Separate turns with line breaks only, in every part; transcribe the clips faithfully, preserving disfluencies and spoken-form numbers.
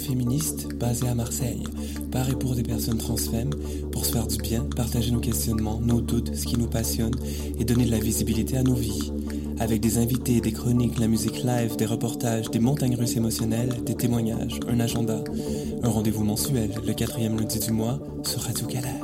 féministe basé à Marseille, par et pour des personnes transfemmes, pour se faire du bien, partager nos questionnements, nos doutes, ce qui nous passionne et donner de la visibilité à nos vies. Avec des invités, des chroniques, la musique live, des reportages, des montagnes russes émotionnelles, des témoignages, un agenda, un rendez-vous mensuel, le quatrième lundi du mois, sur Radio Galère.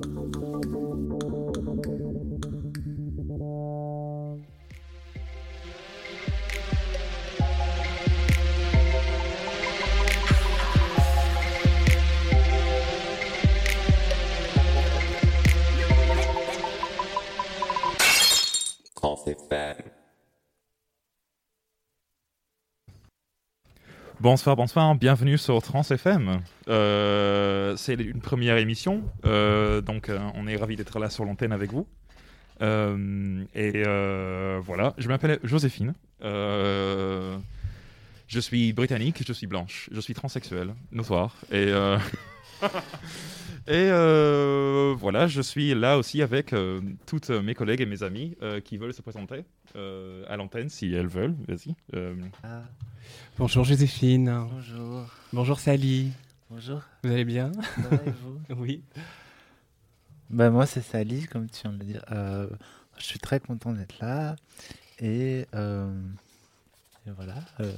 Bonsoir, bonsoir, bienvenue sur Trans F M. Euh, c'est une première émission, euh, donc euh, on est ravis d'être là sur l'antenne avec vous. Euh, et euh, voilà, je m'appelle Joséphine. Euh, je suis britannique, je suis blanche, je suis transsexuelle, notoire. Et, euh, et euh, voilà, je suis là aussi avec euh, toutes mes collègues et mes amis euh, qui veulent se présenter euh, à l'antenne si elles veulent. Vas-y. Euh,
ah.
Bonjour Joséphine.
Bonjour.
Bonjour Sally.
Bonjour.
Vous allez bien?
Ça va et vous?
Oui.
Bah moi c'est Sally, comme tu viens de le dire. Euh, je suis très content d'être là. Et, euh, et voilà. Euh...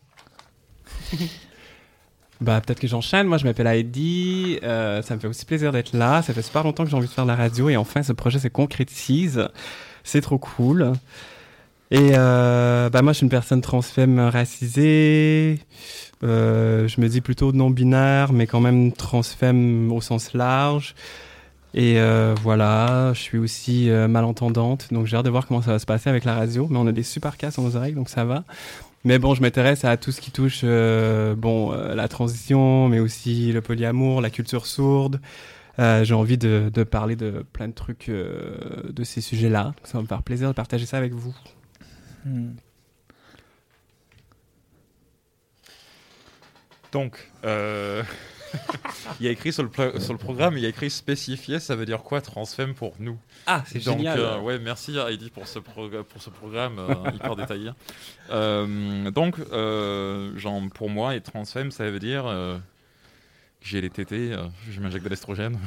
bah peut-être que j'enchaîne. Moi je m'appelle Heidi. Euh, ça me fait aussi plaisir d'être là. Ça fait super longtemps que j'ai envie de faire de la radio et enfin ce projet se concrétise. C'est trop cool. Et euh, bah moi je suis une personne transfemme racisée, euh, je me dis plutôt non-binaire mais quand même transfemme au sens large. Et euh, voilà, je suis aussi euh, malentendante, donc j'ai hâte de voir comment ça va se passer avec la radio, mais on a des super casses dans nos oreilles donc ça va. Mais bon, je m'intéresse à tout ce qui touche euh, bon, euh, la transition, mais aussi le polyamour, la culture sourde. Euh, j'ai envie de, de parler de plein de trucs euh, de ces sujets-là, donc ça va me faire plaisir de partager ça avec vous.
Donc, euh... il y a écrit sur le, pl- sur le programme, il y a écrit spécifié, ça veut dire quoi transfemme pour nous?
Ah, c'est
Donc,
génial.
Euh, ouais, merci Heidi pour ce, prog- pour ce programme euh, hyper détaillé. Euh, donc, euh, genre, pour moi, être transfemme, ça veut dire euh, que j'ai les tétés, euh, je m'injecte de l'estrogène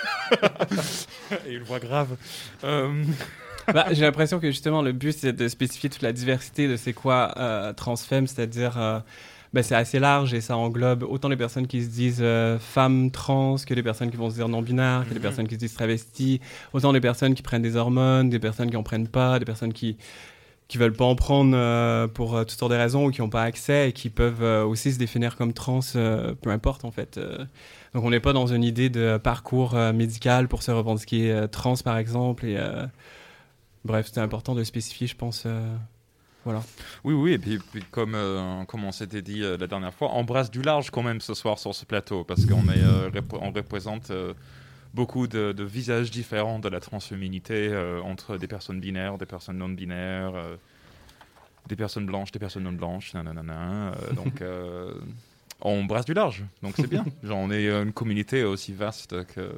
et une voix grave. Euh...
Bah, j'ai l'impression que justement le but c'est de spécifier toute la diversité de c'est quoi euh, transfemme, c'est-à-dire euh, ben, c'est assez large et ça englobe autant les personnes qui se disent euh, femmes trans que les personnes qui vont se dire non-binaires, que mm-hmm. les personnes qui se disent travestis, autant les personnes qui prennent des hormones, des personnes qui en prennent pas, des personnes qui qui veulent pas en prendre euh, pour euh, toutes sortes de raisons ou qui n'ont pas accès et qui peuvent euh, aussi se définir comme trans, euh, peu importe en fait. Euh, donc on n'est pas dans une idée de parcours euh, médical pour se revendiquer euh, trans par exemple et euh, bref, c'était important de spécifier, je pense. Euh, voilà.
Oui, oui, et puis, puis comme, euh, comme on s'était dit euh, la dernière fois, on brasse du large quand même ce soir sur ce plateau, parce qu'on est, euh, rep- on représente euh, beaucoup de, de visages différents de la transféminité, euh, entre des personnes binaires, des personnes non-binaires, euh, des personnes blanches, des personnes non-blanches, nanana. Euh, donc, euh, on brasse du large, donc c'est bien. Genre, on est une communauté aussi vaste que,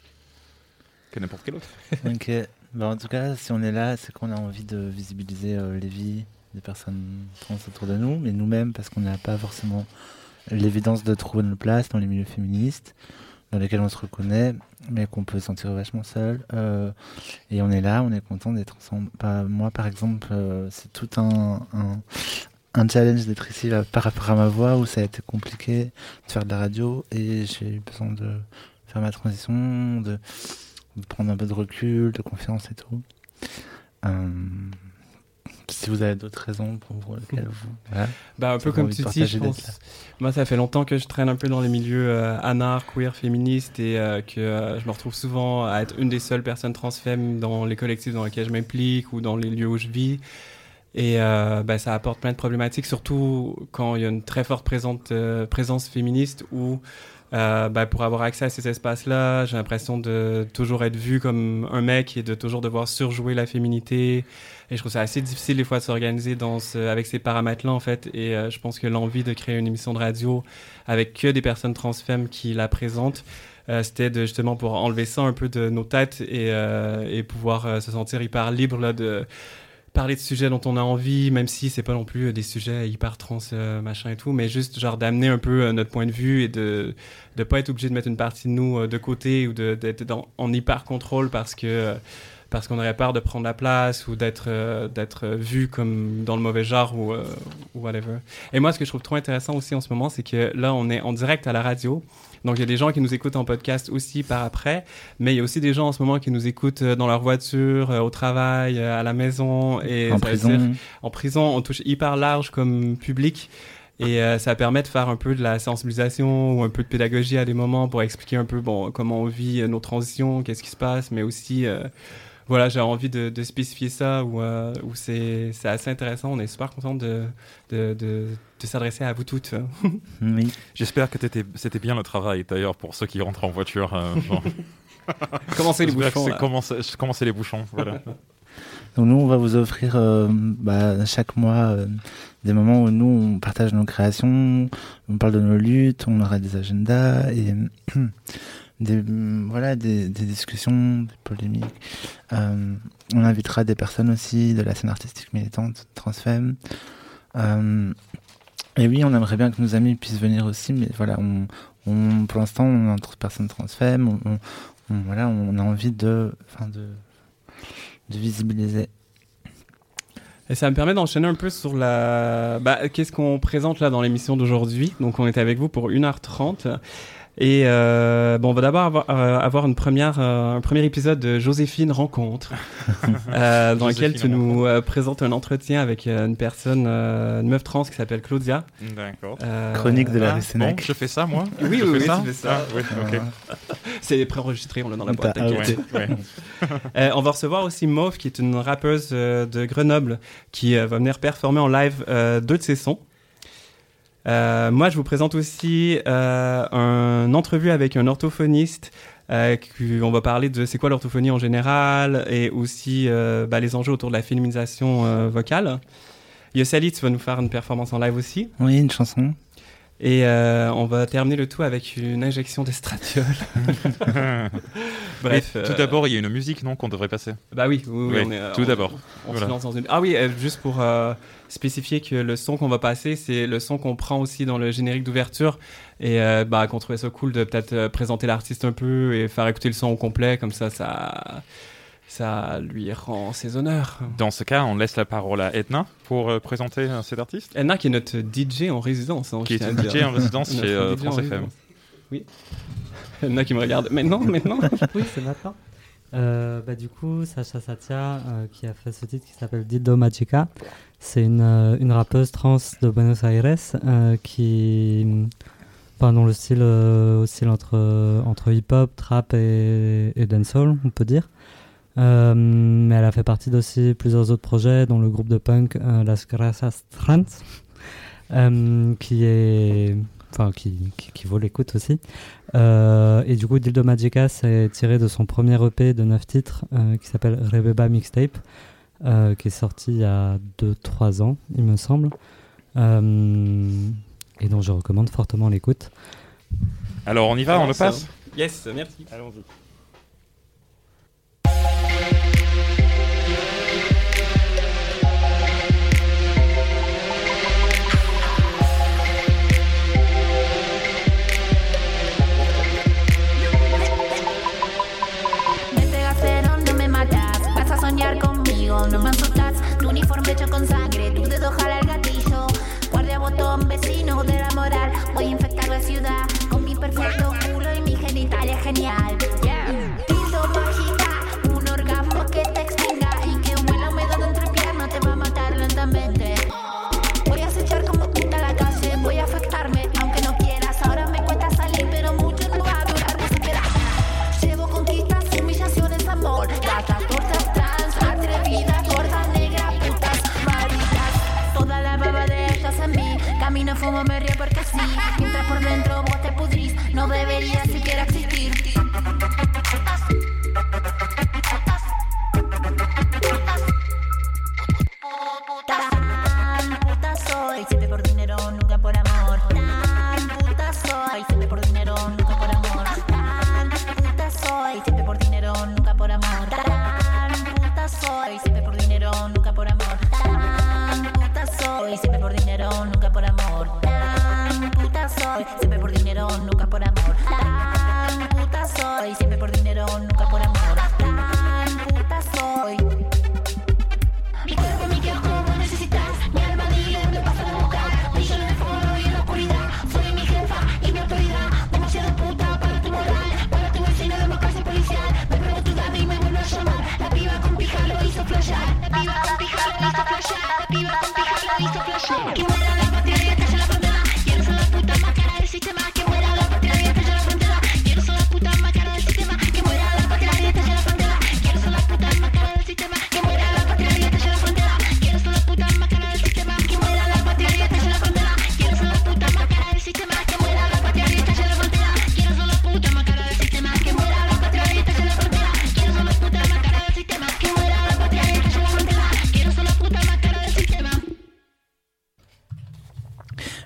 que n'importe quelle autre.
Ok. Bah en tout cas, si on est là, c'est qu'on a envie de visibiliser euh, les vies des personnes trans autour de nous, mais nous-mêmes, parce qu'on n'a pas forcément l'évidence de trouver notre place dans les milieux féministes, dans lesquels on se reconnaît, mais qu'on peut se sentir vachement seul. Euh, et on est là, on est content d'être ensemble. Bah, moi, par exemple, euh, c'est tout un, un, un challenge d'être ici là, par rapport à ma voix, où ça a été compliqué de faire de la radio, et j'ai eu besoin de faire ma transition, de... de prendre un peu de recul, de confiance et tout. Euh, si vous avez d'autres raisons pour, pour lesquelles vous... Voilà,
bah, un peu comme tu dis, je pense... Moi, ça fait longtemps que je traîne un peu dans les milieux euh, anar, queer, féministes et euh, que euh, je me retrouve souvent à être une des seules personnes transfemmes dans les collectifs dans lesquels je m'implique ou dans les lieux où je vis. Et euh, bah, ça apporte plein de problématiques, surtout quand il y a une très forte présente, euh, présence féministe où Euh, ben, pour avoir accès à ces espaces-là, j'ai l'impression de toujours être vu comme un mec et de toujours devoir surjouer la féminité. Et je trouve ça assez difficile des fois de s'organiser dans ce, avec ces paramètres-là, en fait. Et euh, je pense que l'envie de créer une émission de radio avec que des personnes transfemmes qui la présentent, euh, c'était de, justement pour enlever ça un peu de nos têtes et, euh, et pouvoir euh, se sentir hyper libre là, de parler de sujets dont on a envie, même si c'est pas non plus des sujets hyper trans euh, machin et tout, mais juste genre d'amener un peu euh, notre point de vue et de de pas être obligé de mettre une partie de nous euh, de côté ou de d'être dans, en hyper contrôle parce que euh, parce qu'on aurait peur de prendre la place ou d'être euh, d'être vu comme dans le mauvais genre ou euh, ou whatever. Et moi, ce que je trouve trop intéressant aussi en ce moment, c'est que là, on est en direct à la radio. Donc, il y a des gens qui nous écoutent en podcast aussi par après, mais il y a aussi des gens en ce moment qui nous écoutent dans leur voiture, au travail, à la maison. Et
en
ça veut
prison.
dire, en prison, on touche hyper large comme public. Et euh, ça permet de faire un peu de la sensibilisation ou un peu de pédagogie à des moments pour expliquer un peu bon, comment on vit nos transitions, qu'est-ce qui se passe, mais aussi... Euh, Voilà, j'ai envie de, de spécifier ça, où, euh, où c'est, c'est assez intéressant. On est super content de, de, de, de s'adresser à vous toutes.
Oui.
J'espère que t'étais- c'était bien le travail, d'ailleurs, pour ceux qui rentrent en voiture. Euh, genre.
Commencez les
J'espère que
bouchons.
c'est
là.
commencer, commencer les bouchons. Voilà.
Donc nous, on va vous offrir euh, bah, chaque mois euh, des moments où nous, on partage nos créations, on parle de nos luttes, on aura des agendas et des, voilà, des, des discussions, des polémiques. Euh, on invitera des personnes aussi de la scène artistique militante, transfemme. Euh, et oui, on aimerait bien que nos amis puissent venir aussi, mais voilà, on, on, pour l'instant, on est entre personnes transfemmes, on, on, on, voilà, on a envie de... Enfin de de visibiliser.
Et ça me permet d'enchaîner un peu sur la... Bah, qu'est-ce qu'on présente là dans l'émission d'aujourd'hui. Donc, on est avec vous pour une heure trente. Et euh, bon, on va d'abord avoir, euh, avoir une première, euh, un premier épisode de Joséphine Rencontre, euh, dans lequel tu
Joséphine
nous euh, présentes un entretien avec euh, une personne, euh, une meuf trans qui s'appelle Claudia.
D'accord.
Euh,
Chronique de la
Ah,
rue
bon,
Sénac.
je fais ça, moi
Oui,
Je
oui,
fais
oui,
ça
tu fais ça.
Ah, oui, ok.
C'est préenregistré, on l'a dans la boîte.
T'as
t'inquiète.
outé.
Ouais, ouais.
Euh, on va recevoir aussi Mauve, qui est une rappeuse euh, de Grenoble, qui euh, va venir performer en live euh, deux de ses sons. Euh, moi, je vous présente aussi euh, une entrevue avec un orthophoniste. Euh, qui- on va parler de c'est quoi l'orthophonie en général et aussi euh, bah, les enjeux autour de la féminisation euh, vocale. Yossali, tu vas nous faire une performance en live aussi.
Oui, une chanson.
Et euh, on va terminer le tout avec une injection d'estradiol. Bref.
Mais tout
euh,
d'abord, il y a une musique, non, qu'on devrait passer.
Bah oui, oui, oui,
Oui,
on est, euh,
tout
on-
d'abord.
On
Voilà.
se lance dans une... Ah oui, euh, juste pour euh, spécifier que le son qu'on va passer, c'est le son qu'on prend aussi dans le générique d'ouverture et euh, bah, qu'on trouvait ça cool de peut-être euh, présenter l'artiste un peu et faire écouter le son au complet, comme ça, ça, ça lui rend ses honneurs.
Dans ce cas, on laisse la parole à Edna pour euh, présenter euh, cet artiste,
Edna qui est notre D J en résidence. Hein,
qui
je
est
tiens
une
à
D J
dire.
en résidence
Notre
chez euh,
D J en
France F M.
résidence. Oui. Edna qui me regarde. Maintenant, maintenant.
Oui, c'est maintenant. Euh, bah, du coup, Sacha Satia, euh, qui a fait ce titre qui s'appelle Dildo Magica, c'est une, euh, une rappeuse trans de Buenos Aires euh, qui, enfin, dont le style euh, oscille entre, euh, entre hip-hop, trap et, et dancehall, on peut dire. Euh, mais elle a fait partie d'aussi plusieurs autres projets, dont le groupe de punk euh, Las Grasas Trans, euh, qui est... Enfin, qui, qui, qui vaut l'écoute aussi. Euh, et du coup, Dildo Magica, c'est tiré de son premier E P de neuf titres euh, qui s'appelle Rebeba Mixtape, euh, qui est sorti il y a deux trois ans, il me semble. Euh, et dont je recommande fortement l'écoute.
Alors, on y va, on le
Ça va.
passe.
Yes, merci.
Allons-y.
Me pegaste, no me matas. Vas a soñar conmigo, no me asustas. Tu uniforme hecho con sangre, tu dedo jala el gatillo. Guardia botón, vecino de la moral. Voy a infectar la ciudad con mi perfecto culo y mi genital es genial. Yeah.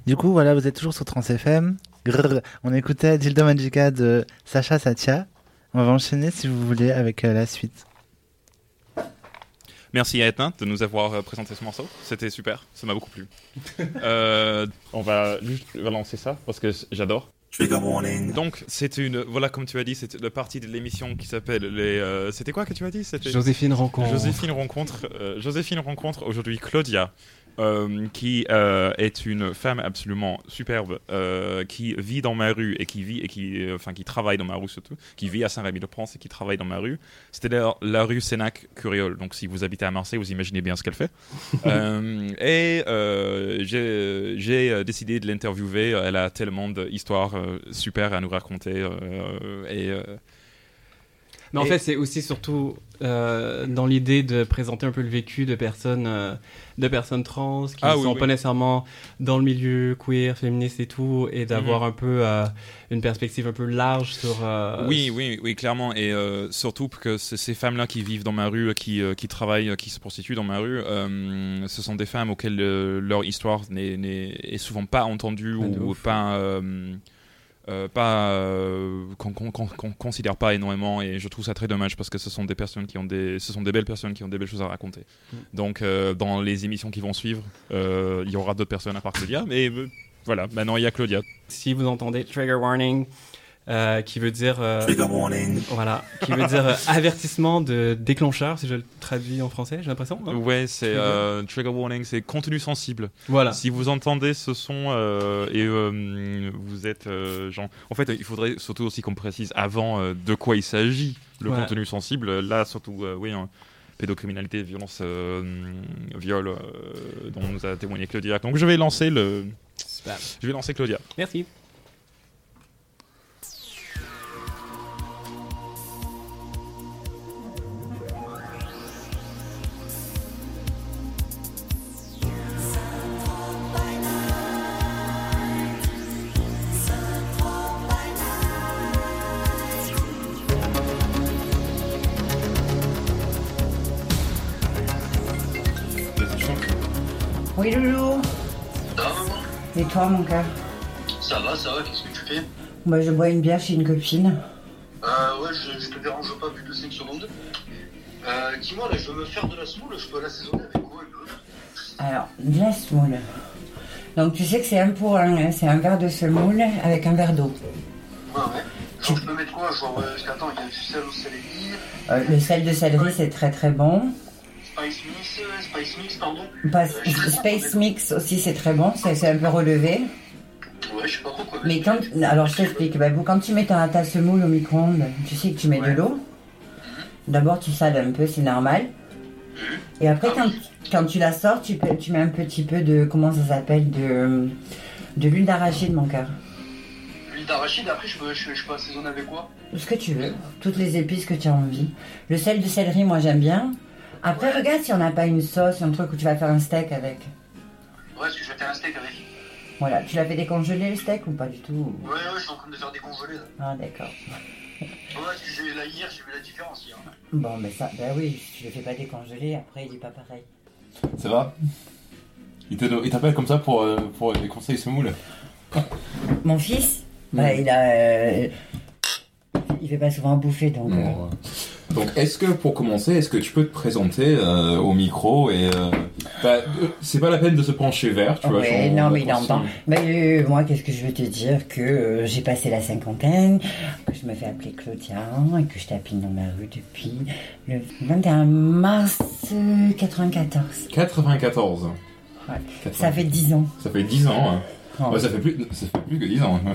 Du coup, voilà, vous êtes toujours sur Trans F M. Grrr, on écoutait Dildo Magica de Sacha Satia. On va enchaîner, si vous voulez, avec euh, la suite.
Merci à Etna de nous avoir euh, présenté ce morceau. C'était super, ça m'a beaucoup plu. euh, on va juste lancer ça parce que j'adore. Donc, c'est une, voilà, comme tu as dit, c'est la partie de l'émission qui s'appelle les. Euh, c'était quoi que tu as dit? C'était
Joséphine Rencontre.
Joséphine Rencontre. Euh, Joséphine Rencontre aujourd'hui Claudia, euh, qui euh, est une femme absolument superbe, euh, qui vit dans ma rue et qui vit et qui, euh, enfin, qui travaille dans ma rue surtout, qui vit à Saint-Rémy-de-Provence et qui travaille dans ma rue. C'était la, la rue Sénac-Curiole. Donc, si vous habitez à Marseille, vous imaginez bien ce qu'elle fait. euh, et euh, j'ai, j'ai décidé de l'interviewer. Elle a tellement d'histoires euh, super à nous raconter euh, et euh,
Mais en
et...
fait, c'est aussi surtout euh, dans l'idée de présenter un peu le vécu de personnes, euh, de personnes trans qui
ah,
ne
oui,
sont
oui.
pas nécessairement dans le milieu queer, féministe et tout, et d'avoir mm-hmm. un peu euh, une perspective un peu large sur... Euh,
oui, oui, oui, clairement. Et euh, surtout que ces femmes-là qui vivent dans ma rue, qui, euh, qui travaillent, qui se prostituent dans ma rue, euh, ce sont des femmes auxquelles euh, leur histoire n'est, n'est, est souvent pas entendue
ah,
ou pas... Euh, Euh, pas euh, qu'on, qu'on, qu'on, qu'on considère pas énormément, et je trouve ça très dommage parce que ce sont des personnes qui ont des ce sont des belles personnes qui ont des belles choses à raconter. Mm. Donc euh, dans les émissions qui vont suivre, euh, il y aura d'autres personnes à part Claudia, mais euh, voilà, maintenant il y a Claudia.
Si vous entendez trigger warning, euh, qui veut dire euh, trigger warning, voilà, qui veut dire euh, avertissement de déclencheur, si je le traduis en français, j'ai l'impression. Non
ouais, c'est euh, trigger warning, c'est contenu sensible.
Voilà.
Si vous entendez ce son euh, et euh, vous êtes euh, genre, en fait, il faudrait surtout aussi qu'on précise avant euh, de quoi il s'agit. Le ouais. contenu sensible, là surtout, euh, oui. Hein, pédocriminalité, violence, euh, viol, euh, dont nous a témoigné Claudia. Donc je vais lancer le,
Super.
je vais lancer Claudia.
Merci.
Oui, Loulou.
Ça va, maman?
Et toi, mon cœur?
Ça va, ça va, qu'est-ce que tu fais?
Moi, je bois une bière chez une copine.
Euh, ouais, je, je te dérange pas plus de cinq secondes. Euh, dis-moi, là, je veux me faire de la semoule, je peux l'assaisonner avec quoi?
Alors, de la semoule. Donc, tu sais que c'est un pour un, hein, c'est un verre de semoule avec un verre d'eau.
Ouais, ouais. Genre, je peux mettre quoi? Genre, euh, attends, il y a du sel au céleri.
Euh, le sel de céleri, c'est très très bon.
Spice Mix, euh, Spice Mix, pardon.
Pas,
euh,
Space Mix aussi, c'est très bon, c'est, c'est un peu relevé.
Ouais, je sais pas trop quoi.
Mais quand, alors je t'explique, bah, quand tu mets ta, ta semoule au micro-ondes, tu sais que tu mets ouais. de l'eau. Mm-hmm. D'abord tu sales un peu, c'est normal. Mm-hmm. Et après, ah, quand, oui. quand tu la sors, tu, peux, tu mets un petit peu de, comment ça s'appelle, de, de l'huile d'arachide, mon cœur.
L'huile d'arachide, après je peux, je, je peux assaisonner avec quoi?
Ce que tu veux, toutes les épices que tu as envie. Le sel de céleri, moi j'aime bien. Après, ouais. regarde si on n'a pas une sauce, un truc où tu vas faire un steak avec.
Ouais, parce que je vais faire un steak avec.
Voilà, tu l'as fait décongeler le steak ou pas du tout?
Ouais, ouais, je suis en train de le faire décongeler là.
Ah, d'accord.
Ouais, parce que j'ai, là, hier, j'ai vu la différence hier.
Bon, mais ça, bah oui, si tu le fais pas décongeler, après il est pas pareil.
Ça va? Il, il t'appelle comme ça pour, euh, pour les conseils semoule?
Mon fils mmh. bah, il a. Euh, il fait pas souvent bouffer donc. Mmh, euh... ouais.
Donc, est-ce que pour commencer, est-ce que tu peux te présenter euh, au micro et euh, bah, c'est pas la peine de se pencher vers, tu
ouais,
vois.
Oui, non, mais il entend. Mais euh, moi, qu'est-ce que je veux te dire que euh, j'ai passé la cinquantaine, que je me fais appeler Claudia et que je tapine dans ma rue depuis le vingt et un mars quatre-vingt-quatorze.
quatre-vingt-quatorze.
Ouais. quatre-vingt-quatorze. Ça fait dix ans.
Ça fait dix ans. Hein. Oh. Ouais, ça fait plus, ça fait plus que dix ans.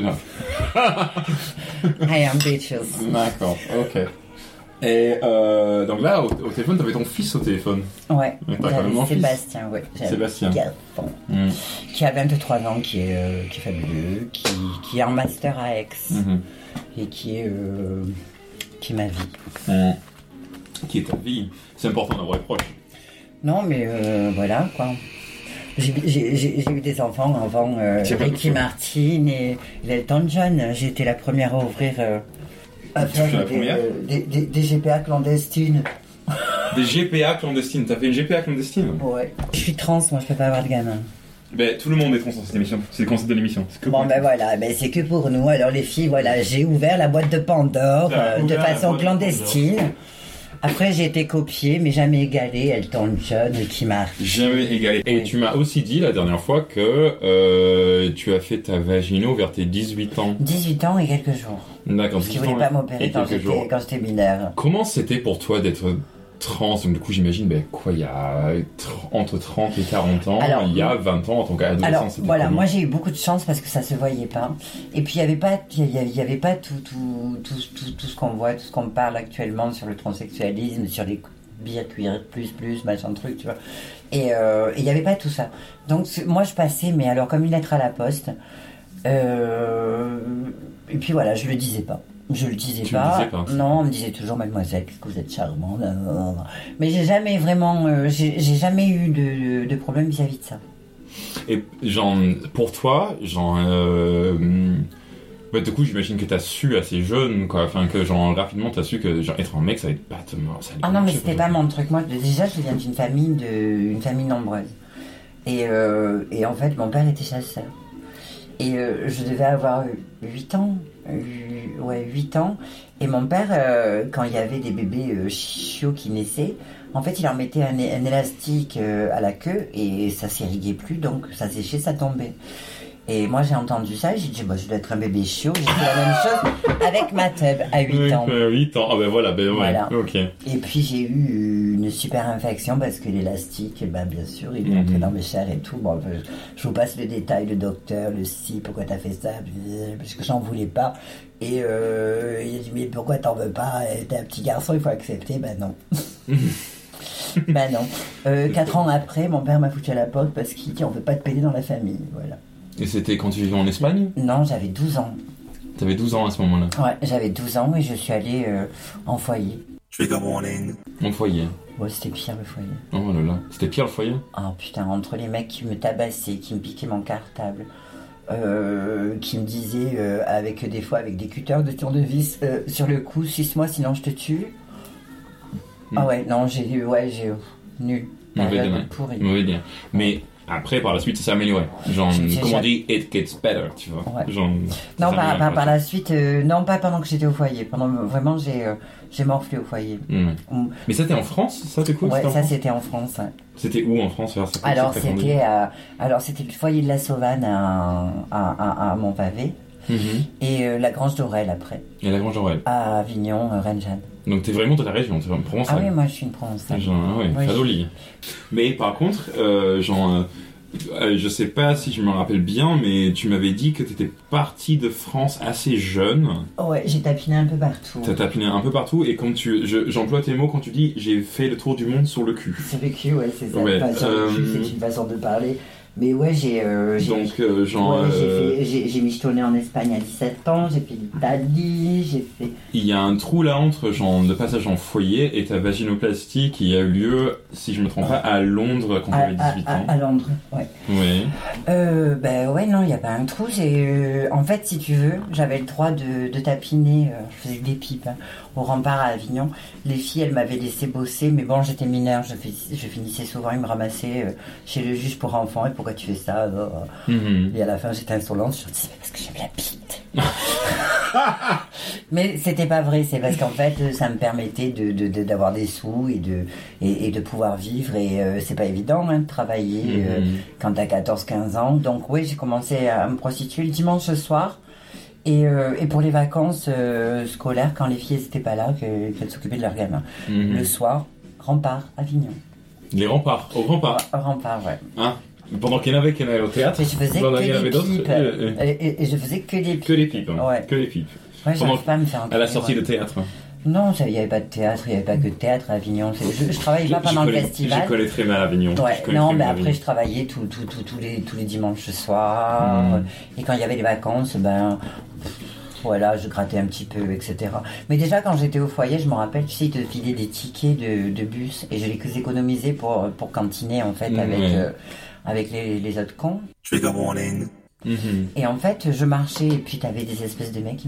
I am bitches.
D'accord. Ok. Et euh, donc là, au, au téléphone, t'avais ton fils au téléphone.
Ouais,
j'avais
Sébastien, ouais.
Sébastien.
Garçon, mmh. Qui a vingt-trois ans, qui est, euh, qui est fabuleux, qui, qui est en master à Aix, mmh. et qui est, euh, qui est ma vie.
Mmh. Qui est ta vie. C'est important d'avoir les proches.
Non, mais euh, voilà, quoi. J'ai, j'ai, j'ai, j'ai eu des enfants avant euh, Ricky Martin et Elton John. J'ai été la première à ouvrir... Euh, À faire des, euh, des, des, des G P A clandestines.
Des G P A clandestines? T'as fait une G P A clandestine?
Ouais. Je suis trans, moi je peux pas avoir de gamin.
Ben, tout le monde est trans dans cette émission. C'est le concept de l'émission. C'est que
Bon
pour-
ben voilà, ben c'est que pour nous. Alors les filles, voilà, j'ai ouvert la boîte de Pandore
T'as
euh, de
ouvert la
façon
boîte de
clandestine. Après j'ai été copiée, mais jamais égalée. Elton John qui marche.
Jamais égalé. Et
Oui.
tu m'as aussi dit la dernière fois que euh, tu as fait ta vagino vers tes dix-huit ans.
dix-huit ans et quelques jours.
D'accord.
Parce qu'ils
dix-huit
voulaient
ans
pas m'opérer
et
quand
quelques
j'étais
jours.
quand j'étais mineure.
Comment c'était pour toi d'être trans? Donc du coup j'imagine, ben quoi, il y a tr- entre trente et quarante ans,
Alors,
il y a vingt ans en tant qu'adolescent.
Alors
c'était
voilà,
comment?
moi j'ai eu beaucoup de chance parce que ça se voyait pas. Et puis il y avait pas, il y avait, il y avait pas tout, tout, tout, tout, tout ce qu'on voit, tout ce qu'on parle actuellement sur le transsexualisme, sur les bières cuir plus plus machin truc, tu vois. Et euh, et il y avait pas tout ça. Donc c'est- moi je passais, mais alors comme une lettre à la poste. Euh, et puis voilà, je le disais pas. Je le disais
Tu le
pas.
disais pas.
Non, on me disait toujours mademoiselle, qu'est-ce que vous êtes charmante. nan, nan, nan. Mais j'ai jamais vraiment, euh, j'ai j'ai jamais eu de, de problème vis-à-vis de ça.
Et genre, pour toi, genre, euh, bah, du coup, j'imagine que t'as su assez jeune, quoi. Enfin, que genre rapidement, t'as su que genre être un mec, ça allait pas te mort.
Ah non, mais c'était pas mon truc. Moi, déjà, je viens d'une famille de, une famille nombreuse. Et, euh, et en fait, mon père était chasseur. Et euh, je devais avoir huit ans. euh, ouais, huit ans. Et mon père, euh, quand il y avait des bébés euh, chiots qui naissaient, en fait, il leur mettait un, un élastique euh, à la queue et ça s'irriguait plus, donc ça séchait, ça tombait. Et moi, j'ai entendu ça, j'ai dit, bah, je dois être un bébé chiot. J'ai fait la même chose avec ma tub à huit ans.
huit ans, ah ben voilà, ben ouais,
Voilà.
ok.
Et puis j'ai eu une super infection parce que l'élastique, ben, bien sûr, il est entré
Mhm.
dans mes chairs et tout. Bon, je, je vous passe le détail, le docteur, le si, pourquoi t'as fait ça, parce que j'en voulais pas. Et euh, il a dit, mais pourquoi t'en veux pas? T'es un petit garçon, il faut accepter. Ben non. Ben non. Euh, quatre ans après, mon père m'a foutu à la porte parce qu'il dit, on veut pas te péter dans la famille. Voilà.
Et c'était quand tu vivais en Espagne?
Non, j'avais douze ans.
T'avais douze ans à ce moment-là.
Ouais, j'avais douze ans et je suis allée euh, en foyer.
Mon foyer.
Ouais, c'était pire le foyer.
Oh là là. C'était pire le foyer?
Ah putain, entre les mecs qui me tabassaient, qui me piquaient mon cartable, euh, qui me disaient, euh, avec des fois avec des cutters de tournevis euh, sur le cou, suce-moi sinon je te tue.
Mm.
Ah ouais, non, j'ai eu, ouais, j'ai eu, nul.
Mauvais
Période
délai.
pourrie.
Mauvais délai. Mais après, par la suite, ça s'est amélioré. Genre,
J'ai- j'ai
comment on
jamais-
dit, it gets better, tu vois.
Ouais.
Genre, ça
Non,
s'améliore
par, par, par
la
la suite, euh, non, pas pendant que j'étais au foyer. Pendant vraiment, j'ai, euh, j'ai morflé au foyer.
suite. Mm.
Mm.
Mais ça, t'es en France, ça, du coup?
Ouais,
c'était en
ça
France
c'était en France. Ouais.
C'était où en France? vers ça,
Alors
ça, t'as grandi
c'était, à- alors c'était le foyer de la Sauvanne à, à, à, à Montpavé
Mhm.
et euh, la Grange d'Aurel après.
Et la Grange Aurel.
À Avignon, euh, Rennes-Jeanne.
Donc t'es vraiment de la région, t'es vraiment
Ah
provençal.
oui, moi je suis une provençale.
Genre, ah ouais,
Oui.
Fadoli. Mais par contre, euh, genre, euh, euh, je sais pas si je me rappelle bien, mais tu m'avais dit que t'étais parti de France assez jeune.
Ouais, j'ai tapiné un peu partout.
T'as tapiné un peu partout, et quand tu, je- j'emploie tes mots quand tu dis j'ai fait le tour du monde sur le cul.
C'est le cul, ouais, c'est ça.
Ouais,
Enfin, sur le cul,
euh,
c'est une façon de parler. Mais ouais, j'ai. euh, j'ai-
Donc, euh, genre,
ouais, j'ai
euh,
fait- j'ai j'ai michetonné en Espagne à dix-sept ans, j'ai fait l'Italie, j'ai fait.
il y a un trou là entre genre le passage en foyer et ta vaginoplastie qui a eu lieu, si je me trompe pas, à Londres quand
À,
t'avais
à,
dix-huit
à-
ans.
à Londres, ouais.
Ouais.
Euh, ben ouais, non, il n'y a pas un trou. J'ai, euh, en fait, si tu veux, j'avais le droit de, de tapiner, euh, je faisais des pipes hein, au rempart à Avignon. Les filles, elles m'avaient laissé bosser, mais bon, j'étais mineure, je, fais, je finissais souvent, ils me ramassaient euh, chez le juge pour enfants. Et pourquoi tu fais ça euh,
Mhm.
Et à la fin, j'étais insolente, je leur disais, parce que j'aime la bite. Mais c'était pas vrai, c'est parce qu'en fait, ça me permettait de, de, de- d'avoir des sous et de, et, et de pouvoir vivre. Et euh, c'est pas évident hein, de travailler euh,
Mhm.
quand t'as quatorze quinze ans. Donc oui, j'ai commencé à me prostituer le dimanche soir. Et, euh, et pour les vacances euh, scolaires, quand les filles n'étaient pas là, que- qu'elles s'occupaient de leurs gamins.
Mhm.
Le soir, rempart, Avignon.
Les remparts, au rempart.
Rempart, ouais.
Hein Pendant qu'il y en avait qui allaient au théâtre,
Et je faisais
pendant qu'il y en
que
avait
des
d'autres,
pipes.
euh, euh,
Et, et- et je faisais que des pipes.
que les pipes. hein.
Ouais.
Que les pipes.
Ouais,
Pendant-
j'arrive pas à me faire
À la
enculer,
sortie
ouais.
de théâtre.
Non, il n'y avait pas de théâtre, il n'y avait pas que de théâtre à Avignon. C'est- Je, je travaillais pas
Je-
pendant
je
le
connais-
festival.
Je connais très mal Avignon.
Ouais,
Je connais
non,
très
mais
mal
après
Avignon.
je travaillais tout, tout, tout, tous, les, tous les dimanches soir.
Mm.
Et quand il y avait les vacances, ben voilà, je grattais un petit peu, et cetera. Mais déjà quand j'étais au foyer, je me rappelle, tu sais, ils te filaient des tickets de, de bus et je les économisais pour, pour cantiner en fait
Mm,
avec,
ouais.
euh, avec les, les autres cons.
Mhm.
Et en fait, je marchais et puis t'avais des espèces de mecs qui me disaient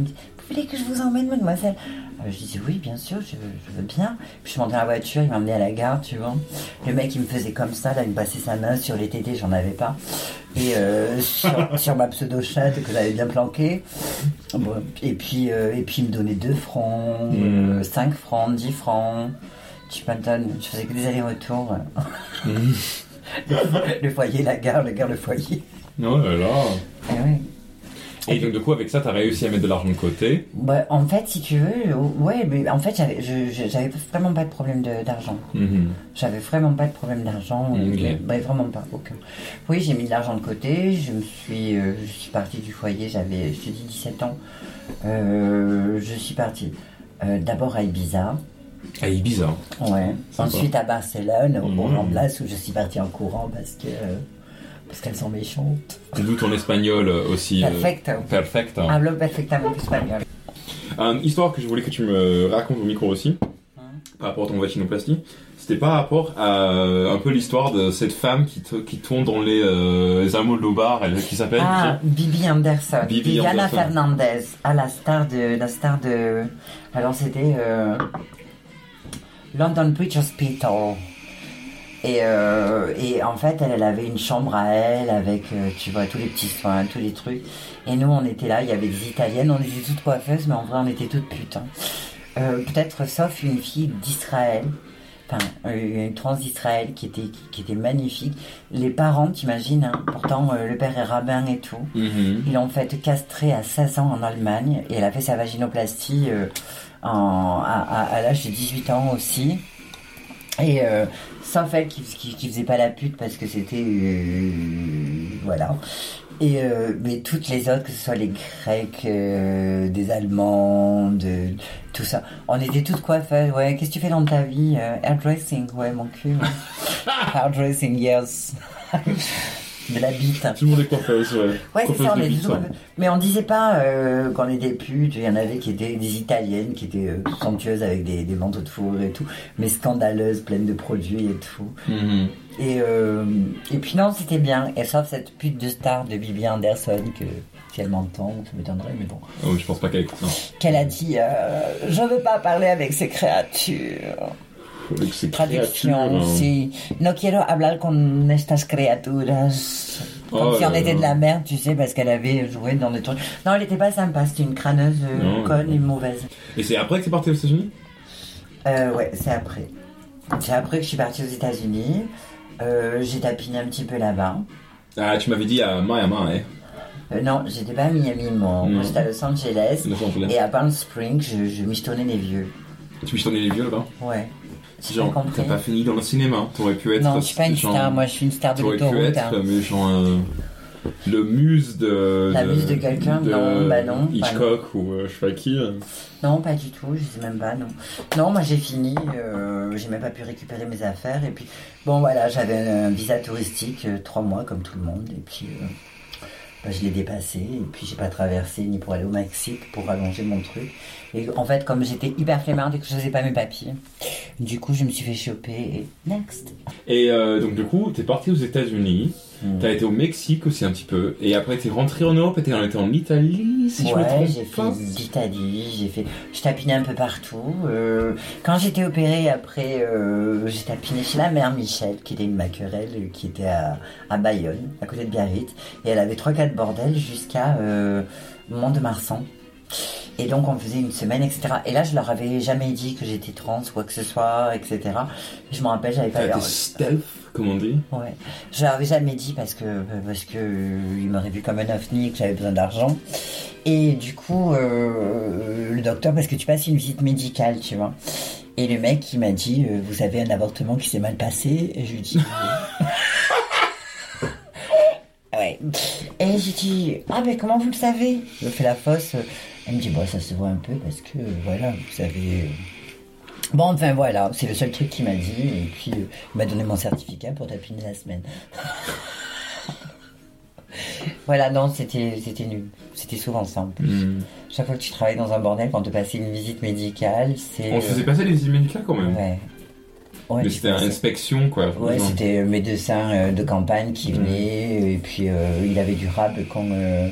vous voulez que je vous emmène, mademoiselle? euh, Je disais oui, bien sûr, je, je veux bien. Puis je montais dans la voiture, il m'emmenait à la gare, tu vois. Le mec, il me faisait comme ça, là, il me passait sa main sur les tétés, j'en avais pas. Et euh, sur, sur ma pseudo-chatte que j'avais bien planquée. Bon, et, puis, euh, et puis il me donnait deux francs,
Mmh.
euh, cinq francs, dix francs. Tu m'étonnes, je faisais que des allers-retours.
Mmh.
le, le foyer, la gare, la gare, le foyer.
Oh là là.
Ah ouais.
Et donc, du coup, avec ça, t'as réussi à mettre de l'argent de côté.
Bah, en fait, si tu veux, ouais, mais en fait, j'avais, je, je- j'avais vraiment pas de problème de- d'argent.
Mhm.
J'avais vraiment pas de problème d'argent.
Ok.
euh, bah, vraiment pas, aucun. Oui, j'ai mis de l'argent de côté. Je me suis, euh, je suis partie du foyer. J'avais, je te dis, dix-sept ans. Euh, je suis partie euh, d'abord à Ibiza.
Ah, Ibiza.
Ouais.
Sympa.
Ensuite à Barcelone, au
Mhm.
Grand Blas, où je suis partie en courant parce que euh, parce qu'elles sont méchantes.
D'où ton espagnol aussi. euh,
Perfecto.
Perfect.
Hablo perfectamente espagnol.
Une histoire que je voulais que tu me racontes au micro aussi, par rapport à ton vaginoplastie, c'était par rapport à euh, un peu l'histoire de cette femme qui, te- qui tourne dans les, euh, les Almodovar, elle, qui s'appelle
Ah, Bibi Anderson.
Bibi
Viviana
Anderson.
Fernandez. Ah, la star de. La star de. Alors, c'était. euh, London Bridge Hospital. Et, euh, et en fait, elle, elle avait une chambre à elle avec, euh, tu vois, tous les petits soins, tous les trucs. Et nous, on était là, il y avait des Italiennes, on était toutes coiffeuses, mais en vrai, on était toutes putes. Hein. Euh, peut-être sauf une fille d'Israël, enfin, euh, une trans d'Israël qui était, qui, qui était magnifique. Les parents, t'imagines, hein, pourtant, euh, le père est rabbin et tout.
Mhm.
Ils l'ont fait castrer à seize ans en Allemagne et elle a fait sa vaginoplastie euh, en, à, à, à l'âge de dix-huit ans aussi. Et euh, sauf elle qui, qui, qui faisait pas la pute parce que c'était... euh, voilà. Et, euh, mais toutes les autres, que ce soit les Grecs, euh, des Allemands, de, tout ça. On était toutes coiffeuses. Ouais, qu'est-ce que tu fais dans ta vie? euh, Hairdressing, ouais, mon cul. Ouais. Hairdressing, yes. De la bite.
Tout le monde est coiffeuse, ouais.
Ouais, c'est
Coiffeuse
ça, on
de
est
bite,
tous-
ouais.
Mais on disait pas euh, qu'on était putes, il y en avait qui étaient des italiennes, qui étaient euh, somptueuses avec des, des manteaux de fourrure et tout, mais scandaleuses, pleines de produits et tout.
Mhm.
Et, euh, et puis non, c'était bien, et sauf cette pute de star de Bibi Anderson, que si elle m'entend, ça m'étonnerait, mais bon.
Oh, je pense pas qu'elle écoute ça.
Qu'elle a dit euh, je veux pas parler avec ces créatures.
Avec ces
Traduction,
créatures, hein.
si. No quiero hablar con estas criaturas. Comme
Oh
si on
là
était
là.
de la merde, tu sais, parce qu'elle avait joué dans des trucs. Non, elle était pas sympa, c'était une crâneuse euh,
Non.
conne et mauvaise.
Et c'est après que c'est parti aux États-Unis?
Euh, ouais, c'est après. C'est après que je suis partie aux États-Unis. Euh, j'ai tapiné un petit peu là-bas.
Ah, tu m'avais dit à Miami, hein?
Euh, non, j'étais pas à Miami, moi. Moi,
Non.
j'étais à Los Angeles.
Los Angeles.
Et à Palm Springs, je, je michetonnais les vieux.
Tu me chantais les vieux là-bas?
Ouais. J'ai
Genre,
pas compris.
t'as pas fini dans le cinéma, t'aurais pu être.
Non, je suis pas une
genre-
star, moi, je suis une star de
T'aurais pu
l'autoroute.
être,
hein.
mais genre, euh, le muse de.
La muse de quelqu'un? Non, bah non, pas
Hitchcock ou euh, je sais pas qui. euh.
Non, pas du tout, je sais même pas, non. Non, moi j'ai fini, euh, j'ai même pas pu récupérer mes affaires, et puis, bon voilà, j'avais un visa touristique, euh, trois mois comme tout le monde, et puis euh, bah, je l'ai dépassé, et puis j'ai pas traversé ni pour aller au Mexique, pour allonger mon truc. Et en fait, comme j'étais hyper flemmarde et que je faisais pas mes papiers, du coup je me suis fait choper, et next.
Et euh, donc, du coup, t'es parti aux États-Unis,
Mm.
t'as été au Mexique aussi un petit peu, et après t'es rentré en Europe et t'es été en Italie, si je me
Ouais,
trompe
j'ai fait
pas.
l'Italie, j'ai fait, je tapinais un peu partout. Euh, quand j'étais opérée, après, euh, j'ai tapiné chez la mère Michel, qui était une maquerelle, euh, qui était à, à Bayonne, à côté de Biarritz, et elle avait trois quatre bordels jusqu'à euh, Mont-de-Marsan. Et donc on faisait une semaine, et cetera. Et là, je leur avais jamais dit que j'étais trans, quoi que ce soit, et cetera. Et je me rappelle, j'avais pas
T'as
eu.
été stealth, comme on dit.
Ouais, je leur avais jamais dit parce que parce que euh, ils m'auraient vu comme un ovni et que j'avais besoin d'argent. Et du coup, euh, le docteur, parce que tu passes une visite médicale, tu vois. Et le mec, il m'a dit, euh, vous avez un avortement qui s'est mal passé. Et je lui dis, oui. Ouais. Et j'ai dit, ah ben comment vous le savez? Je fais la fausse. Elle me dit, bon, ça se voit un peu parce que euh, voilà, vous savez. euh, Bon, enfin voilà, c'est le seul truc qu'il m'a dit, et puis euh, il m'a donné mon certificat pour tapiner la semaine. Voilà, non, c'était c'était nul. C'était souvent ça en plus.
Mm.
Chaque fois que tu travailles dans un bordel, quand on te passait une visite médicale, c'est.
On faisait passer les visites médicales quand même.
Ouais. Ouais,
Mais
tu
c'était une
passais-
inspection, quoi.
Ouais,
vraiment.
c'était un médecin euh, de campagne qui
Mm.
venait, et puis euh, il avait du rable comme, euh,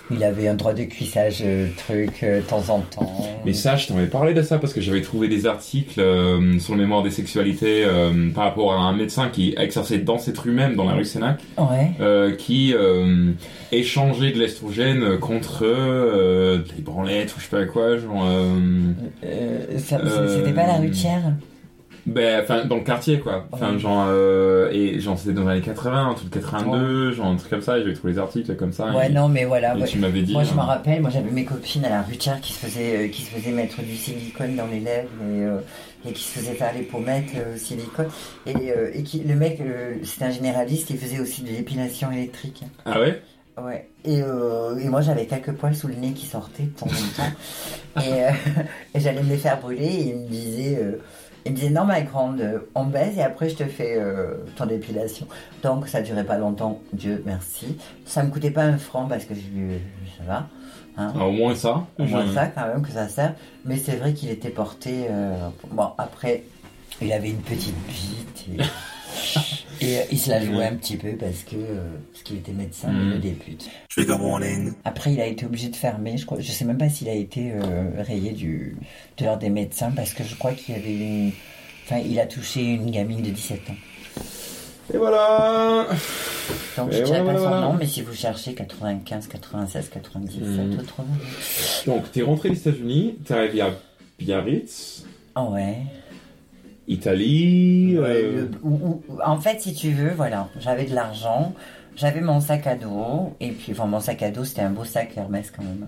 Il avait un droit de cuissage, euh, truc, euh, de temps en temps.
Mais ça, je t'en avais parlé de ça parce que j'avais trouvé des articles euh, sur le mémoire des sexualités euh, par rapport à un médecin qui exerçait dans cette rue même, dans la rue Sénac,
Ouais.
euh, qui euh, échangeait de l'estrogène contre euh, des branlettes ou je sais pas quoi, genre... Euh,
Euh, ça-
Euh,
C'était pas la rue Thiers?
ben, enfin, dans le quartier, quoi. Enfin,
Ouais.
genre... Euh, et genre, c'était dans les années quatre-vingts, un truc de quatre-vingt-deux, genre un truc comme ça, et j'avais trouvé les articles comme ça.
Ouais,
et,
non, mais voilà.
et
ouais.
tu m'avais dit...
Moi, je
euh,
me rappelle, moi j'avais mes copines à la rue Thiers qui se faisaient, euh, qui se faisaient mettre du silicone dans les lèvres et, euh, et qui se faisaient faire les pommettes euh, au silicone. Et, euh, et qui, le mec, euh, c'était un généraliste, il faisait aussi de l'épilation électrique.
Ah ouais?
Ouais. Et, euh, et moi j'avais quelques poils sous le nez qui sortaient de temps en temps. et, euh, et j'allais me les faire brûler et il me disait. Euh, Il me disait non ma grande, euh, on baise et après je te fais euh, ton épilation. Donc ça durait pas longtemps, Dieu merci. Ça me coûtait pas un franc parce que je lui ça va. Hein.
Ah, au moins ça.
Au moins
Je-
ça quand même que ça sert. Mais c'est vrai qu'il était porté. Euh, bon après, il avait une petite bite et, et, euh, il se la jouait un petit peu parce que euh, parce qu'il était médecin
Mm.
mais des putes. Après il a été obligé de fermer. Je crois, je sais même pas s'il a été euh, rayé du de l'ordre des médecins parce que je crois qu'il y avait une. Enfin, il a touché une gamine de dix-sept ans.
Et voilà.
Donc
Et
je dirais
voilà,
pas son
voilà.
nom, mais si vous cherchez quatre-vingt-quinze, quatre-vingt-seize, quatre-vingt-dix-sept,
Mm.
autrement.
Donc, t'es rentré des États-Unis, t'es arrivé à Biarritz,
Ah ouais.
Italie.
Ouais,
euh,
le- ou- ou- en fait, si tu veux, voilà, j'avais de l'argent, j'avais mon sac à dos, et puis, enfin, mon sac à dos, c'était un beau sac Hermès quand même.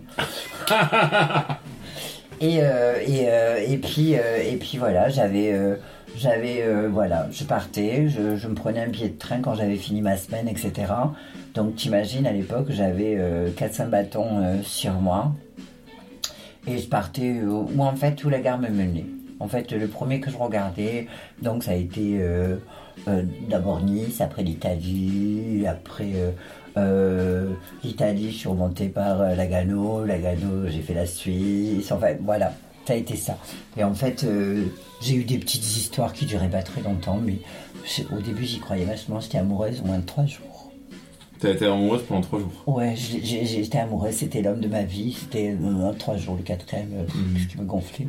et, euh, et, euh, et puis, euh, et puis voilà, j'avais, euh, j'avais, euh, voilà, je partais, je, je me prenais un billet de train quand j'avais fini ma semaine, et cetera. Donc, t'imagines, à l'époque, j'avais euh, quatre cinq bâtons euh, sur moi, et je partais euh, où en fait où la gare me menait. En fait, le premier que je regardais, donc ça a été euh, euh, d'abord Nice, après l'Italie, après euh, euh, l'Italie, je suis remontée par euh, Lagano, Lagano, j'ai fait la Suisse, enfin voilà, ça a été ça. Et en fait, euh, j'ai eu des petites histoires qui duraient pas très longtemps, mais je- au début j'y croyais vachement, j'étais amoureuse au moins de trois jours.
T'as été amoureuse pendant trois jours.
Ouais, j'ai- j'ai- j'étais amoureuse, c'était l'homme de ma vie, c'était euh, trois jours, le quatrième, euh,
Mhm.
ce qui me gonflait.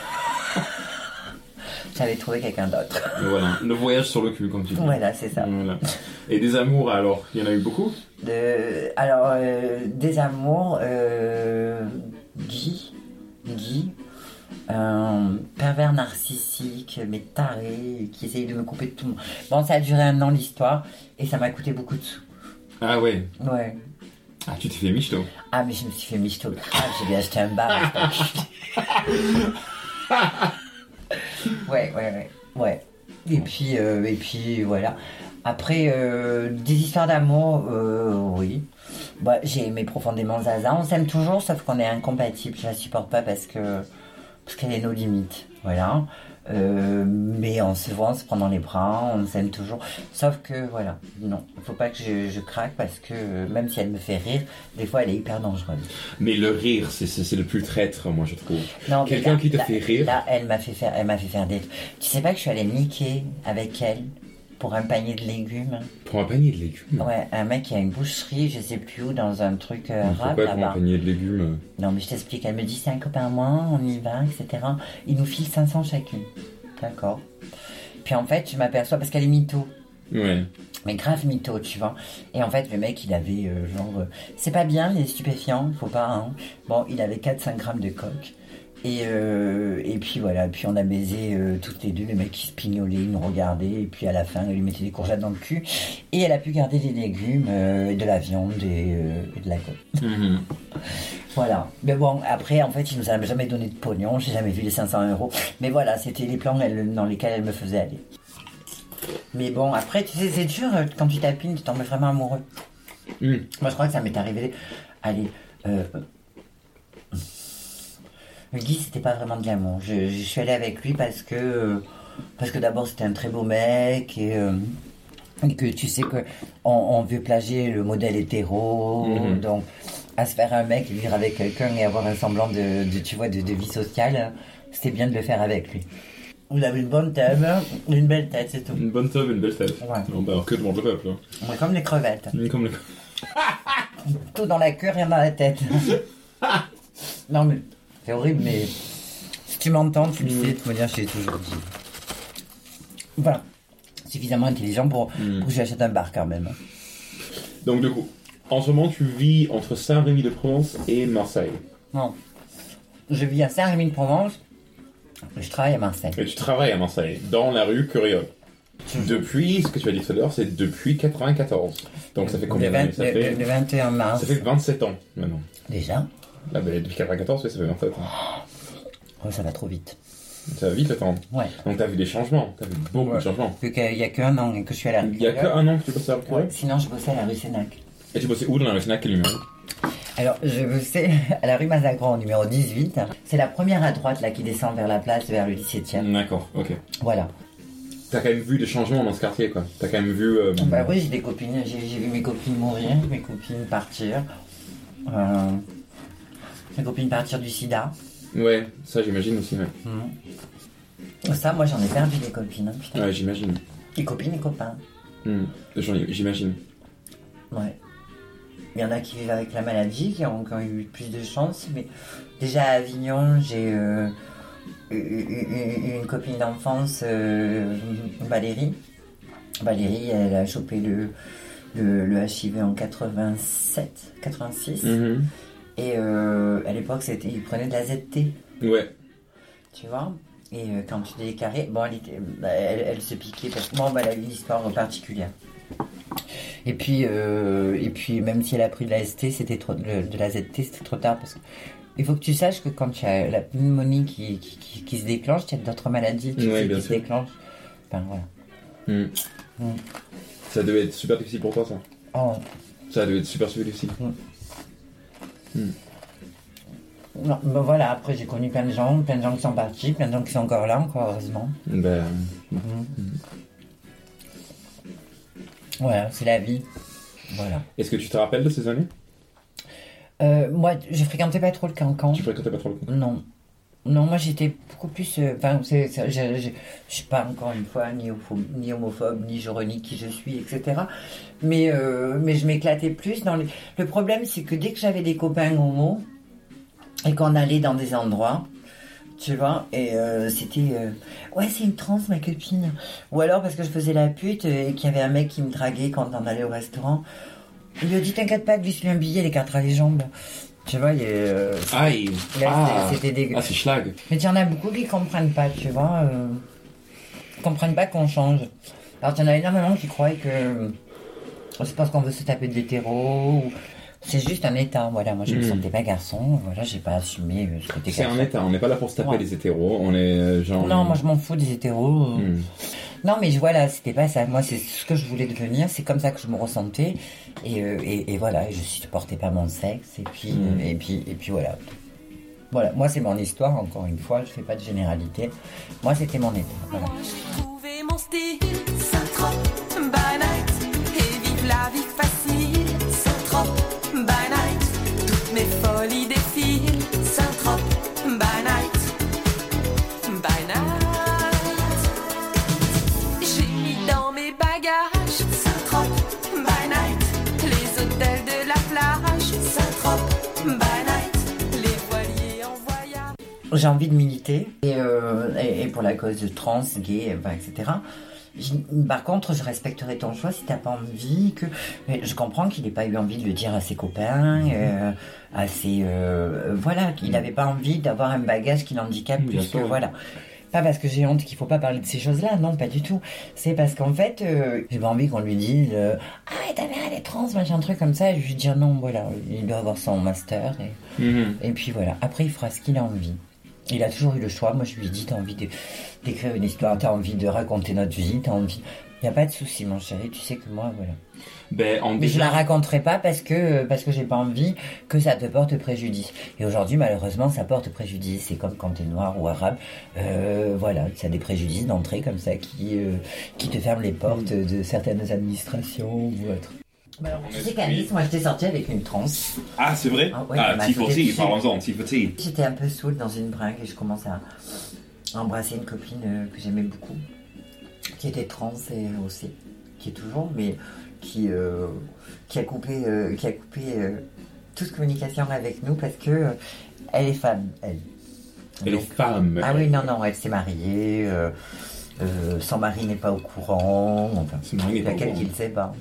J'avais trouvé quelqu'un d'autre.
Et voilà, le voyage sur le cul, comme tu dis.
Voilà, c'est ça.
Voilà. Et des amours, alors, il y en a eu beaucoup?
De, alors, euh, des amours, euh, Guy, Guy, un pervers narcissique, mais taré, qui essaye de me couper de tout le monde. Bon, ça a duré un an l'histoire, et ça m'a coûté beaucoup de sous.
Ah ouais.
Ouais.
Ah, tu t'es fait michto.
Ah, mais je me suis fait michto grave, j'ai bien acheté un bar. à cette Ouais, ouais, ouais, ouais. Et puis, euh, et puis voilà. Après, euh, des histoires d'amour, euh, oui. Bah, j'ai aimé profondément Zaza. On s'aime toujours, sauf qu'on est incompatibles. Je la supporte pas parce que parce qu'elle est nos limites. Voilà. Euh, mais on se voit, on se prend dans les bras, on s'aime toujours. Sauf que voilà, non, il faut pas que je, je craque parce que euh, même si elle me fait rire, des fois elle est hyper dangereuse.
Mais le rire, c'est, c'est, c'est le plus traître, moi, je trouve.
Non, mais
Quelqu'un
là-
qui te
là-
fait rire.
Là, elle m'a fait faire, elle m'a fait faire des. Tu sais pas que je suis allée niquer avec elle pour un panier de légumes.
Pour un panier de légumes.
Ouais, un mec qui a une boucherie, je sais plus où, dans un truc euh,
Mais
rap
pourquoi pour un
là-bas.
panier de légumes?
Non, mais je t'explique. Elle me dit c'est un copain à moi, on y va, et cetera. Il nous file cinq cents chacune. D'accord. Puis en fait, je m'aperçois parce qu'elle est mytho.
Ouais.
Mais grave mytho, tu vois. Et en fait, le mec, il avait euh, genre... euh, c'est pas bien, les stupéfiants, faut pas, hein. Bon, il avait quatre cinq grammes de coke. Et, euh, et puis voilà, puis on a baisé euh, toutes les deux, le mec il se pignolait, il nous regardait, et puis à la fin, il lui mettait des courgettes dans le cul. Et elle a pu garder des légumes, euh, de la viande et, euh, et de la coke.
Mhm.
Voilà. Mais bon, après, en fait, il nous a jamais donné de pognon, j'ai jamais vu les cinq cents euros. Mais voilà, c'était les plans elle- dans lesquels elle me faisait aller. Mais bon, après, tu sais, c'est dur, euh, quand tu tapines, tu tombes vraiment amoureux.
Mm.
Moi, je crois que ça m'est arrivé. Allez, euh. Le Guy, c'était pas vraiment de l'amour. Je, je suis allée avec lui parce que. euh, Parce que d'abord, c'était un très beau mec et. euh, et que tu sais que on, on veut plagier le modèle hétéro,
Mhm.
donc à se faire un mec, vivre avec quelqu'un et avoir un semblant de, de tu vois, de, de vie sociale, c'était bien de le faire avec lui. Vous avez une bonne tête, une belle tête, c'est tout.
Une bonne tube, une belle tête.
Ouais.
Non, bah, alors que demande le peuple. Hein.
On est comme les crevettes.
Comme le...
Tout dans la queue, rien dans la tête. Non, mais c'est horrible, mais si tu m'entends, tu le sais, de toute manière, je t'ai toujours dit. Voilà. Suffisamment intelligent pour,
Mm.
pour que j'achète un bar quand même.
Donc, du coup, en ce moment, tu vis entre Saint-Rémy-de-Provence et Marseille.
Non. Je vis à Saint-Rémy-de-Provence. Je travaille à Marseille.
Et tu travailles à Marseille, dans la rue Curiole. Depuis, ce que tu as dit tout à l'heure, c'est depuis quatre-vingt-quatorze. Donc, ça fait combien
le, vingt,
d'années ça
le,
fait
le vingt et un mars.
Ça fait vingt-sept ans, maintenant.
Déjà
Ah, ben, depuis quatre-vingt-quatorze, oui, ça fait vingt-sept ans.
Oh, ça va trop vite.
Ça va vite le temps.
Ouais.
Donc, t'as vu des changements, t'as vu beaucoup
Ouais.
de changements.
Vu qu'il n'y a qu'un an que je suis à la rue
Il y a
Curiole.
qu'un an que tu bossais à la rue Curiole.
Ouais, sinon, je bossais à la rue Sénac.
Et tu bossais où dans la rue Sénac, quel numéro?
Alors, je bossais à la rue Mazagran, au numéro dix-huit. C'est la première à droite, là, qui descend vers la place, vers le dix-septième.
D'accord, ok.
Voilà.
T'as quand même vu des changements dans ce quartier, quoi. T'as quand même vu... Euh...
Bah oui, j'ai des copines, j'ai, j'ai vu mes copines mourir, mes copines partir. Euh, mes copines partir du sida.
Ouais, ça j'imagine aussi, ouais.
Mmh. Ça, moi, j'en ai perdu des copines, hein, putain.
Ouais, j'imagine.
Des copines et copains.
Mmh. J'en ai- J'imagine.
Ouais. Il y en a qui vivent avec la maladie, qui ont, qui ont eu plus de chance. Mais déjà à Avignon, j'ai euh, eu, eu- eu- une copine d'enfance, euh, Valérie. Valérie, elle a chopé le, le, le H I V en quatre-vingt-sept, quatre-vingt-six.
Mmh.
Et euh, à l'époque, c'était, ils prenaient de la Z T,
Ouais.
tu vois. Et euh, quand tu déclarais, bon, elle, était, bah, elle, elle se piquait parce que bon, bah, elle a eu une histoire particulière. Et puis, euh, et puis, même si elle a pris de la S T, c'était trop, de, de la Z T, c'était trop tard parce que il faut que tu saches que quand tu as la pneumonie qui, qui, qui, qui se déclenche, il y a d'autres maladies qui,
Ouais,
qui
bien
se
sûr.
déclenchent. Enfin, voilà.
Mmh.
Mmh.
Ça devait être super difficile pour toi, ça.
Oh.
Ça devait être super super difficile.
Non, ben voilà, après j'ai connu plein de gens, plein de gens qui sont partis, plein de gens qui sont encore là, encore heureusement.
Ben...
Voilà, c'est la vie. Voilà.
Est-ce que tu te rappelles de ces années?
Euh, moi, je fréquentais pas trop le cancan.
Tu fréquentais pas trop le coup?
Non. Non, moi j'étais beaucoup plus. euh, Enfin, c'est, c'est- je, je, je suis pas encore une fois ni, homo- ni homophobe, ni je renie qui je suis, et cetera. Mais, euh, mais je m'éclatais plus dans les. Le problème, c'est que dès que j'avais des copains homo et qu'on allait dans des endroits, tu vois, et euh, c'était. euh, ouais, c'est une trans, ma copine. Ou alors parce que je faisais la pute et qu'il y avait un mec qui me draguait quand on allait au restaurant. Il lui a dit t'inquiète pas, glisse-lui un billet, les quatre à les jambes. Tu vois, il y a, euh,
Aïe!
là,
Ah,
c'était c'était dégueu.
ah c'est schlag.
Mais il y en a beaucoup qui comprennent pas, tu vois. Euh, comprennent pas qu'on change. Alors il y en a énormément qui croient que euh, c'est parce qu'on veut se taper de l'hétéro. Ou... C'est juste un état, voilà. Moi je me
Mm.
sentais pas garçon, voilà, j'ai pas assumé euh, ce côté
C'est
garçon.
un état, on n'est pas là pour se taper
Ouais.
les hétéros, on est euh, genre...
Non, moi je m'en fous des hétéros. euh.
Hmm.
Non, mais je- voilà, c'était pas ça. Moi, c'est ce que je voulais devenir. C'est comme ça que je me ressentais. Et, euh, et, et voilà, et je supportais pas mon sexe. Et puis,
Mm.
euh, et puis, et puis voilà. Voilà, moi, c'est mon histoire. Encore une fois, je fais pas de généralité. Moi, c'était mon état. Voilà.
Moi j'ai trouvé mon style, Saint-Trope, by night. Et vive la vie facile, Saint-Trope, by night. Toutes mes folies défilent, Saint-Trope, by night. By night. J'ai mis dans mes bagages, Saint-Trope, by night. Les hôtels de la plage, Saint-Trope, by night. Les voiliers en voyage.
J'ai envie de militer. Et, euh, et, et pour la cause de trans, gay, enfin, et cetera. Je- par contre, je respecterai ton choix si t'as pas envie que. Mais je comprends qu'il n'ait pas eu envie de le dire à ses copains, euh, à ses. euh, voilà, qu'il n'avait pas envie d'avoir un bagage qui l'handicape
Bien
plus
sûr.
que. Voilà. Pas parce que j'ai honte qu'il faut pas parler de ces choses-là, non, pas du tout. C'est parce qu'en fait, euh, j'ai pas envie qu'on lui dise euh, ah, ta mère elle est trans, machin, un truc comme ça, et je lui dire non, voilà, il doit avoir son master, et,
Mhm.
et puis voilà. Après, il fera ce qu'il a envie. Il a toujours eu le choix. Moi, je lui ai dit, t'as envie de, d'écrire une histoire, t'as envie de raconter notre vie, t'as envie. Il n'y a pas de souci, mon chéri, tu sais que moi, voilà.
Ben, en
Mais je
déjà-
la raconterai pas parce que, parce que j'ai pas envie que ça te porte préjudice. Et aujourd'hui, malheureusement, ça porte préjudice. C'est comme quand t'es noir ou arabe. Euh, voilà, ça a des préjudices d'entrée comme ça qui, euh, qui te ferment les portes de certaines administrations ou autres. Bah alors, tu sais qu'Alice, moi, j'étais sortie avec une trans.
Ah, c'est vrai?
Ah, ouais,
Ah,
elle m'a
T
sauté
quatre T,
dessus.
parlons-en, T quatre T.
J'étais un peu saoule dans une bringue et je commence à embrasser une copine euh, que j'aimais beaucoup, qui était trans et aussi, qui est toujours, mais qui, euh, qui a coupé, euh, qui a coupé euh, toute communication avec nous parce que euh, elle est femme, elle.
Elle
Donc,
est femme.
ah oui, non, non, elle s'est mariée, euh, euh, son mari n'est pas au courant, enfin,
Son mari n'est
il y a
pas au
quelqu'un
courant.
qui le sait pas.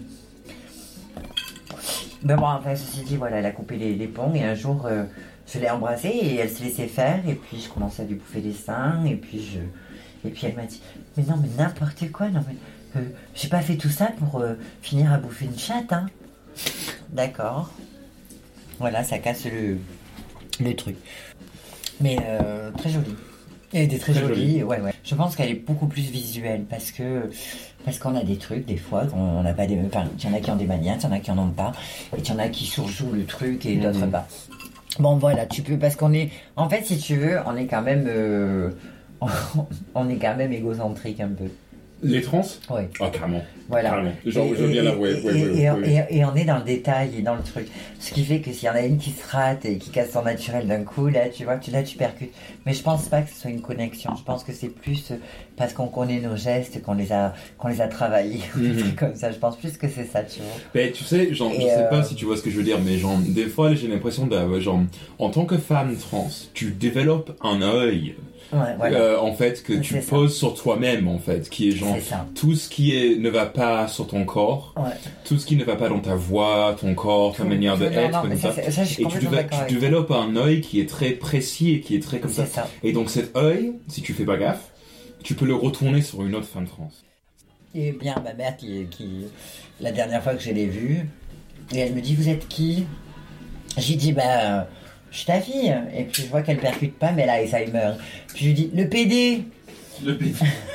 Mais bon, enfin, ceci dit, voilà, elle a coupé les, les ponts et un jour, euh, je l'ai embrassée et elle se laissait faire et puis je commençais à lui bouffer les seins et puis je... Et puis elle m'a dit, mais non, mais n'importe quoi, non, mais euh, j'ai pas fait tout ça pour euh, finir à bouffer une chatte, hein. D'accord. Voilà, ça casse le, le truc. Mais euh, très jolie. Elle était très,
Très
jolie,
jolie.
ouais, ouais. Je pense qu'elle est beaucoup plus visuelle parce que parce qu'on a des trucs, des fois, qu'on n'a pas des. Enfin, il y en a qui ont des manières, il y en a qui en ont pas, et il y en a qui surjouent le truc et d'autres
Mhm.
pas. Bon, voilà, tu peux, parce qu'on est. En fait, si tu veux, on est quand même. euh, on est quand même égocentrique un peu.
Les trans?
Oui.
Ah, carrément.
Voilà.
Carrément. Genre,
Et-
je veux bien
et-
l'avouer.
et-
Ouais,
et-
ouais,
et-
ouais, ouais.
et- et on est dans le détail et dans le truc. Ce qui fait que s'il y en a une qui se rate et qui casse son naturel d'un coup, là, tu vois, tu, là, tu percutes. Mais je pense pas que ce soit une connexion. Je pense que c'est plus euh, parce qu'on connaît nos gestes, qu'on les a, qu'on les a travaillés, ou des
Mhm.
trucs comme ça. Je pense plus que c'est ça, tu vois.
Ben, tu sais, genre, je
Et,
sais
euh,
pas si tu vois ce que je veux dire, mais genre, des fois, j'ai l'impression d'avoir, genre, en tant que femme trans, tu développes un œil,
Ouais, voilà.
euh, en fait, que tu
C'est ça.
poses sur toi-même, en fait, qui est genre,
C'est ça.
tout ce qui est, ne va pas sur ton corps,
Ouais.
tout ce qui ne va pas dans ta voix, ton corps, ta
Tout-
manière de
tout- non,
être,
non,
comme
mais
ça.
ça, c'est- ça, je suis
Et tu,
complètement
déve-
d'accord
tu
avec toi.
développes un œil qui est très précis et qui est très comme ça.
C'est ça.
Et donc cet œil, si tu fais pas gaffe, tu peux le retourner sur une autre femme trans.
Et bien, ma mère, qui, qui, la dernière fois que je l'ai vue, et elle me dit, vous êtes qui? J'ai dit, bah, euh, je suis ta fille. Et puis je vois qu'elle percute pas, mais elle a Alzheimer. Puis je lui dis, le P D.
Le P D.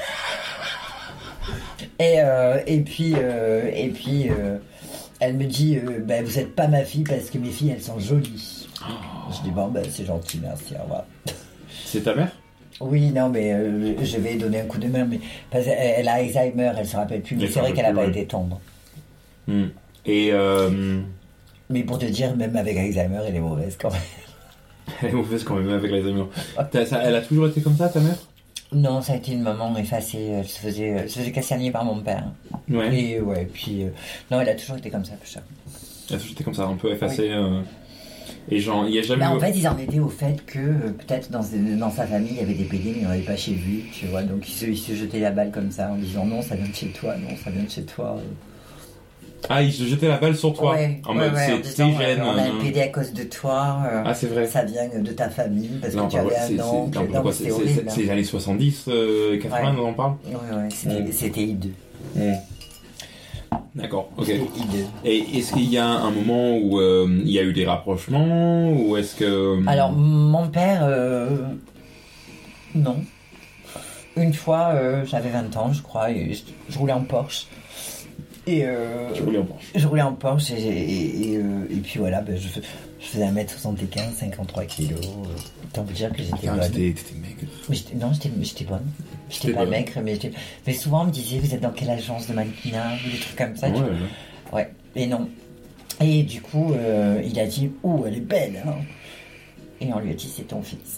Et, euh, et puis, euh, et puis euh, elle me dit, euh, bah, vous êtes pas ma fille parce que mes filles, elles sont jolies. Je dis, bon, bah, c'est gentil, merci, au revoir.
C'est ta mère?
Oui, non, mais euh, je vais donner un coup de main, mais parce qu'elle elle a Alzheimer, elle se rappelle plus, mais
Elle
c'est
se
vrai
rappelle
qu'elle a
plus,
pas
ouais.
été tendre.
Hmm. Et euh,
Mais pour te dire, même avec Alzheimer, elle est mauvaise quand même.
elle est mauvaise quand même avec l'Alzheimer. T'as- ça- Elle a toujours été comme ça, ta mère?
Non, ça a été une maman effacée, elle se faisait, elle se faisait castagner par mon père.
Ouais.
Et ouais, puis... euh, non, elle a toujours été comme ça, plus ça.
Elle a toujours été comme ça, un peu effacée. euh, Et genre, il y a jamais.
Bah, en
eu-
fait, ils en étaient au fait que euh, peut-être dans, dans sa famille, il y avait des P D, mais il n'y en avait pas chez lui, tu vois. Donc ils se, ils se jetaient la balle comme ça en disant non, ça vient de chez toi, non, ça vient de chez toi.
Ah, ils se jetaient la balle sur toi.
Ouais,
en
ouais,
mode,
ouais, en
c'est
disant,
tes gènes.
euh, on a
euh,
un P D à cause de toi, euh,
Ah, c'est vrai.
ça vient de ta famille, parce
Non,
que tu
bah, ouais,
avais
c'est-
un
c'est-
oncle.
non,
Non,
pourquoi
mais
c'est
c'était
c'est-
horrible.
c'est les
hein.
années soixante-dix, euh, quatre-vingts,
Ouais.
on en parle?
Ouais, ouais, c'était
Mm.
c'était hideux.
Hmm. D'accord, ok.
C'était hideux.
Et est-ce qu'il y a un moment où euh, il y a eu des rapprochements, ou est-ce que...
Alors, mon père, euh, non. Une fois, euh, j'avais vingt ans, je crois, et je, je roulais en Porsche. Et euh,
Tu roulais en Porsche.
je roulais en Porsche, et, et, et, euh, et puis voilà, ben, je, je faisais un mètre soixante-quinze, cinquante-trois kilos. euh, Autant vous dire que j'étais
Ah,
bonne.
t'étais t'étais maigre.
Mais j'étais- non, j'étais j'étais bonne. J'étais
T'étais
pas
bonne.
maigre, mais, j'étais- mais souvent on me disait, vous êtes dans quelle agence de mannequinat, ou des trucs comme ça.
Ouais,
tu vois.
ouais.
Ouais, et non. Et du coup, euh, il a dit, ouh, elle est belle, hein. Et on lui a dit, c'est ton fils.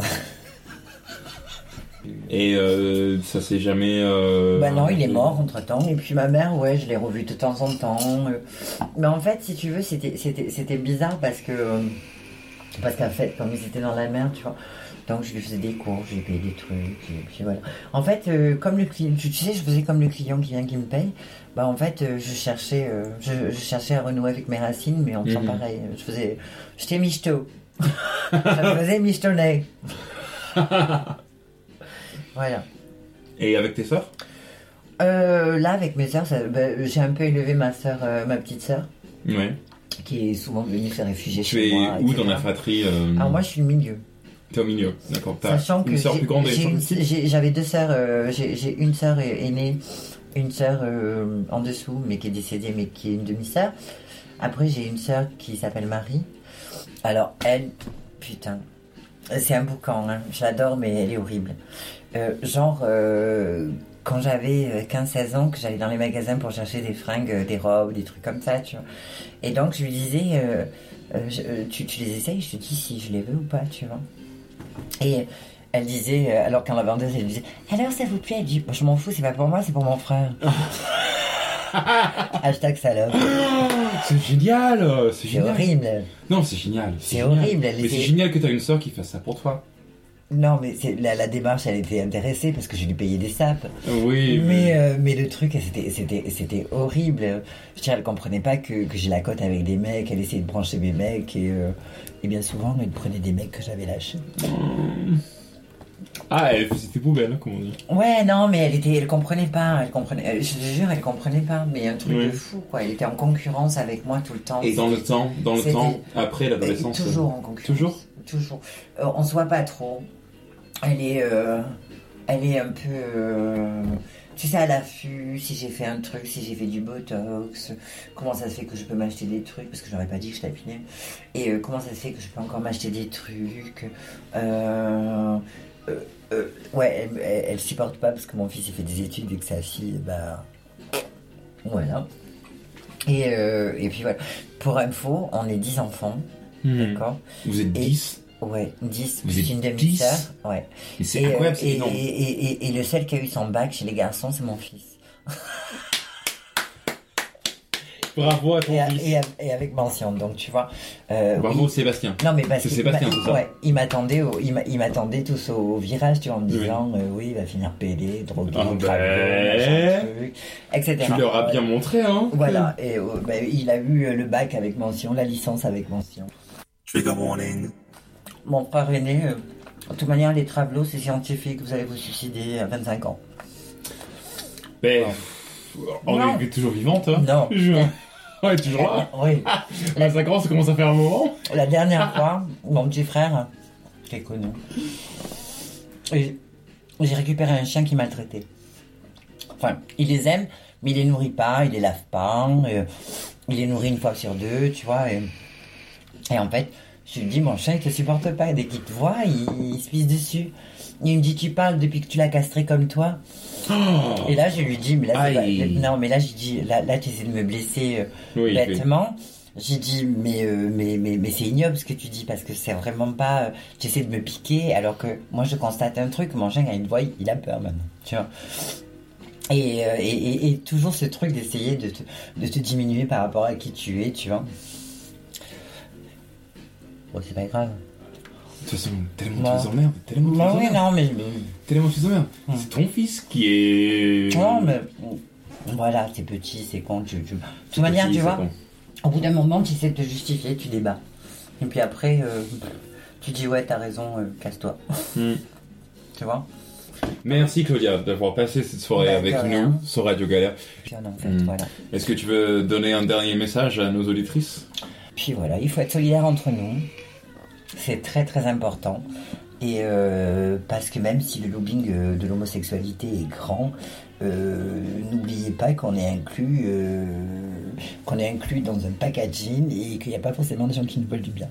Et euh, ça s'est jamais... Euh...
Bah non, il est mort entre-temps. Et puis ma mère, ouais, je l'ai revue de temps en temps. euh. Mais en fait, si tu veux, c'était, c'était, c'était bizarre parce que... euh, Parce qu'en fait, comme ils étaient dans la mer, tu vois... Donc je lui faisais des cours, je lui payais des trucs, et puis voilà. En fait, euh, comme le client... Tu sais, je faisais comme le client qui vient, qui me paye. Bah en fait, euh, je cherchais euh, je, je cherchais à renouer avec mes racines, mais en faisant
Mhm.
pareil. Je faisais... J'étais michto. Je faisais michtonné. Voilà.
Et avec tes sœurs?
Euh, là, avec mes sœurs, ça- bah, j'ai un peu élevé ma sœur, euh, ma petite sœur,
Ouais.
qui est souvent venue se réfugier
Tu
chez
es
moi.
où
et cetera.
dans la fratrie euh...
Alors moi, je suis le milieu.
T'es au milieu, d'accord. T'as
Sachant que
une sœur
j'ai-
plus grande et
j'ai
une
une-
sœur plus petite?
j'ai- j'avais deux sœurs, euh, j'ai j'ai une sœur aînée, une sœur euh, en dessous, mais qui est décédée, mais qui est une demi-sœur. Après, j'ai une sœur qui s'appelle Marie. Alors, elle, putain, c'est un boucan, hein. Je l'adore, mais elle est horrible. Euh, genre, euh, quand j'avais quinze seize ans, que j'allais dans les magasins pour chercher des fringues, euh, des robes, des trucs comme ça, tu vois. Et donc, je lui disais, euh, euh, je- euh, tu, tu les essayes? Je te dis si je les veux ou pas, tu vois. Et elle disait, euh, alors quand la vendeuse, elle disait, alors ça vous plaît? Elle dit, bah, je m'en fous, c'est pas pour moi, c'est pour mon frère. Hashtag salope.
C'est génial, c'est
C'est
génial.
horrible.
Non, c'est génial.
C'est
génial.
horrible.
Mais c'est génial que t'as une sœur qui fasse ça pour toi.
Non, mais c'est, la, la démarche, elle était intéressée parce que je lui payais des sapes.
Oui.
Mais, euh, mais le truc, c'était, c'était, c'était horrible. Je veux dire, elle comprenait pas que, que j'ai la cote avec des mecs. Elle essayait de brancher mes mecs. Et, euh, et bien souvent, elle prenait des mecs que j'avais lâchés.
Mmh. Ah, elle faisait tes poubelles, comme on dit.
Ouais, non, mais elle était, elle comprenait pas. Elle comprenait, je te jure, elle comprenait pas. Mais un truc
Oui.
de fou, quoi. Elle était en concurrence avec moi tout le temps.
Et dans le temps, dans le
C'était-
temps, après l'adolescence.
Toujours en concurrence.
Toujours
Toujours. Euh, on se voit pas trop. Elle est, euh, elle est un peu, euh, tu sais, à l'affût. Si j'ai fait un truc, si j'ai fait du botox, comment ça se fait que je peux m'acheter des trucs parce que j'aurais pas dit que je tapinais. Et euh, comment ça se fait que je peux encore m'acheter des trucs. Euh, euh, euh, ouais, elle, elle, elle supporte pas parce que mon fils il fait des études et que sa fille, bah, voilà. Et euh, et puis voilà. Pour info, on est dix enfants,
Hmm.
d'accord.
Vous êtes
Et-
dix.
Ouais, dix
Vous
plus
êtes
une
dix?
demi-sœur. Ouais.
Mais c'est
Et,
incroyable,
euh,
c'est
et,
énorme.
et, et, et- et le seul qui a eu son bac chez les garçons, c'est mon fils.
Bravo à ton
Et,
fils.
et, et avec mention, donc tu vois. euh,
Bravo
oui.
Sébastien.
Non mais parce
C'est
qu'il
Sébastien,
m'a-
c'est ça
ouais, il m'attendait, au- il m'a- il m'attendait tous au, au virage, tu vois, en me
Oui.
disant, euh, oui, il va finir pédé, drogué,
Ah ben.
travaillé, machin, truc, et cetera.
Tu leur as bien montré, hein.
Voilà, et euh, bah, il a eu euh, le bac avec mention, la licence avec mention.
Trigger warning.
Mon frère aîné, euh, de toute manière, les travelots, c'est scientifique, vous allez vous suicider à vingt-cinq ans.
Ben, on
Non.
est toujours vivante, hein.
Non.
Je... Ouais, toujours là.
Oui.
À cinq ans, ça commence à faire un moment.
La dernière fois, mon petit frère, qui est connu, et j'ai récupéré un chien qui maltraitait. Enfin, il les aime, mais il les nourrit pas, il les lave pas, euh, il les nourrit une fois sur deux, tu vois. Et, et en fait, je lui dis, mon chien, il te supporte pas. Dès qu'il te voit, il, il se pisse dessus. Il me dit, tu parles depuis que tu l'as castré comme toi. Et là, je lui dis, mais là, c'est
Aïe.
pas... non, mais là, j'ai dit, là, là, tu essaies de me blesser euh,
Oui,
bêtement. J'ai dit, mais, euh, mais, mais, mais c'est ignoble ce que tu dis, parce que c'est vraiment pas. euh, tu essaies de me piquer, alors que moi, je constate un truc, mon chien, quand il te voit, il a peur maintenant. Tu vois. Et, euh, et, et, et toujours ce truc d'essayer de te, de te diminuer par rapport à qui tu es, tu vois. Bon, c'est pas grave.
De toute façon, tellement
Non.
tu les emmerdes. Tellement tu
Non,
les
oui,
emmerdes.
non, mais.
Tellement tu les emmerdes.
Hmm.
C'est ton fils qui est.
Non, mais. Voilà, c'est petit, c'est con. Tu, tu... De toute manière,
Petit,
tu
c'est
vois,
con.
au bout d'un moment, tu sais te justifier, tu débats. Et puis après, euh, tu dis, ouais, t'as raison, euh, casse-toi.
Hmm.
Tu vois.
Merci Claudia d'avoir passé cette soirée
Bah,
avec
de rien.
nous sur Radio Galère.
Puis en fait,
Hmm.
voilà.
Est-ce que tu veux donner un dernier message à nos auditrices?
Puis voilà, il faut être solidaire entre nous. C'est très très important. Et euh, parce que même si le lobbying euh, de l'homosexualité est grand, euh, n'oubliez pas qu'on est inclus, euh, qu'on est inclus dans un packaging et qu'il n'y a pas forcément des gens qui nous veulent du bien.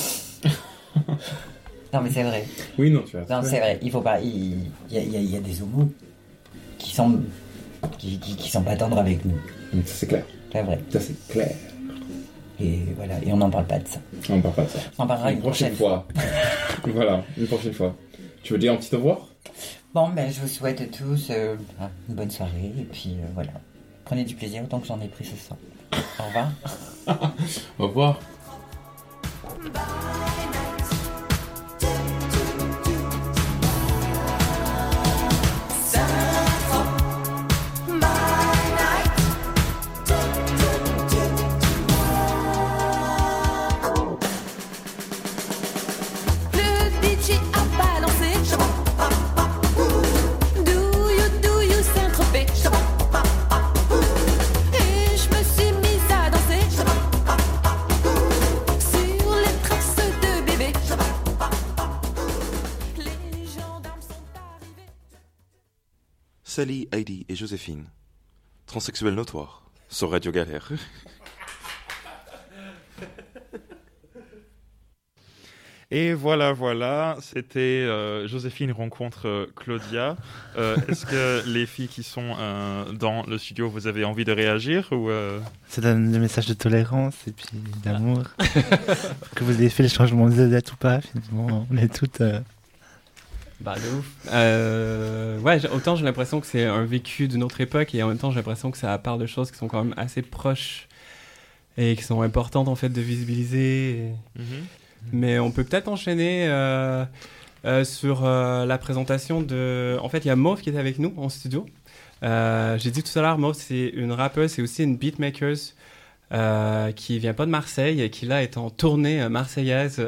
Non mais c'est vrai.
Oui, non, tu as.
Non c'est vrai. Il faut pas. Il il y, a- il y a- il y a des homos qui sont qui, qui, qui sont pas tendres avec nous.
Ça, c'est clair.
C'est vrai.
Ça, c'est clair.
Et voilà. Et on n'en parle pas de ça.
On parle pas de ça.
On en parlera
Une prochaine fois. Voilà, une prochaine fois. Tu veux dire un petit au revoir?
Bon, ben, je vous souhaite tous euh, une bonne soirée et puis euh, voilà. Prenez du plaisir autant que j'en ai pris ce soir. Au revoir.
Au revoir.
Le D J a balancé. Do you, do you Saint-Tropez. Et je me suis mise à danser sur les traces de bébé. Les gendarmes sont arrivés.
Sally, Heidi et Joséphine, transsexuelles notoires, sur Radio Galère.
Et voilà, voilà, c'était euh, Joséphine rencontre euh, Claudia. Euh, est-ce que les filles qui sont euh, dans le studio, vous avez envie de réagir ou euh...
Ça donne des messages de tolérance et puis d'amour. Que vous ayez fait le changement de date ou pas, finalement, on est toutes... euh,
Bah, de ouf. Euh, ouais, j'ai- autant j'ai l'impression que c'est un vécu d'une autre époque et en même temps j'ai l'impression que ça parle de choses qui sont quand même assez proches et qui sont importantes en fait de visibiliser. et-
Mhm.
Mais on peut peut-être enchaîner euh, euh, sur euh, la présentation de... En fait, il y a Mauve qui est avec nous en studio. Euh, j'ai dit tout à l'heure, Mauve, c'est une rappeuse, c'est aussi une beatmaker euh, qui vient pas de Marseille et qui là est en tournée euh, marseillaise.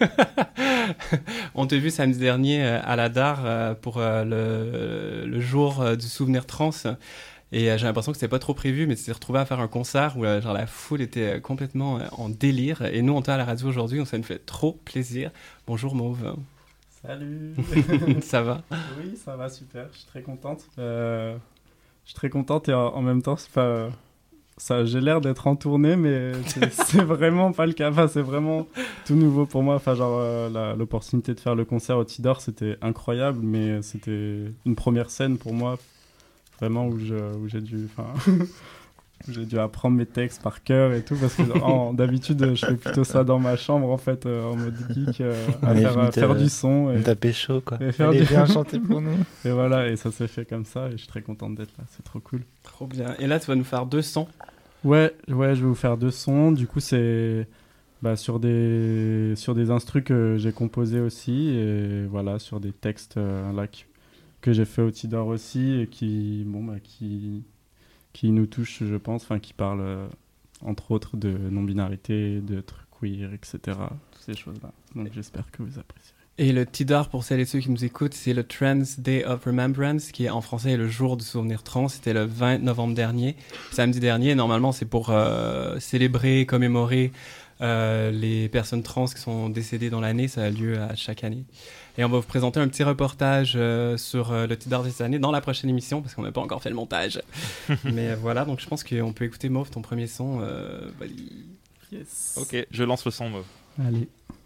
On t'a vu samedi dernier euh, à la D A R euh, pour euh, le, le jour euh, du souvenir trans. Et euh, j'ai l'impression que c'était pas trop prévu, mais tu t'es retrouvé à faire un concert où euh, genre la foule était euh, complètement euh, en délire. Et nous, on était à la radio aujourd'hui, donc ça nous fait trop plaisir. Bonjour Mauve.
Salut.
Ça va?
Oui, ça va super. Je suis très contente. Euh, je suis très contente et en, en même temps, c'est pas. Ça, j'ai l'air d'être en tournée, mais c'est, c'est vraiment pas le cas. Enfin, c'est vraiment tout nouveau pour moi. Enfin, genre euh, la, l'opportunité de faire le concert au Tidor, c'était incroyable, mais c'était une première scène pour moi, vraiment où je, où j'ai dû. Enfin. J'ai dû apprendre mes textes par cœur et tout, parce que en, d'habitude, je fais plutôt ça dans ma chambre, en fait, euh, en mode geek, euh, à faire, à faire du son.
On t'a pécho, quoi.
Et faire
Allez,
du...
viens chanter pour nous.
Et voilà, et ça s'est fait comme ça, et je suis très contente d'être là, c'est trop cool.
Trop bien. Et là, tu vas nous faire deux sons.
Ouais, ouais, je vais vous faire deux sons. Du coup, c'est bah, sur des sur des instrus que j'ai composés aussi, et voilà, sur des textes euh, là qui... que j'ai fait au Tidor aussi, et qui, bon, bah, qui... qui nous touche, je pense, enfin qui parle euh, entre autres de non-binarité, de trucs queer, et cetera. Toutes ces choses-là. Donc j'espère que vous apprécierez.
Et le Tidor, pour celles et ceux qui nous écoutent, c'est le Trans Day of Remembrance, qui est en français le jour du souvenir trans. C'était le vingt novembre dernier, samedi dernier. Normalement, c'est pour euh, célébrer, commémorer euh, les personnes trans qui sont décédées dans l'année. Ça a lieu à chaque année. Et on va vous présenter un petit reportage euh, sur euh, le Tidor de cette année dans la prochaine émission, parce qu'on n'a pas encore fait le montage. Mais euh, voilà, donc je pense qu'on peut écouter Mauve, ton premier son. Euh, bah, il-
Yes.
Ok, je lance le son, Mauve.
Allez.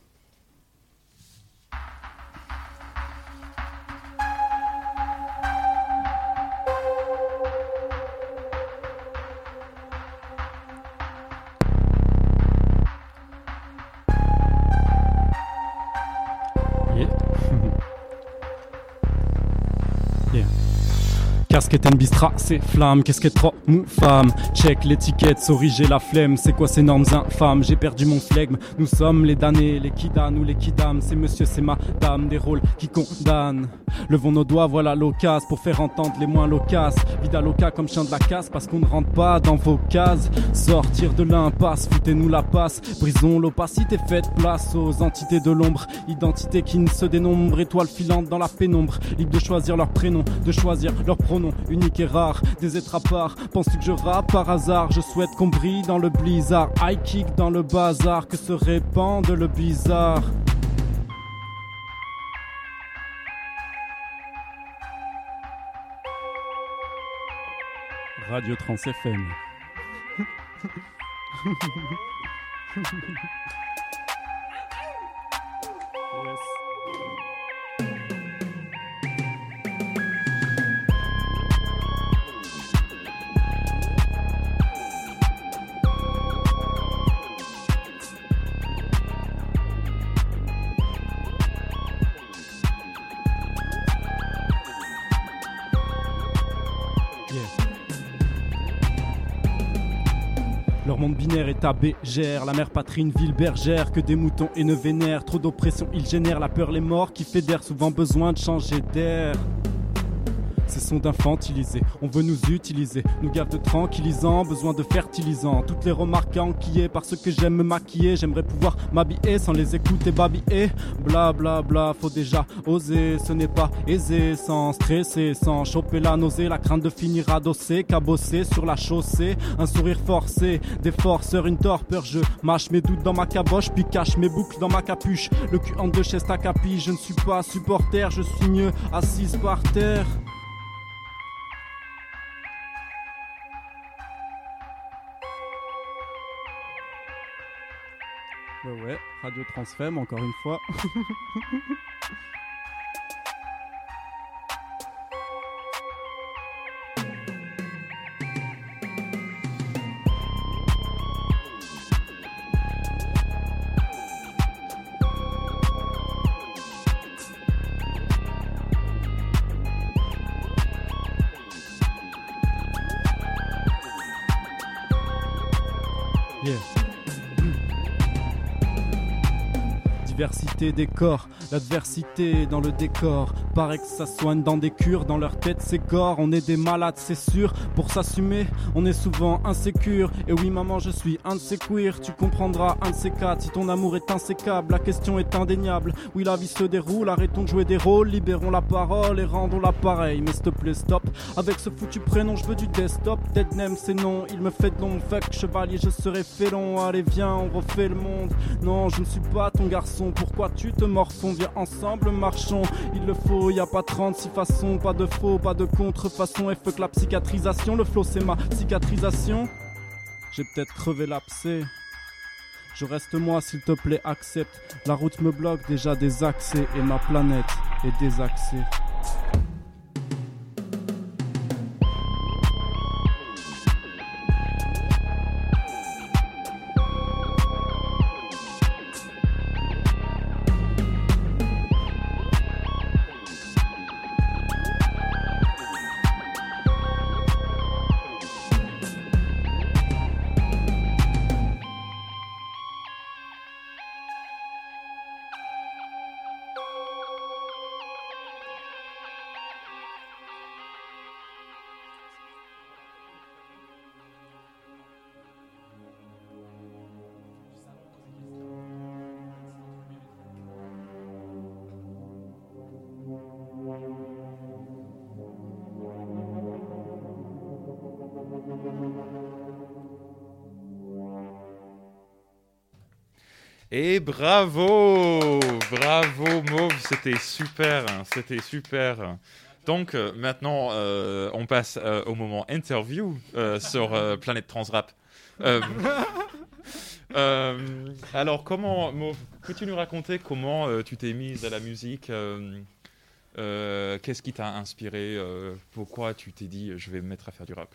Yeah. Yeah. Casquette Mbistra, c'est flamme, qu'est-ce qu'est trop mou femme. Check l'étiquette, sorry j'ai la flemme. C'est quoi ces normes infâmes? J'ai perdu mon flegme. Nous sommes les damnés, les kidanes ou les kidam. C'est monsieur, c'est madame, des rôles qui condamnent. Levons nos doigts, voilà l'occasion pour faire entendre les moins loquaces. Vida loca comme chien de la casse, parce qu'on ne rentre pas dans vos cases. Sortir de l'impasse, foutez-nous la passe. Brisons l'opacité, faites place aux entités de l'ombre. Identité qui ne se dénombre, étoiles filantes dans la pénombre. Libre de choisir leur prénom, de choisir leur pronom. Unique et rare, des êtres à part. Penses-tu que je rappe par hasard? Je souhaite qu'on brille dans le blizzard. High kick dans le bazar, que se répande le bizarre. Radio Trans F M. Yes. Leur monde binaire est à Bégère, la mère patrie une ville bergère, que des moutons et ne vénèrent, trop d'oppression ils génèrent, la peur les morts qui fédèrent, souvent besoin de changer d'air. Cessons d'infantiliser, on veut nous utiliser, nous gave de tranquillisants, besoin de fertilisants. Toutes les remarques enquillées, parce que j'aime me maquiller, j'aimerais pouvoir m'habiller sans les écouter babiller. Bla bla bla, faut déjà oser, ce n'est pas aisé, sans stresser, sans choper la nausée, la crainte de finir adossé, cabossé sur la chaussée, un sourire forcé, des forceurs, une torpeur, je mâche mes doutes dans ma caboche, puis cache mes boucles dans ma capuche, le cul en deux chaises tacapi, je ne suis pas supporter, je suis mieux assise par terre. Ouais, ouais, Radio Transfem, encore une fois. Yeah. Diversité des corps, l'adversité dans le décor. Paraît que ça soigne dans des cures, dans leur tête c'est gore. On est des malades c'est sûr, pour s'assumer on est souvent insécure. Et oui maman je suis un de ces queers, tu comprendras un de ces quatre. Si ton amour est insécable, la question est indéniable. Oui la vie se déroule, arrêtons de jouer des rôles. Libérons la parole et rendons-la pareil. Mais s'il te plaît stop, avec ce foutu prénom je veux du desktop. Dead name c'est non, il me fait de long. Fuck chevalier je serai félon. Allez viens on refait le monde. Non je ne suis pas ton garçon. Pourquoi tu te morfonds? Viens ensemble marchons. Il le faut, y a pas trente-six façons. Pas de faux, pas de contrefaçon. Et fuck la psychiatrisation, le flow c'est ma cicatrisation. J'ai peut-être crevé l'abcès. Je reste moi s'il te plaît accepte. La route me bloque déjà des accès. Et ma planète est désaxée.
Et bravo, bravo Mauve, c'était super, c'était super. Donc euh, maintenant, euh, on passe euh, au moment interview euh, sur euh, Planète Transrap. Euh, euh, alors comment, Mauve, peux-tu nous raconter comment euh, tu t'es mise à la musique euh, euh, qu'est-ce qui t'a inspiré euh, pourquoi tu t'es dit je vais me mettre à faire du rap?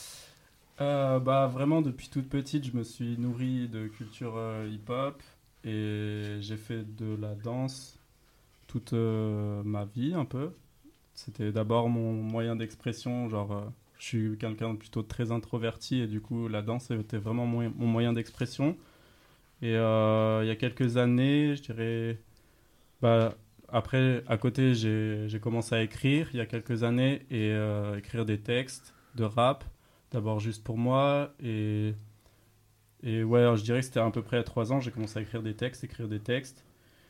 Euh, bah vraiment depuis toute petite je me suis nourri de culture euh, hip-hop et j'ai fait de la danse toute euh, ma vie un peu. C'était d'abord mon moyen d'expression, genre euh, je suis quelqu'un de plutôt très introverti et du coup la danse était vraiment mon, mon moyen d'expression. Et euh, il y a quelques années, je dirais, bah, après à côté j'ai, j'ai commencé à écrire il y a quelques années et euh, écrire des textes de rap. D'abord juste pour moi et, et ouais, alors je dirais que c'était à peu près à trois ans, j'ai commencé à écrire des textes, écrire des textes.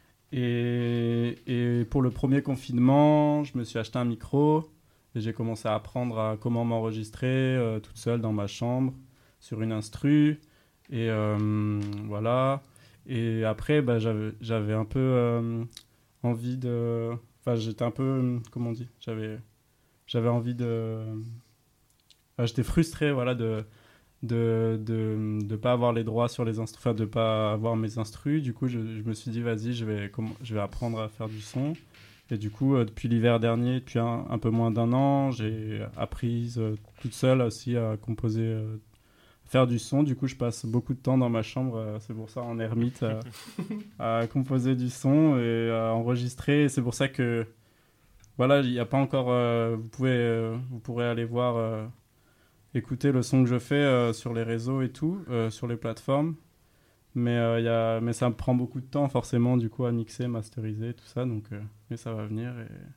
Et, et pour le premier confinement, je me suis acheté un micro et j'ai commencé à apprendre à comment m'enregistrer euh, toute seule dans ma chambre sur une instru. Et euh, voilà. Et après, bah, j'avais, j'avais un peu euh, envie de... Enfin, j'étais un peu... Comment on dit ? J'avais, j'avais envie de... Enfin, j'étais frustré, voilà, de de de de pas avoir les droits sur les instrus, enfin de pas avoir mes instrus. Du coup, je, je me suis dit vas-y, je vais comment, je vais apprendre à faire du son. Et du coup, euh, depuis l'hiver dernier, depuis un, un peu moins d'un an, j'ai appris euh, toute seule aussi à composer, euh, faire du son. Du coup, je passe beaucoup de temps dans ma chambre, euh, c'est pour ça en ermite, euh, à composer du son et à enregistrer. Et c'est pour ça que voilà, il n'y a pas encore. Euh, vous pouvez, euh, vous pourrez aller voir. Euh, écouter le son que je fais euh, sur les réseaux et tout, euh, sur les plateformes. Mais, euh, y a... mais ça me prend beaucoup de temps, forcément, du coup, à mixer, masteriser, tout ça. Donc, euh... mais ça va venir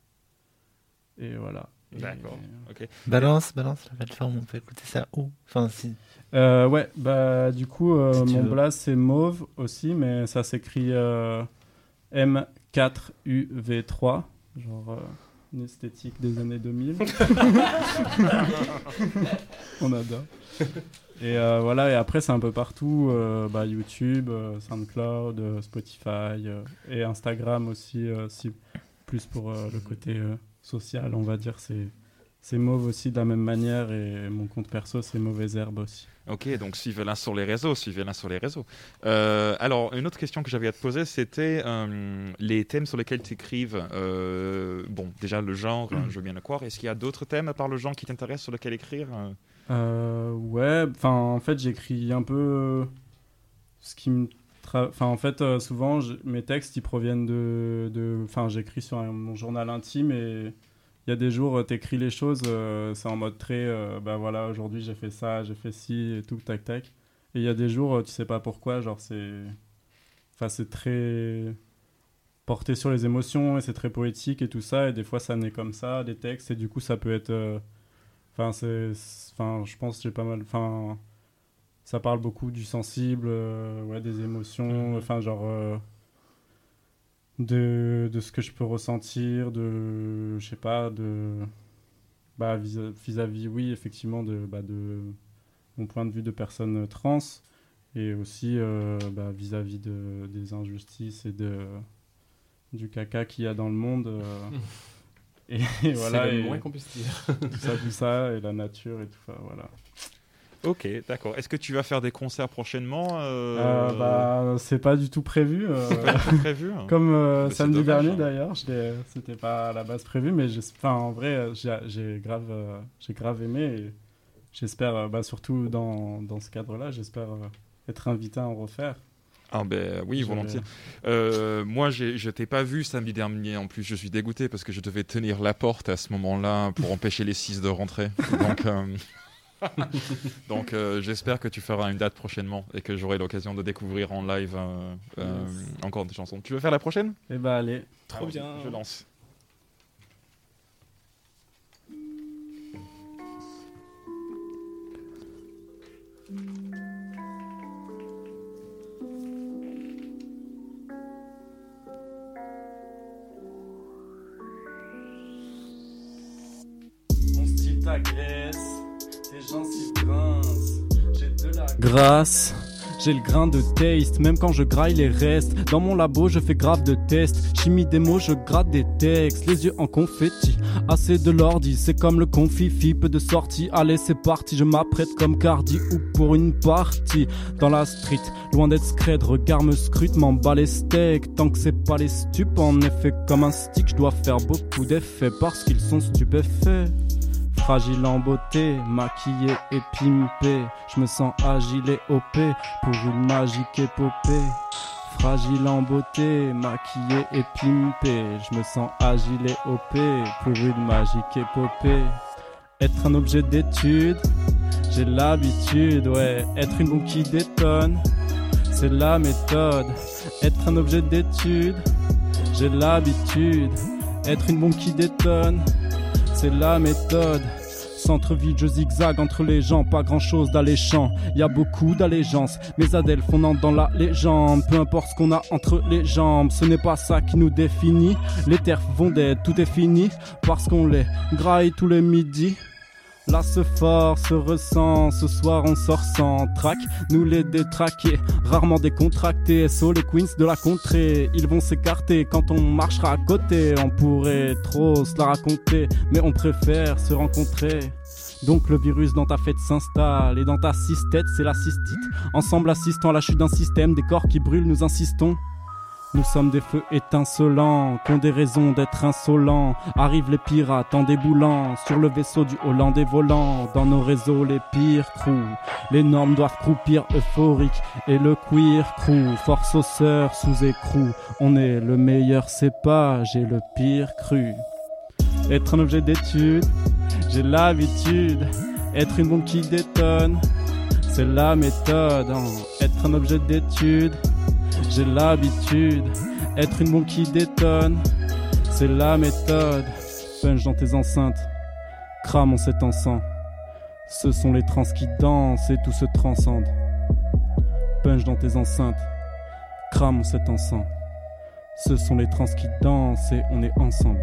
et, et voilà.
D'accord,
et...
ok.
Balance, balance la plateforme, on peut écouter ça où? Enfin, si...
Euh, ouais, bah, du coup, euh,
si
mon
veux.
blaze, c'est Mauve aussi, mais ça s'écrit euh, M quatre U V trois, genre... Euh... une esthétique des années deux mille. On adore. Et euh, voilà, et après c'est un peu partout, euh, bah, YouTube, euh, SoundCloud, euh, Spotify euh, et Instagram aussi, euh, si, plus pour euh, le côté euh, social, on va dire, c'est, c'est Mauve aussi de la même manière et mon compte perso c'est Mauvaise Herbe aussi.
Ok, donc suivez-la sur les réseaux, suivez-la sur les réseaux. Euh, alors, une autre question que j'avais à te poser, c'était euh, les thèmes sur lesquels tu écrives. Euh, bon, déjà le genre, mm. je veux bien le croire. Est-ce qu'il y a d'autres thèmes à part le genre qui t'intéressent sur lesquels écrire?
euh, Ouais, enfin, en fait, j'écris un peu ce qui me... Enfin, tra... en fait, euh, souvent, je... mes textes, ils proviennent de... Enfin, de... j'écris sur un... mon journal intime et... Il y a des jours, tu écris les choses, euh, c'est en mode très, euh, bah voilà, aujourd'hui j'ai fait ça, j'ai fait ci, et tout, tac, tac. Et il y a des jours, euh, tu sais pas pourquoi, genre c'est... Enfin, c'est très porté sur les émotions et c'est très poétique et tout ça. Et des fois, ça naît comme ça, des textes. Et du coup, ça peut être... Enfin, euh, c'est... Enfin, je pense que j'ai pas mal... Enfin, ça parle beaucoup du sensible, euh, ouais, des émotions. Enfin, genre... Euh, de, de ce que je peux ressentir, de... Je sais pas, de... Bah, vis- vis-à-vis, oui, effectivement, de, bah, de mon point de vue de personne trans, et aussi euh, bah, vis-à-vis de, des injustices et de, du caca qu'il y a dans le monde. Euh, et, et voilà,
c'est le
et
moins qu'on puisse dire.
tout ça, tout ça, et la nature et tout ça, voilà.
Ok, d'accord. Est-ce que tu vas faire des concerts prochainement euh...
Euh, bah, c'est pas du tout prévu. Euh,
c'est pas du tout prévu.
Comme euh,
Mais
samedi
c'est dommage,
dernier
hein.
d'ailleurs, je l'ai- c'était pas à la base prévu, mais j'ai- enfin, en vrai, j'ai, j'ai, grave, euh, j'ai grave aimé. Et j'espère, euh, bah, surtout dans, dans ce cadre-là, j'espère euh, être invité à en refaire.
Ah ben oui,
Je
volontiers.
vais-
Euh, moi, j'ai, je t'ai pas vu samedi dernier. En plus, je suis dégoûté parce que je devais tenir la porte à ce moment-là pour empêcher les six de rentrer. Donc, euh, donc euh, j'espère que tu feras une date prochainement et que j'aurai l'occasion de découvrir en live euh, euh,
Yes.
encore des chansons. Tu veux faire la prochaine?
Eh bah allez.
Trop bien.
Je lance.
Mon style t'agresse, tes gencives grincent, j'ai de la
Grâce, j'ai le grain de taste, même quand je graille les restes. Dans mon labo, je fais grave de tests. Chimie des mots, je gratte des textes. Les yeux en confetti, assez de l'ordi. C'est comme le confifi, peu de sorties. Allez, c'est parti, je m'apprête comme Cardi ou pour une partie. Dans la street, loin d'être scred, regard me scrute, m'en bat les steaks. Tant que c'est pas les stupes, en effet, comme un stick, je dois faire beaucoup d'effets parce qu'ils sont stupéfaits. Fragile en beauté, maquillé et pimpé. Je me sens agile et O P pour une magique épopée. Fragile en beauté, maquillé et pimpé. Je me sens agile et O P pour une magique épopée. Être un objet d'étude, j'ai l'habitude, ouais. Être une bombe qui détonne, c'est la méthode. Être un objet d'étude, j'ai l'habitude. Être une bombe qui détonne, c'est la méthode. Centre-ville, je zigzag entre les gens, pas grand-chose d'alléchant. Y a beaucoup d'allégeance, mes adèles fondant dans la légende. Peu importe ce qu'on a entre les jambes, ce n'est pas ça qui nous définit. Les terres vont d'être, tout est fini, parce qu'on les graille tous les midis. Là ce fort se ressent, ce soir on sort sans trac, nous les détraqués, rarement décontractés, S O les queens de la contrée, ils vont s'écarter quand on marchera à côté, on pourrait trop se la raconter, mais on préfère se rencontrer. Donc le virus dans ta fête s'installe, et dans ta cystette c'est la cystite, ensemble assistant à la chute d'un système, des corps qui brûlent nous insistons. Nous sommes des feux étincelants, qui ont des raisons d'être insolents. Arrivent les pirates en déboulant sur le vaisseau du Hollandais volant. Dans nos réseaux, les pires crews. Les normes doivent croupir euphoriques. Et le queer crew, force aux sœurs sous écrou. On est le meilleur cépage et le pire cru. Être un objet d'étude, j'ai l'habitude. Être une bombe qui détonne, c'est la méthode. Être un objet d'étude, j'ai l'habitude. Être une bombe qui détonne, c'est la méthode. Punch dans tes enceintes, crame en cet encens. Ce sont les trans qui dansent et tout se transcende. Punch dans tes enceintes, crame en cet encens. Ce sont les trans qui dansent et on est ensemble.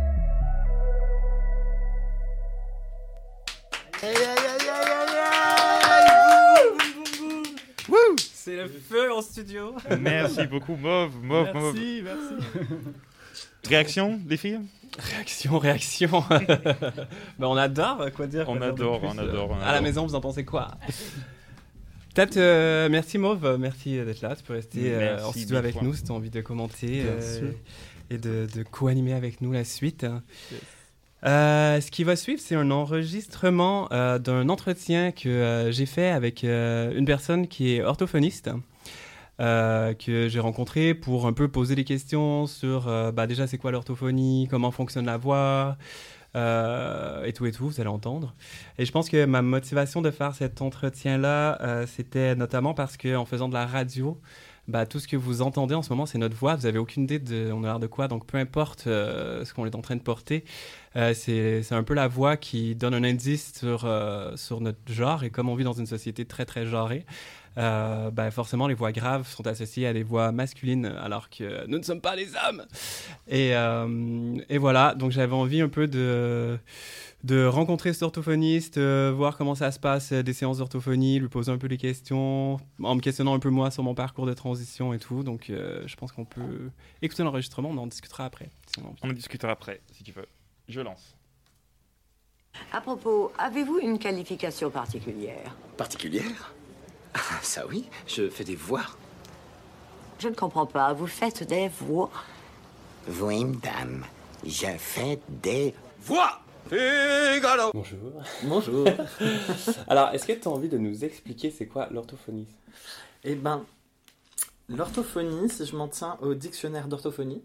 C'est le feu en studio.
Merci beaucoup, Mauve, Mauve, Mauve.
Merci, merci.
Réaction, les filles?
Réaction, réaction. Ben, on adore, quoi dire.
On
quoi dire de
adore,
plus,
on adore, on
À la
adore.
maison, vous en pensez quoi? Peut-être, euh, merci Mauve, merci d'être là. Tu peux rester euh,
Merci
en studio
mille
avec
fois.
nous si tu as envie de commenter
Bien
euh,
sûr.
et de, de co-animer avec nous la suite. Euh, ce qui va suivre, c'est un enregistrement euh, d'un entretien que euh, j'ai fait avec euh, une personne qui est orthophoniste, euh, que j'ai rencontré pour un peu poser des questions sur, euh, bah, déjà, c'est quoi l'orthophonie, comment fonctionne la voix, euh, et tout et tout, vous allez entendre. Et je pense que ma motivation de faire cet entretien-là, euh, c'était notamment parce qu'en faisant de la radio, bah, tout ce que vous entendez en ce moment, c'est notre voix. Vous n'avez aucune idée de on a l'air de quoi. Donc, peu importe euh, ce qu'on est en train de porter, euh, c'est, c'est un peu la voix qui donne un indice sur, euh, sur notre genre. Et comme on vit dans une société très, très genrée, euh, bah, forcément, les voix graves sont associées à des voix masculines, alors que nous ne sommes pas les hommes. Et, euh, et voilà. Donc, j'avais envie un peu de... de rencontrer cet orthophoniste, euh, voir comment ça se passe, euh, des séances d'orthophonie, lui poser un peu des questions, en me questionnant un peu moi sur mon parcours de transition et tout. Donc, euh, je pense qu'on peut écouter l'enregistrement, on en discutera après. Si on,
on en discutera après, si tu veux. Je lance.
À propos, avez-vous une qualification particulière?
Particulière? Ah, ça oui, je fais des voix.
Je ne comprends pas, vous faites des voix?
Oui, madame, je fais des voix. Figaro.
Bonjour.
Bonjour.
Alors, est-ce que tu as envie de nous expliquer c'est quoi l'orthophonie?
Eh ben, l'orthophonie, si je m'en tiens au dictionnaire d'orthophonie,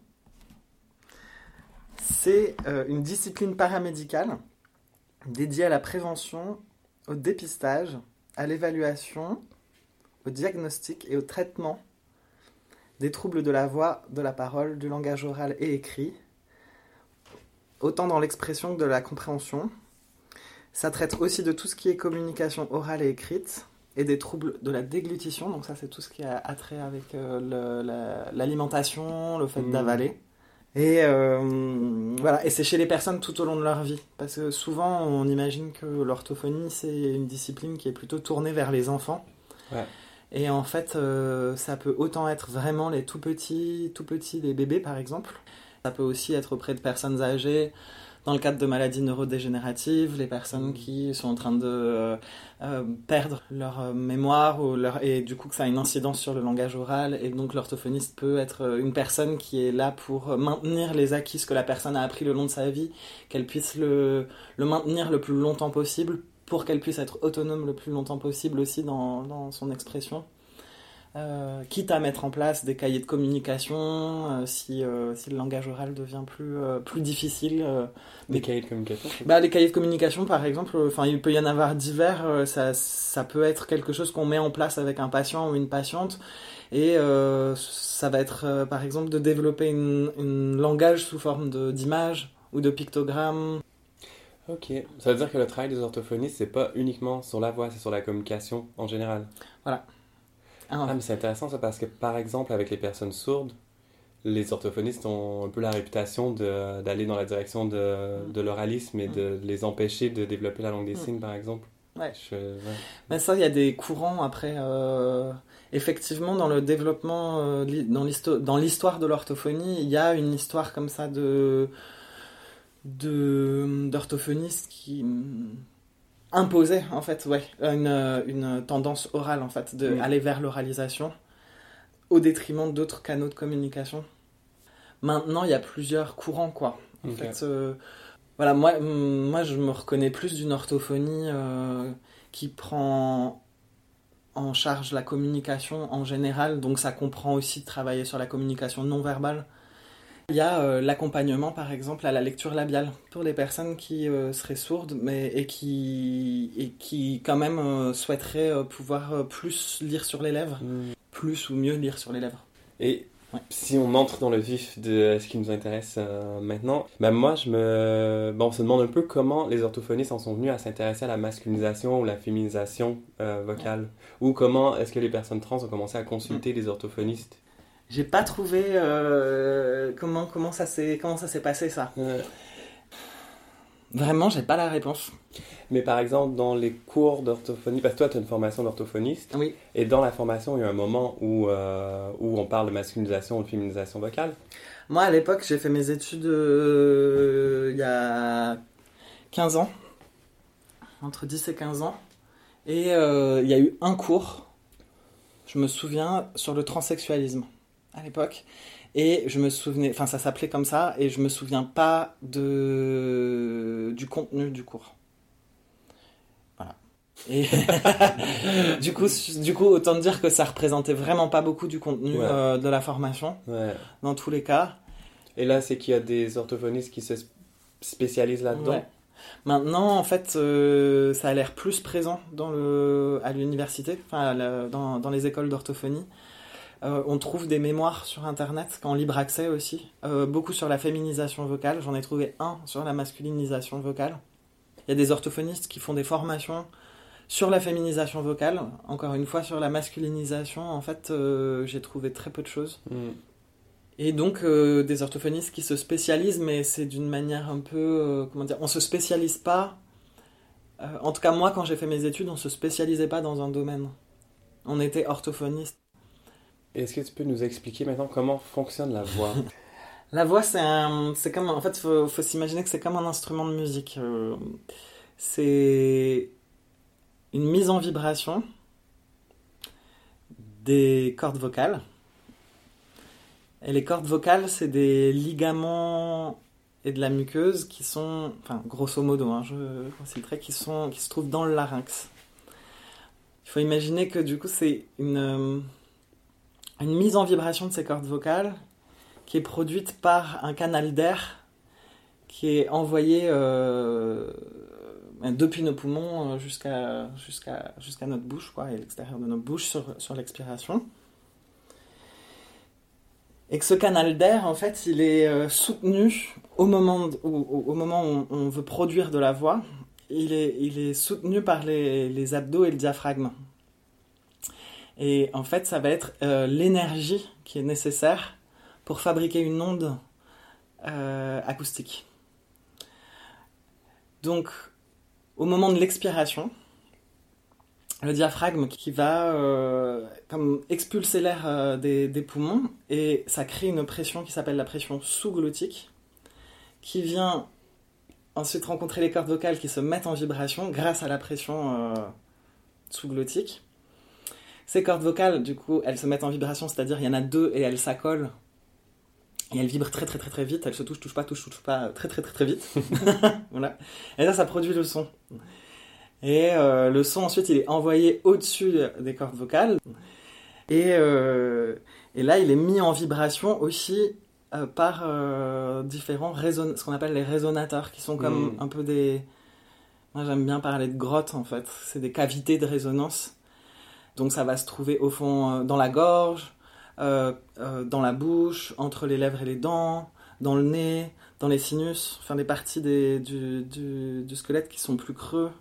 c'est euh, une discipline paramédicale dédiée à la prévention, au dépistage, à l'évaluation, au diagnostic et au traitement des troubles de la voix, de la parole, du langage oral et écrit, autant dans l'expression que de la compréhension. Ça traite aussi de tout ce qui est communication orale et écrite, et des troubles de la déglutition, donc ça c'est tout ce qui a attrait avec euh, le, la, l'alimentation, le fait mmh. d'avaler. Et euh, voilà, et c'est chez les personnes tout au long de leur vie, parce que souvent on imagine que l'orthophonie c'est une discipline qui est plutôt tournée vers les enfants. Ouais. Et en fait, euh, ça peut autant être vraiment les tout petits, tout petits, les bébés par exemple. Ça peut aussi être auprès de personnes âgées, dans le cadre de maladies neurodégénératives, les personnes qui sont en train de euh, euh, perdre leur euh, mémoire ou leur... et du coup que ça a une incidence sur le langage oral. Et donc l'orthophoniste peut être une personne qui est là pour maintenir les acquis, ce que la personne a appris le long de sa vie, qu'elle puisse le, le maintenir le plus longtemps possible pour qu'elle puisse être autonome le plus longtemps possible aussi dans, dans son expression. Euh, quitte à mettre en place des cahiers de communication euh, si, euh, si le langage oral devient plus, euh, plus difficile. Euh,
des mais... cahiers de communication
bah, Les cahiers de communication, par exemple, euh, il peut y en avoir divers. Euh, ça, ça peut être quelque chose qu'on met en place avec un patient ou une patiente. Et euh, ça va être, euh, par exemple, de développer une, une langage sous forme de, d'images ou de pictogrammes.
Ok, ça veut dire que le travail des orthophonistes, c'est pas uniquement sur la voix, c'est sur la communication en général.
Voilà.
Ah, mais c'est intéressant ça parce que par exemple avec les personnes sourdes, les orthophonistes ont un peu la réputation de, d'aller dans la direction de, de l'oralisme et de les empêcher de développer la langue des signes par exemple.
Ouais.
Je, ouais.
Mais ça, il y a des courants après. Euh, effectivement, dans le développement, euh, dans, l'histoire, dans l'histoire de l'orthophonie, il y a une histoire comme ça de, de d'orthophonistes qui imposer en fait ouais une, une tendance orale en fait de mmh. aller vers l'oralisation au détriment d'autres canaux de communication. Maintenant il y a plusieurs courants quoi en okay. fait euh, voilà moi moi je me reconnais plus d'une orthophonie euh, qui prend en charge la communication en général, donc ça comprend aussi de travailler sur la communication non verbale. Il y a euh, l'accompagnement, par exemple, à la lecture labiale pour les personnes qui euh, seraient sourdes mais, et, qui, et qui, quand même, euh, souhaiteraient euh, pouvoir euh, plus lire sur les lèvres, mmh. plus ou mieux lire sur les lèvres.
Et ouais. si on entre dans le vif de ce qui nous intéresse euh, maintenant, ben moi, je me... bon, on se demande un peu comment les orthophonistes en sont venus à s'intéresser à la masculinisation ou la féminisation euh, vocale, ouais. ou comment est-ce que les personnes trans ont commencé à consulter mmh. les orthophonistes.
J'ai pas trouvé euh, comment, comment, ça s'est, comment ça s'est passé, ça. Euh... Vraiment, j'ai pas la réponse.
Mais par exemple, dans les cours d'orthophonie, parce que toi, tu as une formation d'orthophoniste.
Oui.
Et dans la formation, il y a un moment où, euh, où on parle de masculinisation ou de féminisation vocale.
Moi, à l'époque, j'ai fait mes études euh, il y a quinze ans. Entre dix et quinze ans. Et euh, il y a eu un cours, je me souviens, sur le transsexualisme. À l'époque, et je me souvenais, enfin ça s'appelait comme ça, et je me souviens pas de du contenu du cours. Voilà. Et du coup, du coup, autant dire que ça représentait vraiment pas beaucoup du contenu ouais. euh, de la formation,
ouais.
dans tous les cas.
Et là, c'est qu'il y a des orthophonistes qui se spécialisent là-dedans.
Ouais. Maintenant, en fait, euh, ça a l'air plus présent dans le, à l'université, enfin, à la- dans, dans les écoles d'orthophonie. Euh, on trouve des mémoires sur Internet, en libre accès aussi, euh, beaucoup sur la féminisation vocale. J'en ai trouvé un sur la masculinisation vocale. Il y a des orthophonistes qui font des formations sur la féminisation vocale. Encore une fois, sur la masculinisation, en fait, euh, j'ai trouvé très peu de choses.
Mm.
Et donc, euh, des orthophonistes qui se spécialisent, mais c'est d'une manière un peu... euh, comment dire, on se spécialise pas... euh, en tout cas, moi, quand j'ai fait mes études, on se spécialisait pas dans un domaine. On était orthophoniste.
Est-ce que tu peux nous expliquer maintenant comment fonctionne la voix?
La voix, c'est un... C'est comme... En fait, il faut, faut s'imaginer que c'est comme un instrument de musique. Euh, c'est une mise en vibration des cordes vocales. Et les cordes vocales, c'est des ligaments et de la muqueuse qui sont, enfin, grosso modo, hein, je considérerais, qui sont, qui se trouvent dans le larynx. Il faut imaginer que du coup, c'est une, euh, une mise en vibration de ces cordes vocales qui est produite par un canal d'air qui est envoyé euh, depuis nos poumons jusqu'à, jusqu'à, jusqu'à notre bouche, quoi, et l'extérieur de notre bouche sur, sur l'expiration. Et que ce canal d'air, en fait, il est euh, soutenu au moment, de, où, au moment où on, on veut produire de la voix. Il est, il est soutenu par les, les abdos et le diaphragme. Et en fait, ça va être euh, l'énergie qui est nécessaire pour fabriquer une onde euh, acoustique. Donc, au moment de l'expiration, le diaphragme qui va euh, comme expulser l'air euh, des, des poumons, et ça crée une pression qui s'appelle la pression sous-glottique, qui vient ensuite rencontrer les cordes vocales qui se mettent en vibration grâce à la pression euh, sous-glottique. Ces cordes vocales, du coup, elles se mettent en vibration, c'est-à-dire il y en a deux et elles s'accolent, et elles vibrent très très très très vite, elles se touchent, touchent pas, touchent, touchent pas, très très très très vite. Voilà. Et là, ça produit le son. Et euh, le son, ensuite, il est envoyé au-dessus des cordes vocales. Et, euh, et là, il est mis en vibration aussi euh, par euh, différents résonateurs, ce qu'on appelle les résonateurs, qui sont comme mmh. un peu des... Moi, j'aime bien parler de grottes, en fait. C'est des cavités de résonance. Donc, ça va se trouver au fond euh, dans la gorge, euh, euh, dans la bouche, entre les lèvres et les dents, dans le nez, dans les sinus, enfin des parties des, du, du, du squelette qui sont plus creux.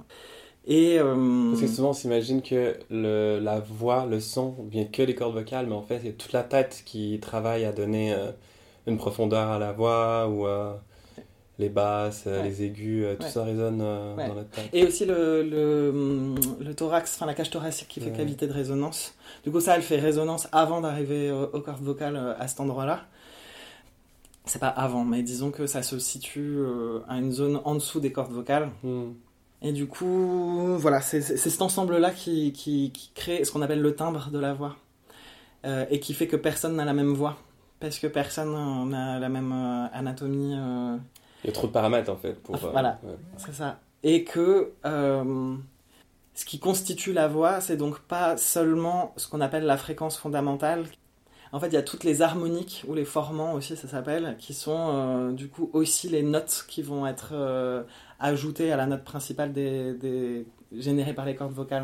Et, euh...
Parce que souvent on s'imagine que le, la voix, le son vient que des cordes vocales, mais en fait c'est toute la tête qui travaille à donner euh, une profondeur à la voix, ou euh, les basses, ouais. les aigus, euh, tout ouais. ça résonne euh, ouais. dans la tête.
Et aussi le, le, le thorax, enfin la cage thoracique qui fait ouais. cavité de résonance. Du coup ça, elle fait résonance avant d'arriver aux cordes vocales à cet endroit-là. C'est pas avant, mais disons que ça se situe euh, à une zone en dessous des cordes vocales. Mm. Et du coup, voilà, c'est, c'est, c'est cet ensemble-là qui, qui, qui crée ce qu'on appelle le timbre de la voix. Euh, et qui fait que personne n'a la même voix. Parce que personne n'a la même euh, anatomie. Euh...
Il y a trop de paramètres, en fait. Pour,
euh, voilà, ouais. c'est ça. Et que euh, ce qui constitue la voix, c'est donc pas seulement ce qu'on appelle la fréquence fondamentale. En fait, il y a toutes les harmoniques, ou les formants aussi, ça s'appelle, qui sont euh, du coup aussi les notes qui vont être euh, ajoutées à la note principale des, des... générée par les cordes vocales.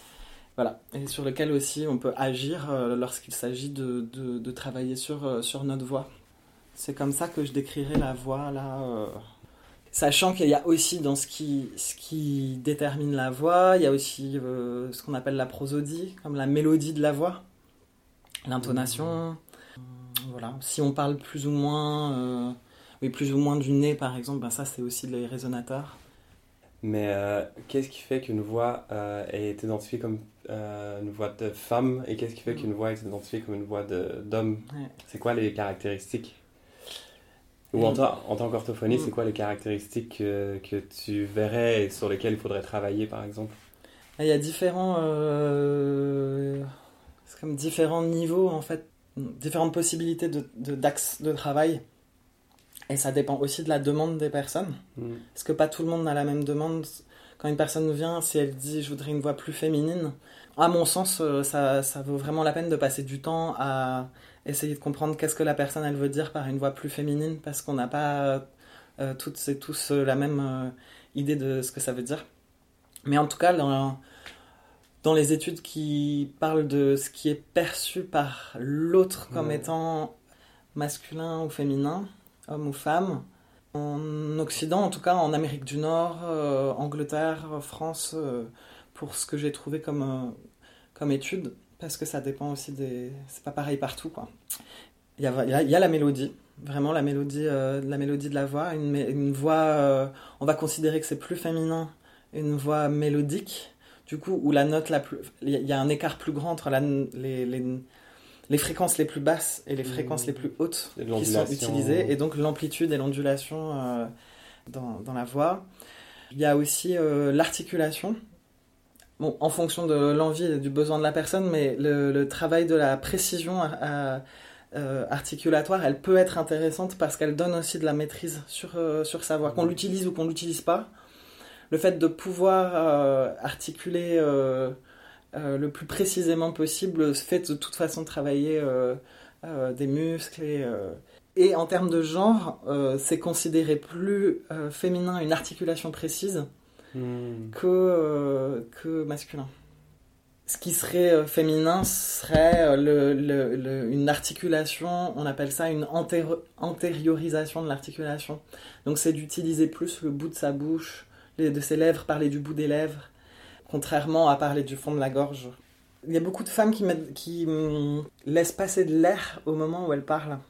Voilà, et sur lequel aussi on peut agir euh, lorsqu'il s'agit de, de, de travailler sur, euh, sur notre voix. C'est comme ça que je décrirais la voix, là. Euh... Sachant qu'il y a aussi dans ce qui, ce qui détermine la voix, il y a aussi euh, ce qu'on appelle la prosodie, comme la mélodie de la voix. L'intonation, mmh. voilà. Si on parle plus ou moins, euh, oui, plus ou moins du nez par exemple, ben ça c'est aussi les résonateurs.
Mais euh, qu'est-ce qui fait qu'une voix euh, est identifiée comme euh, une voix de femme, et qu'est-ce qui fait mmh. qu'une voix est identifiée comme une voix de, d'homme? Ouais. C'est quoi les caractéristiques? Ou en, ta, en tant qu'orthophoniste, mmh. c'est quoi les caractéristiques que, que tu verrais et sur lesquelles il faudrait travailler par exemple?
Il y a différents... Euh... C'est comme différents niveaux, en fait, différentes possibilités de, de, d'axes de travail. Et ça dépend aussi de la demande des personnes. Mmh. Parce que pas tout le monde a la même demande. Quand une personne vient, si elle dit « je voudrais une voix plus féminine », à mon sens, ça, ça vaut vraiment la peine de passer du temps à essayer de comprendre qu'est-ce que la personne elle veut dire par une voix plus féminine, parce qu'on n'a pas euh, toutes c'est tous euh, la même euh, idée de ce que ça veut dire. Mais en tout cas, dans, dans les études qui parlent de ce qui est perçu par l'autre comme
Ouais.
étant masculin ou féminin, homme ou femme, en Occident, en tout cas en Amérique du Nord, euh, Angleterre, France, euh, pour ce que j'ai trouvé comme, euh, comme étude, parce que ça dépend aussi des... C'est pas pareil partout, quoi. Il y a, il y a, il y a la mélodie, vraiment la mélodie, euh, la mélodie de la voix, une, mé- une voix, euh, on va considérer que c'est plus féminin, une voix mélodique, du coup, où la note la plus... Il y a- il y a un écart plus grand entre la, les, les, les fréquences les plus basses et les fréquences
Mmh.
les plus hautes
Et
qui sont
l'ondulation.
utilisées, et donc l'amplitude et l'ondulation euh, dans, dans la voix. Il y a aussi euh, l'articulation, bon, en fonction de l'envie et du besoin de la personne, mais le, le travail de la précision à- à- euh, articulatoire, elle peut être intéressante parce qu'elle donne aussi de la maîtrise sur, euh, sur sa voix, qu'on l'utilise ou qu'on ne l'utilise pas. Le fait de pouvoir euh, articuler euh, euh, le plus précisément possible fait de toute façon travailler euh, euh, des muscles. Et, euh, et en termes de genre, euh, c'est considéré plus euh, féminin une articulation précise
Hmm.
que, euh, que masculin. Ce qui serait euh, féminin serait euh, le, le- le- une articulation, on appelle ça une antéro- antériorisation de l'articulation. Donc c'est d'utiliser plus le bout de sa bouche, les- de ses lèvres, parler du bout des lèvres, contrairement à parler du fond de la gorge. Il y a beaucoup de femmes qui, mettent- qui hum, laissent passer de l'air au moment où elles parlent.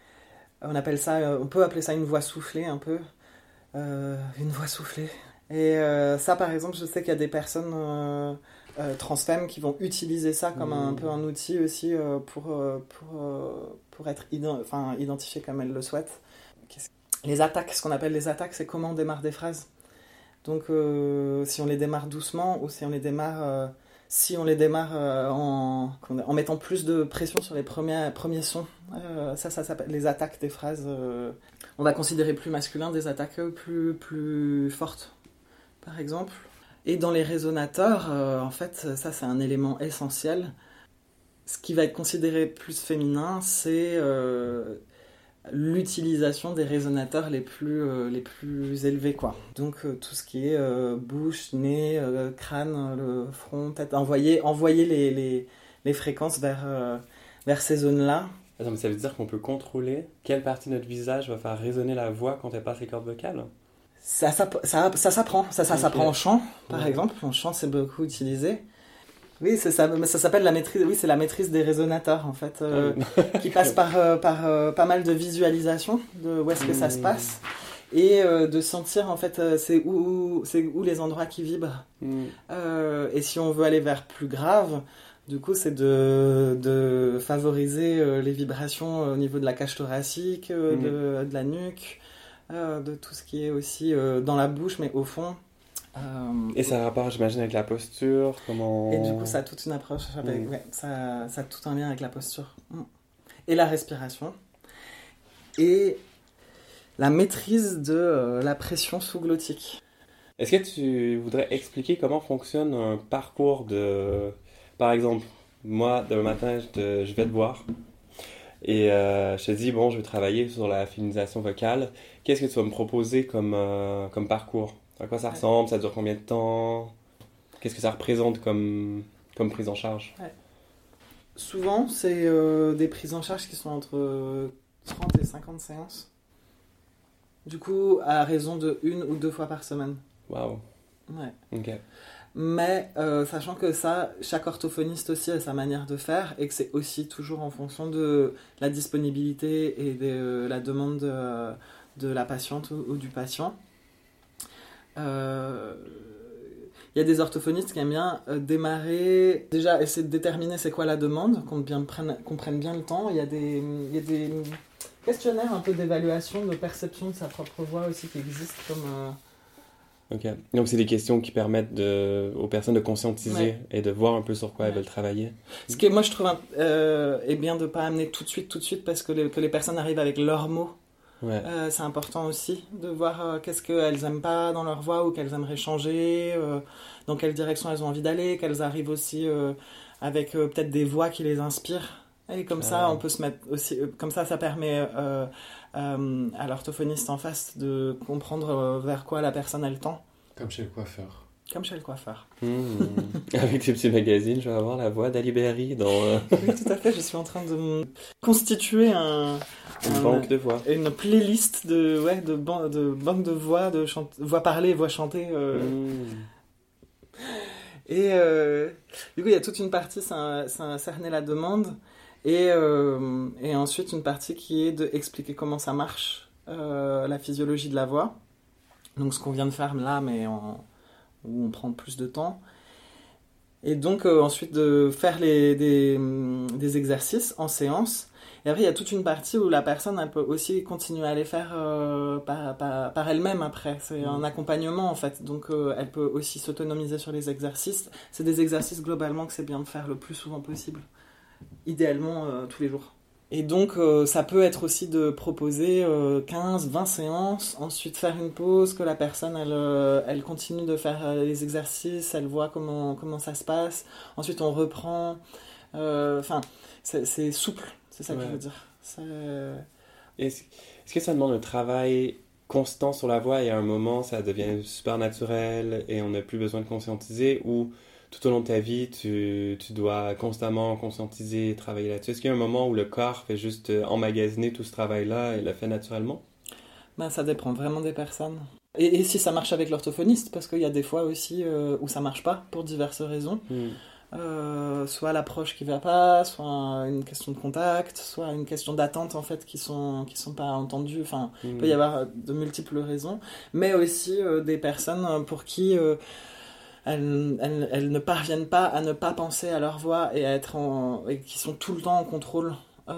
On appelle ça, euh, on peut appeler ça une voix soufflée un peu. Euh, une voix soufflée. Et euh, ça, par exemple, je sais qu'il y a des personnes euh, euh, transfemmes qui vont utiliser ça comme un, un peu un outil aussi euh, pour, euh, pour, euh, pour être ident- enfin, identifiées comme elles le souhaitent. Qu'est-ce- Les attaques, ce qu'on appelle les attaques, c'est comment on démarre des phrases. Donc, euh, si on les démarre doucement ou si on les démarre, euh, si on les démarre euh, en, en mettant plus de pression sur les premiers, premiers sons, euh, ça, ça s'appelle les attaques des phrases. euh, on va considérer plus masculin des attaques plus, plus fortes, par exemple. Et dans les résonateurs, euh, en fait, ça c'est un élément essentiel. Ce qui va être considéré plus féminin, c'est euh, l'utilisation des résonateurs les plus, euh, les plus élevés, quoi. Donc euh, tout ce qui est euh, bouche, nez, euh, crâne, le front, tête, envoyer, envoyer les, les, les fréquences vers, euh, vers ces zones-là.
Attends, mais ça veut dire qu'on peut contrôler quelle partie de notre visage va faire résonner la voix quand elle passe les cordes vocales?
Ça, ça, ça, ça s'apprend, ça, ça
Ok.
s'apprend en chant, par
Ouais.
exemple. En chant, c'est beaucoup utilisé. Oui, c'est ça, mais ça s'appelle la maîtrise. Oui, c'est la maîtrise des résonateurs en fait, euh, qui passe par euh, par euh, pas mal de visualisation de où est-ce que ça se passe et euh, de sentir en fait euh, c'est où c'est où les endroits qui vibrent. Euh, et si on veut aller vers plus grave, du coup, c'est de de favoriser euh, les vibrations au niveau de la cage thoracique, euh,
Mhm.
de, de la nuque, euh, de tout ce qui est aussi euh, dans la bouche, mais au fond. Euh,
Et ça a rapport, j'imagine, avec la posture, comment...
Et du coup, ça a toute une approche, avec,
Mm.
ouais, ça, ça a tout un lien avec la posture. Mm. Et la respiration. Et la maîtrise de euh, la pression sous-glottique.
Est-ce que tu voudrais expliquer comment fonctionne un parcours de... Par exemple, moi, demain matin, je, te- je vais te voir et euh, je te dis, bon, je vais travailler sur la féminisation vocale. Qu'est-ce que tu vas me proposer comme, euh, comme parcours? À quoi ça ressemble? Ça dure combien de temps? Qu'est-ce que ça représente comme, comme prise en charge?
Ouais. Souvent, c'est euh, des prises en charge qui sont entre euh, trente et cinquante séances. Du coup, à raison de une ou deux fois par semaine.
Waouh.
Ouais.
Ok.
Mais euh, sachant que ça, chaque orthophoniste aussi a sa manière de faire et que c'est aussi toujours en fonction de la disponibilité et de euh, la demande de, de la patiente ou, ou du patient. Euh, Il y a des orthophonistes qui aiment bien euh, démarrer, déjà essayer de déterminer c'est quoi la demande, qu'on bien prenne, qu'on prenne bien le temps. Il y a des, il y a des questionnaires un peu d'évaluation, de perception de sa propre voix aussi qui existent comme... euh,
Ok. Donc, c'est des questions qui permettent de, aux personnes de conscientiser
Ouais.
et de voir un peu sur quoi elles veulent travailler.
Ce que moi je trouve euh, est bien de ne pas amener tout de suite, tout de suite, parce que les, que les personnes arrivent avec leurs mots.
Ouais.
Euh, c'est important aussi de voir euh, qu'est-ce qu'elles n'aiment pas dans leur voix ou qu'elles aimeraient changer, euh, dans quelle direction elles ont envie d'aller, qu'elles arrivent aussi euh, avec euh, peut-être des voix qui les inspirent Et comme
Ah.
ça, on peut se mettre aussi. euh, Comme ça, ça permet euh, euh, à l'orthophoniste en face de comprendre euh, vers quoi la personne elle tend.
Comme chez le coiffeur.
Comme chez le coiffeur.
Mmh. Avec ce petit magazine, je vais avoir la voix d'Ali Berry dans euh,
Oui, tout à fait. Je suis en train de me constituer un,
une
un-
banque de voix.
une playlist de ouais de ban- de banque de voix, de chant- voix parlées, voix chantées. euh.
Mmh.
Et euh, du coup, il y a toute une partie, c'est un, c'est un cerner la demande, et euh, et ensuite une partie qui est de expliquer comment ça marche, euh, la physiologie de la voix. Donc ce qu'on vient de faire là, mais en où on prend plus de temps. Et donc euh, ensuite de faire les, des, des exercices en séance. Et après, il y a toute une partie où la personne elle peut aussi continuer à les faire euh, par, par, par elle-même après. C'est un accompagnement en fait. Donc euh, elle peut aussi s'autonomiser sur les exercices. C'est des exercices globalement que c'est bien de faire le plus souvent possible. Idéalement euh, tous les jours. Et donc, euh, ça peut être aussi de proposer euh, quinze, vingt séances, ensuite faire une pause, que la personne, elle, euh, elle continue de faire euh, les exercices, elle voit comment, comment ça se passe. Ensuite, on reprend. Enfin, euh, c'est, c'est souple, c'est ça
Ouais.
que je veux dire. C'est...
Est-ce, est-ce que ça demande un travail constant sur la voix et à un moment, ça devient super naturel et on n'a plus besoin de conscientiser, ou tout au long de ta vie, tu, tu dois constamment conscientiser et travailler là-dessus? Est-ce qu'il y a un moment où le corps fait juste euh, emmagasiner tout ce travail-là et le fait naturellement?
Ben, ça dépend vraiment des personnes. Et, et si ça marche avec l'orthophoniste, parce qu'il y a des fois aussi euh, où ça marche pas, pour diverses raisons.
Mm.
Euh, soit l'approche qui va pas, soit une question de contact, soit une question d'attente en fait qui sont, qui sont pas entendues. Enfin,
Mm.
il peut y avoir de multiples raisons. Mais aussi euh, des personnes pour qui... Euh, Elles, elles, elles ne parviennent pas à ne pas penser à leur voix et à être en, et qui sont tout le temps en contrôle,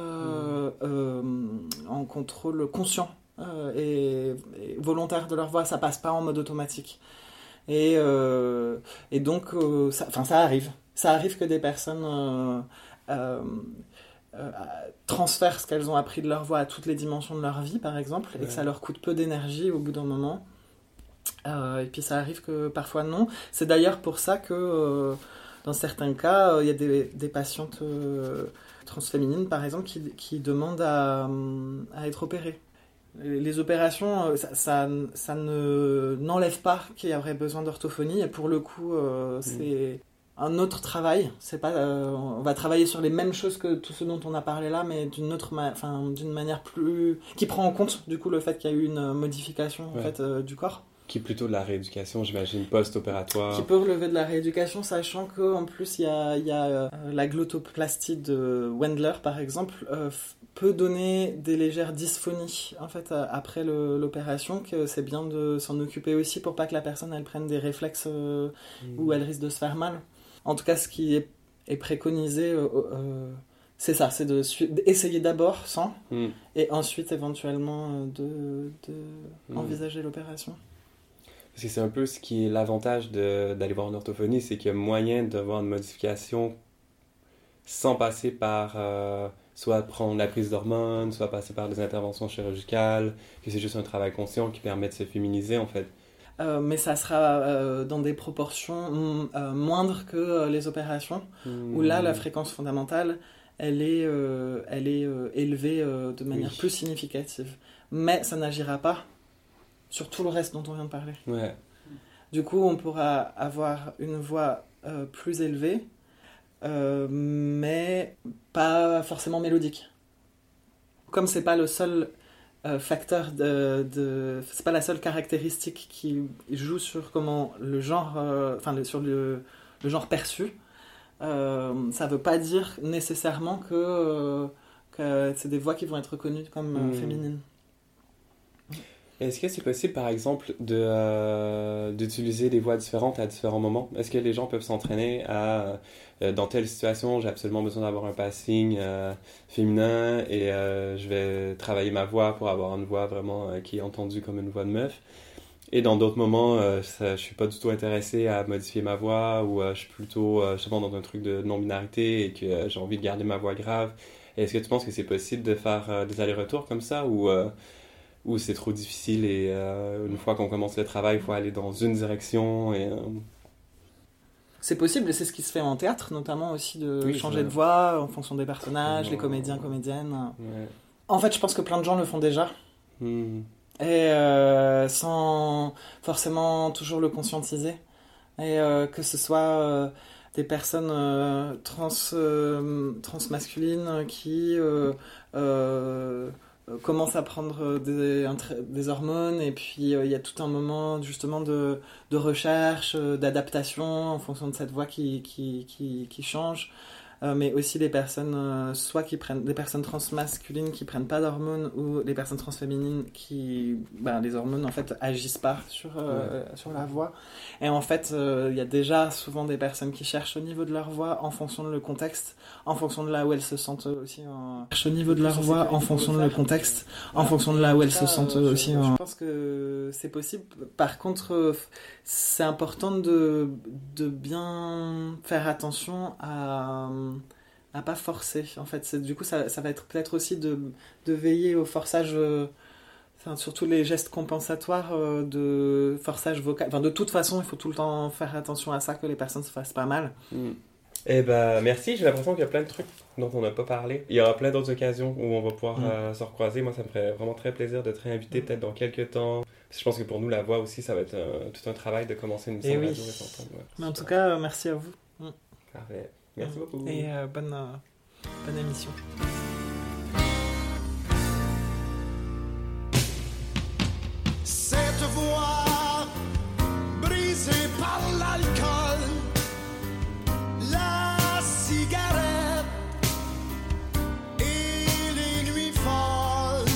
euh, euh, en contrôle conscient euh, et, et volontaire de leur voix. Ça passe pas en mode automatique. Et, euh, et donc, euh, ça, enfin, ça arrive. Ça arrive que des personnes euh, euh, euh, transfèrent ce qu'elles ont appris de leur voix à toutes les dimensions de leur vie, par exemple, et
Ouais.
que ça leur coûte peu d'énergie au bout d'un moment. Euh, et puis ça arrive que parfois non. C'est d'ailleurs pour ça que euh, dans certains cas, il euh, y a des, des patientes euh, transféminines par exemple qui, qui demandent à, à être opérées. Les, les opérations, ça, ça, ça ne, n'enlève pas qu'il y aurait besoin d'orthophonie, et pour le coup euh, c'est un autre travail. C'est pas, euh, on va travailler sur les mêmes choses que tout ce dont on a parlé là, mais d'une autre ma- enfin, d'une manière plus... qui prend en compte du coup le fait qu'il y a eu une modification en
Ouais.
fait, euh, du corps.
Qui est plutôt de la rééducation, j'imagine, post-opératoire.
Qui peut relever de la rééducation, sachant qu'en plus, il y a, il y a euh, la glottoplastie de Wendler, par exemple, euh, f- peut donner des légères dysphonies, en fait, euh, après le- l'opération, que c'est bien de s'en occuper aussi pour pas que la personne, elle prenne des réflexes euh,
Mm.
où elle risque de se faire mal. En tout cas, ce qui est, est préconisé, euh, euh, c'est ça, c'est de su- d'essayer d'abord sans,
Mm.
et ensuite, éventuellement, euh, de, de
Mm.
envisager l'opération.
Parce que c'est un peu ce qui est l'avantage de, d'aller voir une orthophonie, c'est qu'il y a moyen d'avoir une modification sans passer par euh, soit prendre la prise d'hormones, soit passer par des interventions chirurgicales, que c'est juste un travail conscient qui permet de se féminiser en fait.
Euh, mais ça sera euh, dans des proportions mm, euh, moindres que euh, les opérations,
Mm.
où là, la fréquence fondamentale, elle est, euh, elle est euh, élevée euh, de manière
Oui.
plus significative. Mais ça n'agira pas sur tout le reste dont on vient de parler.
Ouais.
Du coup, on pourra avoir une voix euh, plus élevée, euh, mais pas forcément mélodique. Comme c'est pas le seul euh, facteur de, de, c'est pas la seule caractéristique qui joue sur comment le genre, euh, enfin le, sur le, le genre perçu, euh, ça veut pas dire nécessairement que, euh, que c'est des voix qui vont être reconnues comme euh,
Mm.
féminines.
Est-ce que c'est possible, par exemple, de, euh, d'utiliser des voix différentes à différents moments? Est-ce que les gens peuvent s'entraîner à, euh, dans telle situation, j'ai absolument besoin d'avoir un passing euh, féminin et euh, je vais travailler ma voix pour avoir une voix vraiment euh, qui est entendue comme une voix de meuf. Et dans d'autres moments, euh, ça, je suis pas du tout intéressé à modifier ma voix, ou euh, je suis plutôt euh, justement dans un truc de non-binarité et que euh, j'ai envie de garder ma voix grave. Est-ce que tu penses que c'est possible de faire euh, des allers-retours comme ça, ou euh, ou c'est trop difficile et euh, une fois qu'on commence le travail, il faut aller dans une direction et, euh,
c'est possible et c'est ce qui se fait en théâtre, notamment aussi de
Oui,
changer
ça-
de voix en fonction des personnages,
Ouais.
les comédiens, comédiennes.
Ouais.
En fait, je pense que plein de gens le font déjà.
Hmm.
Et euh, sans forcément toujours le conscientiser. Et euh, que ce soit euh, des personnes euh, trans, euh, transmasculines qui euh, euh, commencent à prendre des, un tra- des hormones, et puis euh, il y a tout un moment justement de, de recherche, euh, d'adaptation en fonction de cette voix qui, qui, qui, qui change. Euh, mais aussi les personnes, euh, soit qui prennent, des personnes transmasculines qui prennent pas d'hormones, ou les personnes transféminines qui, ben, les hormones en fait agissent pas sur, euh, sur la voix. Et en fait, euh, il y a déjà souvent des personnes qui cherchent au niveau de leur voix en fonction de le contexte, en fonction de là où elles se sentent aussi en... cherchent au niveau de leur voix en fonction de le contexte, en fonction de là où elles se sentent aussi en... Je pense que c'est possible. Par contre, euh, c'est important de, de bien faire attention à à pas forcer. En fait, c'est, du coup, ça, ça va être peut-être aussi de, de veiller au forçage, euh, enfin, surtout les gestes compensatoires euh, de forçage vocal. Enfin, de toute façon, il faut tout le temps faire attention à ça, que les personnes se fassent pas mal.
Mm. Eh ben, merci. J'ai l'impression qu'il y a plein de trucs dont on n'a pas parlé. Il y aura plein d'autres occasions où on va pouvoir
Mm.
euh, se recroiser. Moi, ça me ferait vraiment très plaisir de te réinviter peut-être dans quelques temps. Je pense que pour nous, la voix aussi, ça va être un- tout un travail de commencer une
Et
émission
oui.
radio et s'entendre. Ouais.
Mais en tout cas, euh, merci à vous. Mm.
Parfait. Merci beaucoup.
Et euh, bonne, euh, bonne émission.
Cette voix brisée par l'alcool, la cigarette et les nuits folles.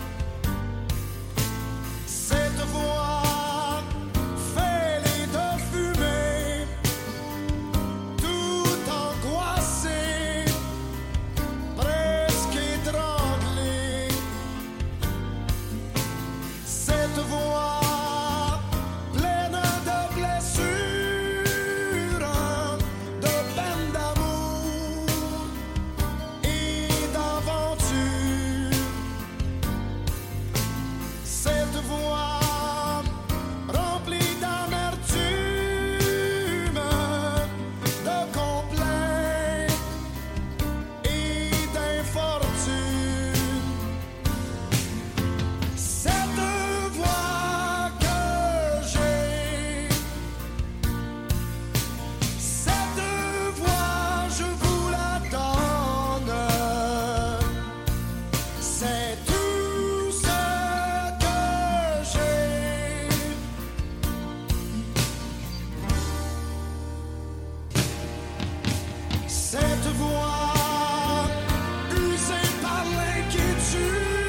Cette voix fait les deux fumer, tout angoissé, presque étranglé. Cette voix pleine de blessures, de peine d'amour et d'aventure. Cette voix remplie d'amertume, de complaintes et d'infortune. Cette voix que j'ai, cette voix je vous la donne, c'est tout ce que j'ai. Cette voix usée par l'inquiétude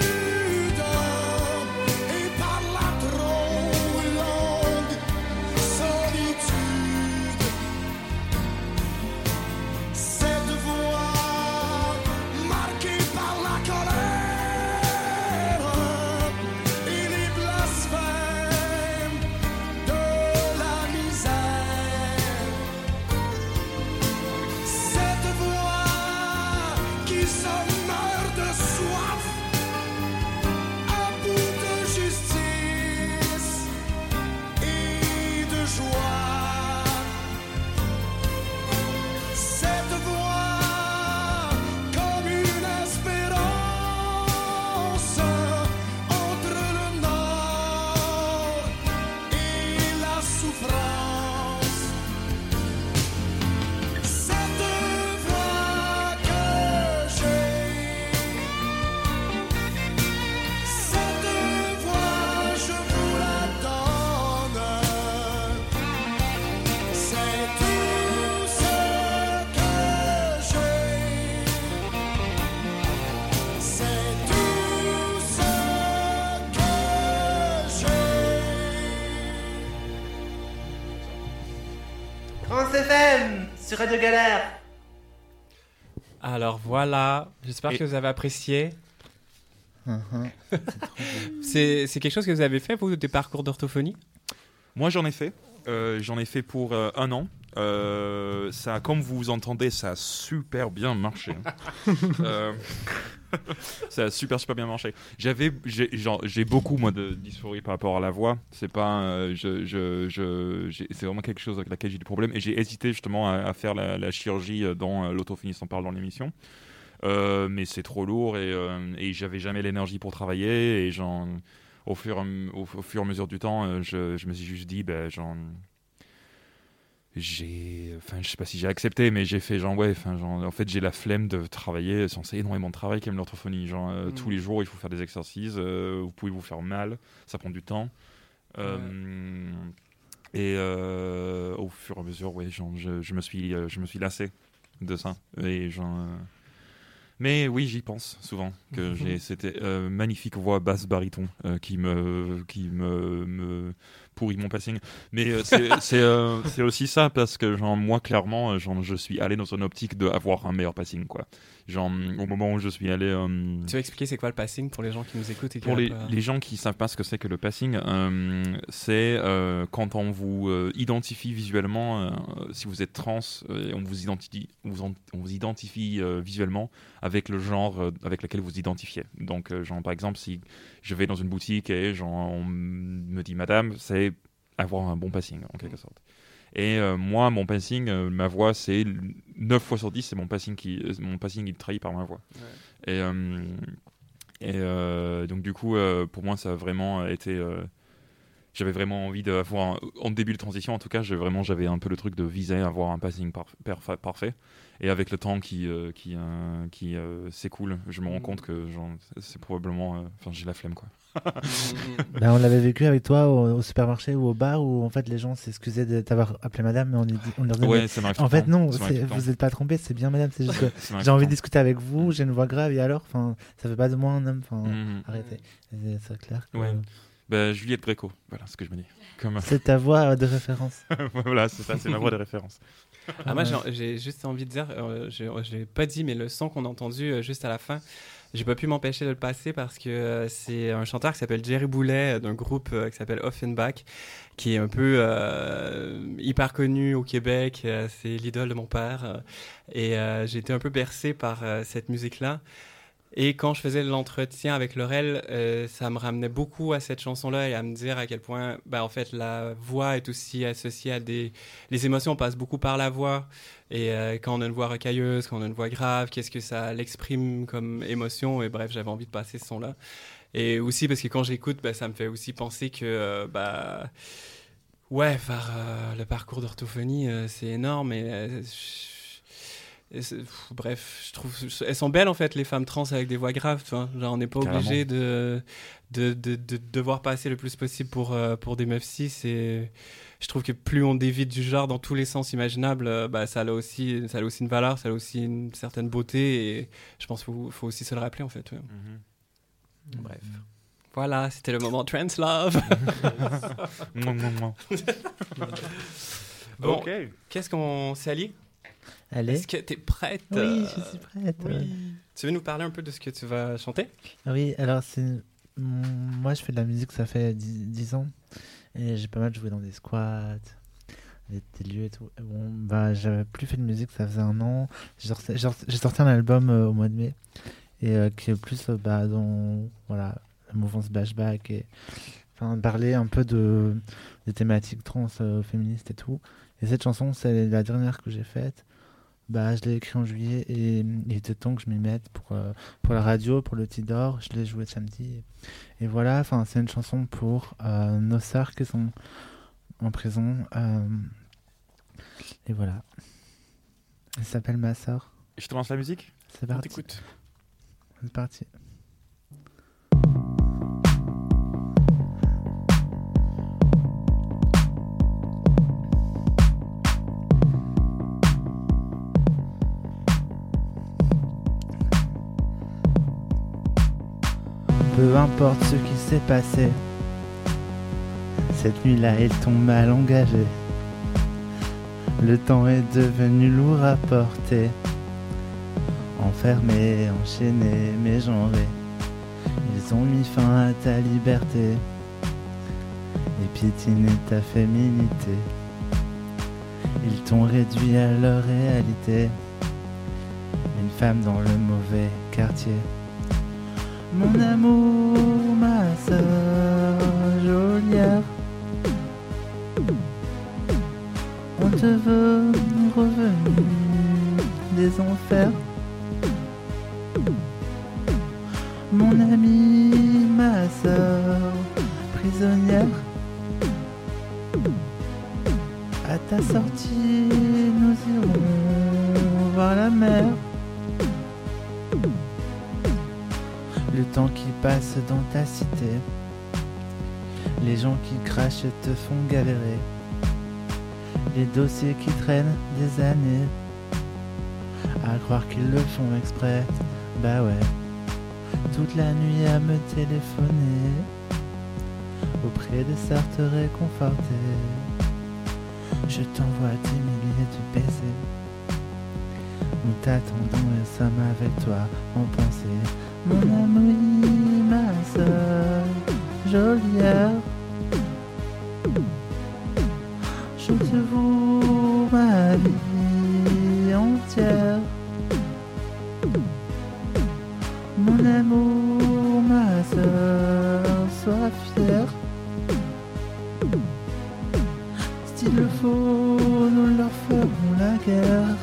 et par la trop longue solitude. Cette voix marquée par la colère et les blasphèmes de la misère. Cette voix qui se meurt de soif, à bout de justice et de joie. Cette voix comme une espérance entre le nord et la souffrance. Cette voix que j'ai, cette voix je vous la donne, c'est tout ce que j'ai, c'est tout ce que j'ai.
France F M sur Radio Galère.
Alors voilà, j'espère
Et-
que vous avez apprécié.
Mhm.
C'est c'est quelque chose que vous avez fait, vous, des parcours d'orthophonie?
Moi, j'en ai fait. Euh, j'en ai fait pour euh, un an. Euh, ça, comme vous entendez, ça a super bien marché. Euh, Ça a super super bien marché. J'avais, j'ai, genre, j'ai beaucoup moi de dysphorie par rapport à la voix. C'est pas, euh, je, je, je, j'ai, c'est vraiment quelque chose avec laquelle j'ai des problèmes et j'ai hésité justement à, à faire la, la chirurgie dont euh, l'autophoniste en parle dans l'émission. Euh, mais c'est trop lourd et, euh, et j'avais jamais l'énergie pour travailler et genre, au fur, au, au fur et à mesure du temps, euh, je, je me suis juste dit, ben genre. J'ai, enfin, je sais pas si j'ai accepté, mais j'ai fait genre ouais, enfin, genre, en fait, j'ai la flemme de travailler, sans c'est énormément de travail comme l'orthophonie. Genre, euh, mm. tous les jours, il faut faire des exercices, euh, vous pouvez vous faire mal, ça prend du temps. Euh, ouais. Et euh, au fur et à mesure, ouais, genre, je, je me suis, euh, je me suis lassé de ça. Et genre, euh... mais oui, j'y pense souvent que j'ai, c'était euh, magnifique voix basse baryton euh, qui me, qui me, me pourrit mon passing. Mais euh, c'est, c'est, euh, c'est aussi ça parce que genre moi clairement, genre je suis allé dans une optique d'avoir un meilleur passing quoi. Genre au moment où je suis allé. Euh...
Tu veux expliquer c'est quoi le passing pour les gens qui nous écoutent et qui
pour les,
pas...
les gens qui savent pas ce que c'est que le passing, euh, c'est euh, quand on vous euh, identifie visuellement, euh, si vous êtes trans, euh, on vous identifie, on vous, en, on vous identifie euh, visuellement avec le genre euh, avec lequel vous vous identifiez. Donc euh, genre par exemple si je vais dans une boutique et genre on me dit madame, c'est avoir un bon passing en quelque sorte. Et euh, moi, mon passing, euh, ma voix, c'est neuf fois sur dix, c'est mon passing qui, euh, mon passing, il trahit par ma voix. Ouais. Et, euh, et euh, donc, du coup, euh, pour moi, ça a vraiment été. Euh, j'avais vraiment envie d'avoir. En début de transition, en tout cas, j'ai vraiment, j'avais un peu le truc de viser à avoir un passing par, par, parfait. Et avec le temps qui, euh, qui, euh, qui euh, s'écoule, je me rends compte que genre, c'est probablement. Enfin, euh, j'ai la flemme, quoi.
Ben, on l'avait vécu avec toi au, au supermarché ou au bar où en fait les gens s'excusaient de t'avoir appelé madame, mais on, est, on leur disait
ouais,
mais,
ça m'arrive
en fait non,
ça
c'est, vous n'êtes pas trompé, c'est bien madame, c'est juste que j'ai envie de discuter avec vous, j'ai une voix grave et alors, enfin, ça fait pas de moi un homme, enfin, mm-hmm. arrêtez, et c'est clair. Que...
Ouais. Ben, Juliette Gréco, voilà ce que je me dis. Comme...
C'est ta voix de référence.
Voilà, c'est ça, c'est ma voix de référence.
Ah, moi, j'ai, j'ai juste envie de dire, euh, je ne l'ai pas dit, mais le son qu'on a entendu euh, juste à la fin, j'ai pas pu m'empêcher de le passer parce que euh, c'est un chanteur qui s'appelle Jerry Boulet, d'un groupe euh, qui s'appelle Offenbach, qui est un peu euh, hyper connu au Québec. Euh, c'est l'idole de mon père. Euh, et euh, j'ai été un peu bercé par euh, cette musique-là. Et quand je faisais l'entretien avec Laurel, euh, ça me ramenait beaucoup à cette chanson-là et à me dire à quel point, ben, en fait, la voix est aussi associée à des... Les émotions passent beaucoup par la voix. Et euh, quand on a une voix rocailleuse, quand on a une voix grave, qu'est-ce que ça l'exprime comme émotion? Et bref, j'avais envie de passer ce son-là. Et aussi parce que quand j'écoute, ben, ça me fait aussi penser que... Euh, bah, ouais, faire euh, le parcours d'orthophonie, euh, c'est énorme. Et... Euh, Pff, bref, je trouve elles sont belles en fait les femmes trans avec des voix graves, tu vois. Genre on n'est pas Carrément. obligé de, de, de, de devoir passer le plus possible pour, euh, pour des meufs cis. Et je trouve que plus on dévie du genre dans tous les sens imaginables, euh, bah, ça, a aussi, ça a aussi une valeur, ça a aussi une certaine beauté et je pense qu'il faut, faut aussi se le rappeler en fait. Ouais. Mm-hmm. Bref. Voilà, c'était le moment Trans Love. Bon, okay. Qu'est-ce qu'on s'allie?
Allez.
Est-ce que tu es prête?
Oui, je suis prête.
Oui. Ouais. Tu veux nous parler un peu de ce que tu vas chanter?
Oui, alors c'est... moi je fais de la musique, ça fait dix ans. Et j'ai pas mal joué dans des squats, des, des lieux et tout. Et bon, bah, j'avais plus fait de musique, ça faisait un an. J'ai sorti, j'ai sorti un album euh, au mois de mai. Et euh, qui est plus euh, bah, dans voilà, la mouvance Bashback. Et enfin, parler un peu de, des thématiques trans, euh, féministes et tout. Et cette chanson, c'est la dernière que j'ai faite. Bah, je l'ai écrit en juillet et il était temps que je m'y mette pour, euh, pour la radio, pour le Tidor. Je l'ai joué samedi. Et, et voilà, enfin, c'est une chanson pour euh, nos sœurs qui sont en prison. Euh, et voilà. Elle s'appelle Ma Sœur.
Je te lance la musique?
C'est parti.
On t'écoute.
C'est parti. Peu importe ce qui s'est passé, cette nuit-là ils t'ont mal engagé. Le temps est devenu lourd à porter, enfermé, enchaîné, mégenré. Ils ont mis fin à ta liberté et piétiné ta féminité. Ils t'ont réduit à leur réalité, une femme dans le mauvais quartier. Mon amour, ma sœur geôlière, on te veut revenu des enfers. Mon ami, ma sœur prisonnière, à ta sortie nous irons voir la mer. Le temps qui passe dans ta cité, les gens qui crachent te font galérer, les dossiers qui traînent des années, à croire qu'ils le font exprès. Bah ouais, toute la nuit à me téléphoner, auprès de ça te réconforter. Je t'envoie des milliers de baisers, nous t'attendons et sommes avec toi en pensée. Mon ami, ma sœur geôlière, je te voue ma vie entière. Mon amour, ma sœur, sois fière. S'il le faut, nous leur ferons la guerre.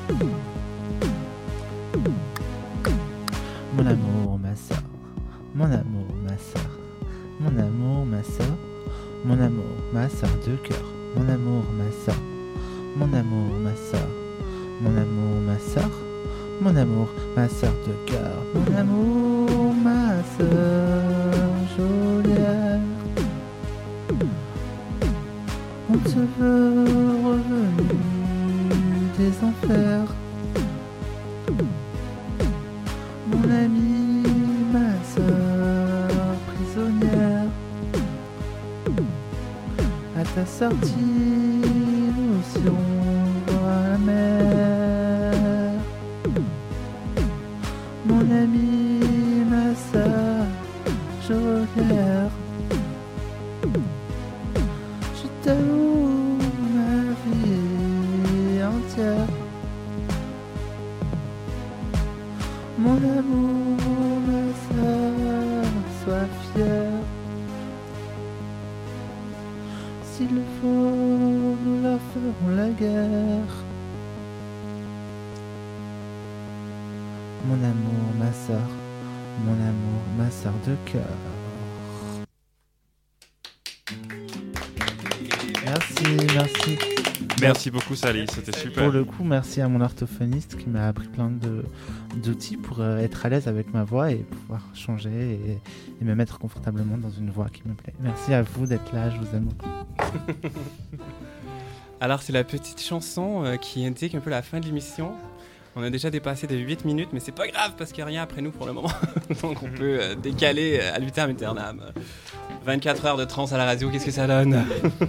Mon amour, ma sœur, mon amour, ma sœur, mon amour, ma sœur, mon amour, ma sœur de cœur, mon amour, ma sœur, mon amour, ma sœur, mon amour, ma sœur, mon amour, ma sœur de cœur, mon amour, ma sœur geôlière. On te veut revenu des enfers. Mon ami, ma sœur prisonnière, à ta sortie nous irons voir la mer. Mon ami, ma sœur geôlière, je t'avoue ma vie entière. Mon amour, ma sœur, sois fière. S'il le faut, nous leur ferons la guerre. Mon amour, ma sœur, mon amour, ma sœur de cœur. Merci, merci.
Merci beaucoup Sally, c'était super.
Pour le coup, merci à mon orthophoniste qui m'a appris plein de, d'outils pour euh, être à l'aise avec ma voix et pouvoir changer et, et me mettre confortablement dans une voix qui me plaît. Merci à vous d'être là, je vous aime beaucoup.
Alors c'est la petite chanson euh, qui indique un peu la fin de l'émission. On a déjà dépassé de huit minutes, mais c'est pas grave parce qu'il n'y a rien après nous pour le moment. Donc on peut euh, décaler euh, à l'utam aeternam. vingt-quatre heures de trance à la radio, qu'est-ce que ça donne?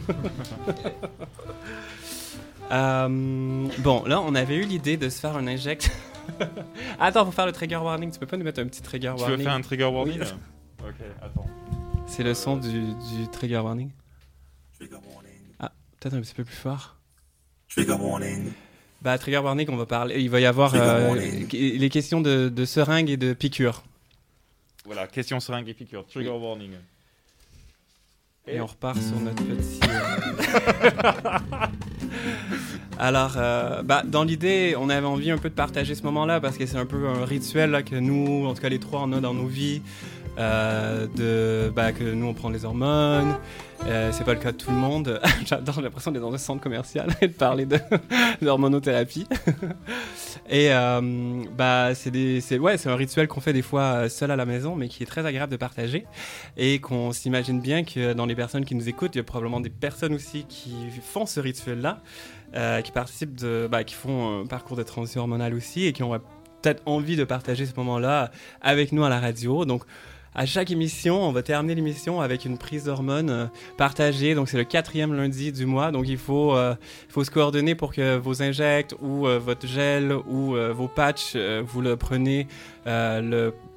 euh, Bon, là on avait eu l'idée de se faire un inject. Attends, pour faire le trigger warning, tu peux pas nous mettre un petit trigger
Tu
warning?
veux faire un trigger warning?
Oui.
Ok, attends.
C'est le son du, du trigger warning. Ah, peut-être un petit peu plus fort.
Trigger warning.
Bah, trigger warning, on va parler. Il va y avoir euh, les questions de, de seringues et de piqûres.
Voilà, question seringue et piqûre. Trigger
Oui.
warning.
Et on repart sur notre petit. euh, Alors, euh, bah, dans l'idée, on avait envie un peu de partager ce moment-là parce que c'est un peu un rituel là, que nous, en tout cas les trois, on a dans nos vies. Euh, de, bah, que nous on prend des hormones, euh, c'est pas le cas de tout le monde. J'adore, j'ai l'impression d'être dans un centre commercial et de parler de, d'hormonothérapie. Et euh, bah, c'est, des, c'est, ouais, c'est un rituel qu'on fait des fois seul à la maison, mais qui est très agréable de partager. Et qu'on s'imagine bien que dans les personnes qui nous écoutent, il y a probablement des personnes aussi qui font ce rituel-là, euh, qui participent, de, bah, qui font un parcours de transition hormonale aussi et qui ont peut-être envie de partager ce moment-là avec nous à la radio. Donc, à chaque émission, on va terminer l'émission avec une prise d'hormones euh, partagée. Donc, c'est le quatrième lundi du mois. Donc, il faut, euh, il faut se coordonner pour que vos injects ou euh, votre gel ou euh, vos patchs, euh, vous le prenez euh, le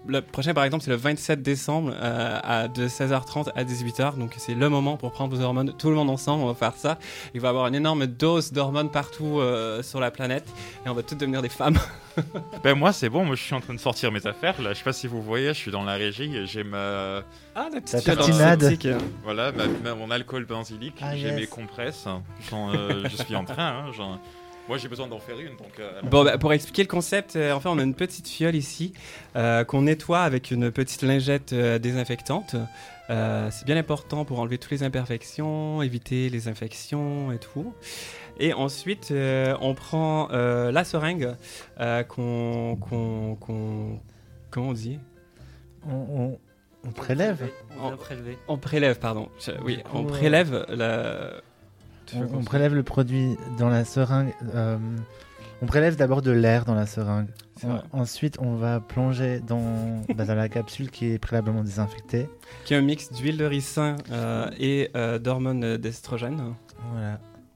le prochain, par exemple, c'est le vingt-sept décembre euh, à, de seize heures trente à dix-huit heures. Donc, c'est le moment pour prendre vos hormones. Tout le monde ensemble, on va faire ça. Il va y avoir une énorme dose d'hormones partout euh, sur la planète. Et on va tous devenir des femmes.
Ben moi, c'est bon. Moi, je suis en train de sortir mes affaires. Là, je sais pas si vous voyez, je suis dans la régie. Et j'ai ma...
Ah, la
petite tartinade.
Voilà, ma, ma, mon alcool benzylique.
Ah,
j'ai
yes.
mes compresses. Quand euh, je suis en train, hein, genre... Moi, j'ai besoin d'en faire une, donc... Euh,
bon, bah, pour expliquer le concept, euh, en fait, on a une petite fiole ici euh, qu'on nettoie avec une petite lingette euh, désinfectante. Euh, c'est bien important pour enlever toutes les imperfections, éviter les infections et tout. Et ensuite, euh, on prend euh, la seringue euh, qu'on, qu'on, qu'on... Comment on dit ?
On, on, on prélève.
On doit prélever.
On prélève, pardon. Je- oui,
Du coup,
on
euh,
prélève la...
On, on prélève le produit dans la seringue. euh, on prélève d'abord de l'air dans la seringue.
C'est
En-
vrai.
ensuite, on va plonger dans, bah, dans la capsule qui est préalablement désinfectée.
Qui est un mix d'huile de ricin euh, et euh, d'hormones d'estrogène.
Voilà.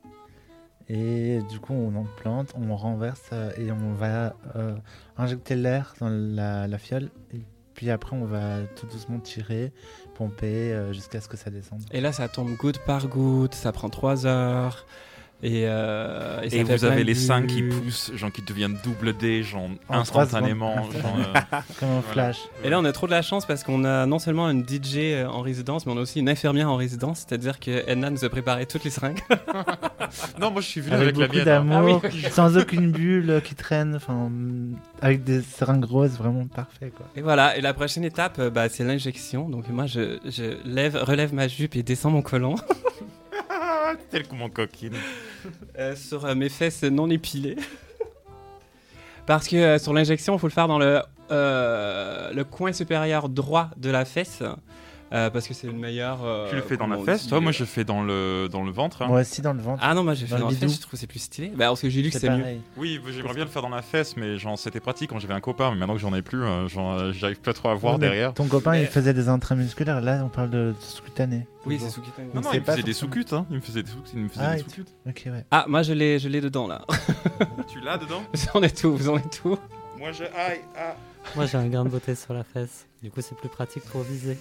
Et du coup, on en plante, on renverse euh, et on va euh, injecter l'air dans la, la fiole. Et puis après, on va tout doucement tirer, pomper euh, jusqu'à ce que ça descende.
Et là, ça tombe goutte par goutte, ça prend trois heures. Et, euh, et, ça
Et
fait
vous avez
plein
les
de
seins qui
bulles.
poussent, genre qui deviennent double D, genre
En trois
instantanément.
secondes.
Genre, euh,
Comme un
voilà.
flash.
Et là, on a trop de la chance parce qu'on a non seulement une D J en résidence, mais on a aussi une infirmière en résidence. C'est-à-dire que Edna nous a préparé toutes les seringues.
Non, moi je suis venu
Avec,
avec,
beaucoup
la mienne. hein.
d'amour,
Ah oui.
sans aucune bulle qui traîne, enfin, avec des seringues grosses, vraiment parfait quoi.
Et voilà, et la prochaine étape, euh, bah, c'est l'injection. Donc moi, je, je lève, relève ma jupe et descends mon collant
Tel que mon coquine.
euh, sur euh, mes fesses non épilées. Parce que euh, sur l'injection, il faut le faire dans le, euh, le coin supérieur droit de la fesse. euh, parce que c'est le meilleur. euh,
Tu le fais dans la
comment on
fesse,
dit,
toi?
euh,
Moi je fais dans le, dans le ventre. hein.
Moi aussi dans le ventre.
Ah non, moi j'ai fait
Dans
dans,
le
la fesse,
bidou.
je trouve que c'est plus stylé. Bah, parce que j'ai lu que
C'est
c'est mieux.
pareil.
Oui, j'aimerais bien le faire dans la fesse, mais genre c'était pratique quand j'avais un copain, mais maintenant que j'en ai plus, euh, genre, euh, j'arrive pas trop à voir
Ouais, mais
derrière.
Ton copain
Mais-
il faisait des intramusculaires, là on parle de sous-cutané.
Oui,
toujours.
c'est sous-cutané.
Non, non,
c'est
il me
pas
faisait des
forcément-
sous-cutes, hein. Il me faisait des sous- il me faisait
Ah,
des
et tu-
sous-cutes.
Ok, ouais.
Ah, moi je l'ai, je l'ai dedans là.
Tu l'as dedans?
Vous en êtes tout, vous en êtes tout.
Moi je. Aïe, ah.
Moi, j'ai un grain de beauté sur la fesse. Du coup, c'est plus pratique pour viser.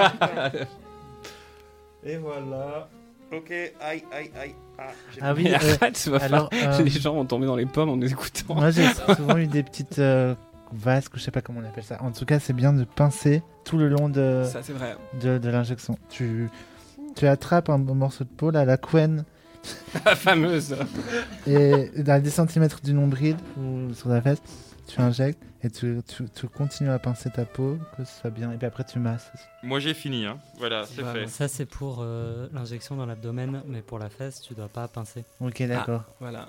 Et voilà. Ok, aïe, aïe, aïe. Ah, j'ai-
Ah oui,
Mais
euh,
arrête, tu vas
alors,
faire.
euh,
Les gens vont tomber dans les pommes en nous écoutant.
moi j'ai souvent eu des petites euh, vasques, je sais pas comment on appelle ça. En tout cas, c'est bien de pincer tout le long de,
Ça, c'est vrai.
de, de l'injection. Tu, tu attrapes un morceau de peau, là, la couenne,
La fameuse.
et à dix centimètres du nombril ou sur la fesse, tu injectes et tu, tu, tu continues à pincer ta peau, que ce soit bien, et puis après tu masses.
Moi j'ai fini, hein. Voilà, c'est
Voilà.
fait.
Ça, c'est pour euh, l'injection dans l'abdomen, mais pour la fesse, tu dois pas pincer.
Ok, d'accord.
Voilà.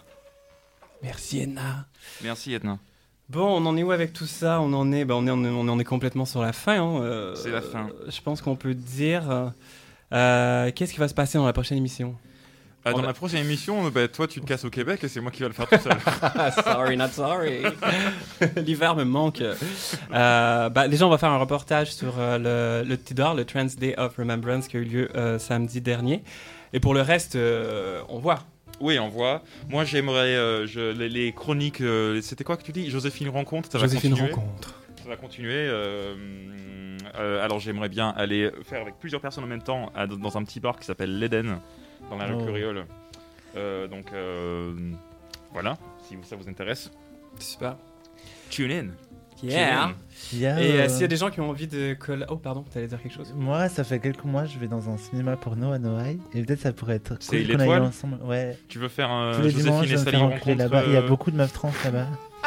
Merci Edna.
Merci Edna.
Bon, on en est où avec tout ça? On en est, bah, on est, on est, on en est complètement sur la fin. Hein. Euh,
C'est la fin.
euh, Je pense qu'on peut dire. euh, Qu'est-ce qui va se passer dans la prochaine émission?
Ah, dans
On a-
la prochaine émission, bah, toi tu te casses au Québec et c'est moi qui vais le faire tout seul.
Sorry, not sorry. L'hiver me manque. Euh, bah, déjà, on va faire un reportage sur euh, le, le T D A R, le Trans Day of Remembrance, qui a eu lieu euh, samedi dernier. Et pour le reste, euh, on voit.
Oui, on voit. Moi j'aimerais euh, je, les, les chroniques. euh, c'était quoi que tu dis? Joséphine Rencontre, ça
Joséphine
va continuer.
Rencontre.
Ça va continuer. euh, euh, alors j'aimerais bien aller faire avec plusieurs personnes en même temps à- dans un petit bar qui s'appelle l'Eden, dans la rue
Oh.
Curiole. Euh, donc euh, voilà, si ça vous intéresse.
Super.
Tune in.
Yeah.
Il y a,
Et euh,
euh,
s'il y a des gens qui ont envie de colla- Oh, pardon, t'allais dire quelque chose?
Moi, ça fait quelques mois, je vais dans un cinéma porno à Noailles, et peut-être ça pourrait être
C'est
cool qu'on aille
l'Étoile
ensemble. Ouais.
Tu veux faire un
Tous les dimanches, je
Joséphine et
vais me
Sally
faire enculer
rencontre
là-bas. Il y a
euh,
beaucoup de meufs trans là-bas.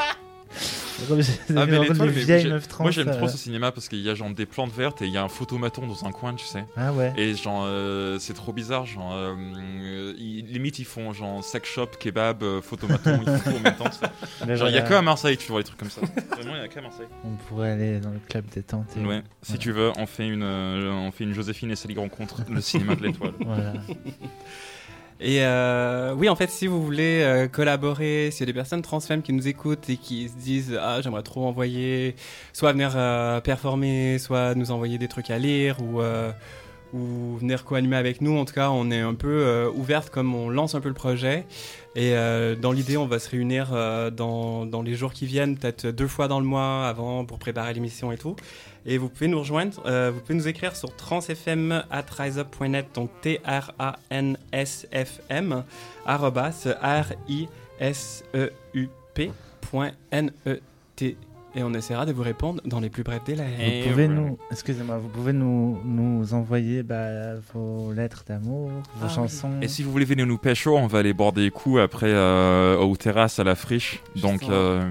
Comme j'ai
Ah, mais
rencontré
l'Étoile,
des
mais
vieilles
j'ai-
meufs trans.
moi j'aime trop
euh,
ce cinéma parce qu'il y a genre des plantes vertes et il y a un photomaton dans un coin, tu sais.
Ah ouais.
Et genre euh, c'est trop bizarre, genre euh, ils- limite ils font genre sex shop, kebab, euh, photomaton, ils font tout en même temps. tu sais.
Mais
Genre il y a
voilà.
que à Marseille tu vois les trucs comme ça. Vraiment il y a qu'à Marseille.
On pourrait aller dans le club détente. Et...
Ouais, si tu veux, on fait une euh, on fait une Joséphine et Sally rencontre, le cinéma de l'Étoile.
Voilà.
Et euh, oui, en fait, si vous voulez euh, collaborer, s'il y a des personnes transfemmes qui nous écoutent et qui se disent ah j'aimerais trop envoyer, soit venir euh, performer, soit nous envoyer des trucs à lire ou euh, ou venir co-animer avec nous. En tout cas, on est un peu euh, ouverte comme on lance un peu le projet. Et euh, dans l'idée, on va se réunir euh, dans, dans les jours qui viennent, peut-être deux fois dans le mois avant pour préparer l'émission et tout. Et vous pouvez nous rejoindre, euh, vous pouvez nous écrire sur transfm at riseup point net, donc T R A N S F M, arrobas, R I S E U P point N E T. Et on essaiera de vous répondre dans les plus brefs délais.
Vous pouvez nous, excusez-moi, vous pouvez nous, nous envoyer bah, vos lettres d'amour, vos
Ah,
chansons.
oui. Et si vous voulez venir nous pécho, on va aller boire des coups après euh, aux terrasses à la friche. Donc, euh,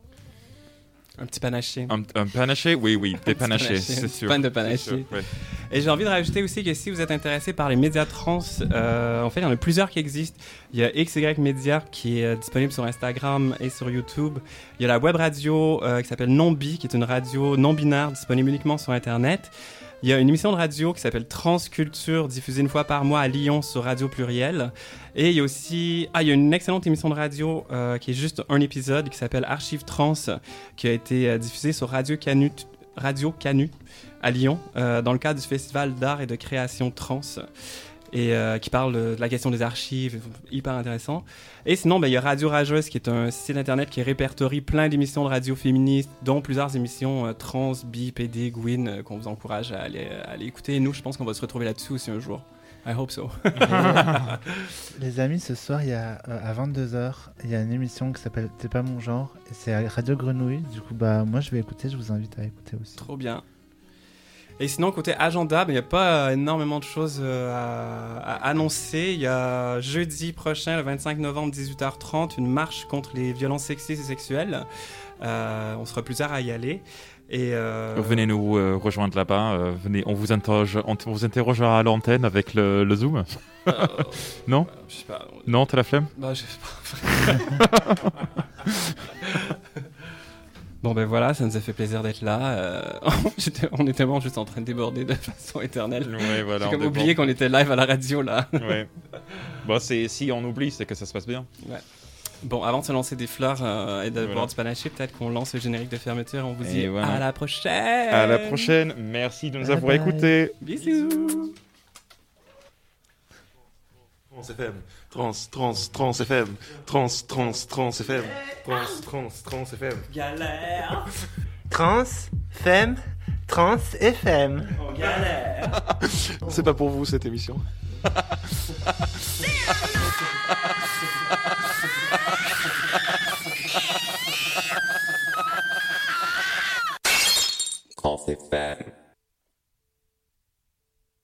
un petit panaché.
Un, un panaché, oui, oui, des
Un petit
panachés,
panaché,
c'est
une
sûr.
panne de
C'est
panaché.
sûr, ouais.
Et j'ai envie de rajouter aussi que si vous êtes intéressé par les médias trans, euh, en fait, il y en a plusieurs qui existent. Il y a X Y Media qui est euh, disponible sur Instagram et sur YouTube. Il y a la web radio euh, qui s'appelle Non-Bi, qui est une radio non-binaire disponible uniquement sur Internet. Il y a une émission de radio qui s'appelle Transculture, diffusée une fois par mois à Lyon sur Radio Pluriel. Et il y a aussi... Ah, il y a une excellente émission de radio euh, qui est juste un épisode qui s'appelle Archives Trans, qui a été euh, diffusée sur Radio Canu, Radio Canu à Lyon, euh, dans le cadre du Festival d'art et de création trans. Et euh, qui parle de la question des archives, hyper intéressant. Et sinon, ben, il y a Radio Rageuse, qui est un site internet qui répertorie plein d'émissions de radio féministes, dont plusieurs émissions euh, trans, bi, P D, Gwyn, euh, qu'on vous encourage à aller, à aller écouter. Et nous, je pense qu'on va se retrouver là-dessus aussi un jour. I hope so.
Les amis, ce soir, il y a, euh, à vingt-deux heures, il y a une émission qui s'appelle T'es pas mon genre, et c'est à Radio Grenouille. Du coup, bah, moi, je vais écouter, je vous invite à écouter aussi.
Trop bien. Et sinon, côté agenda, il n'y a pas euh, énormément de choses euh, à, à annoncer. Il y a jeudi prochain, le vingt-cinq novembre, dix-huit heures trente, une marche contre les violences sexistes et sexuelles. Euh, on sera plusieurs à y aller. Et euh...
Venez nous euh, rejoindre là-bas. Euh, venez, on vous interroge, on vous interrogera à l'antenne avec le, le Zoom.
Euh,
non
euh, je sais pas.
Non, t'as la flemme
Bah, je sais pas. Bon ben voilà, ça nous a fait plaisir d'être là. Euh, on était vraiment juste en train de déborder de façon éternelle.
Ouais, voilà,
J'ai comme
on
oublié
déborde.
qu'on était live à la radio là.
Ouais. Bon, c'est, si on oublie, c'est que ça se passe bien.
Ouais. Bon, avant de se lancer des fleurs euh, et de
Voilà.
boire du panaché, peut-être qu'on lance le générique de fermeture. On vous
Et
dit
voilà.
à la prochaine.
À la prochaine. Merci de nous
Bye
avoir
bye.
écoutés.
Bisous.
Trans F M, trans, trans, trans F M, trans, trans, trans F M, trans, trans, trans F M.
Galère.
Trans, femme, trans, F M.
On galère.
C'est pas pour vous cette émission.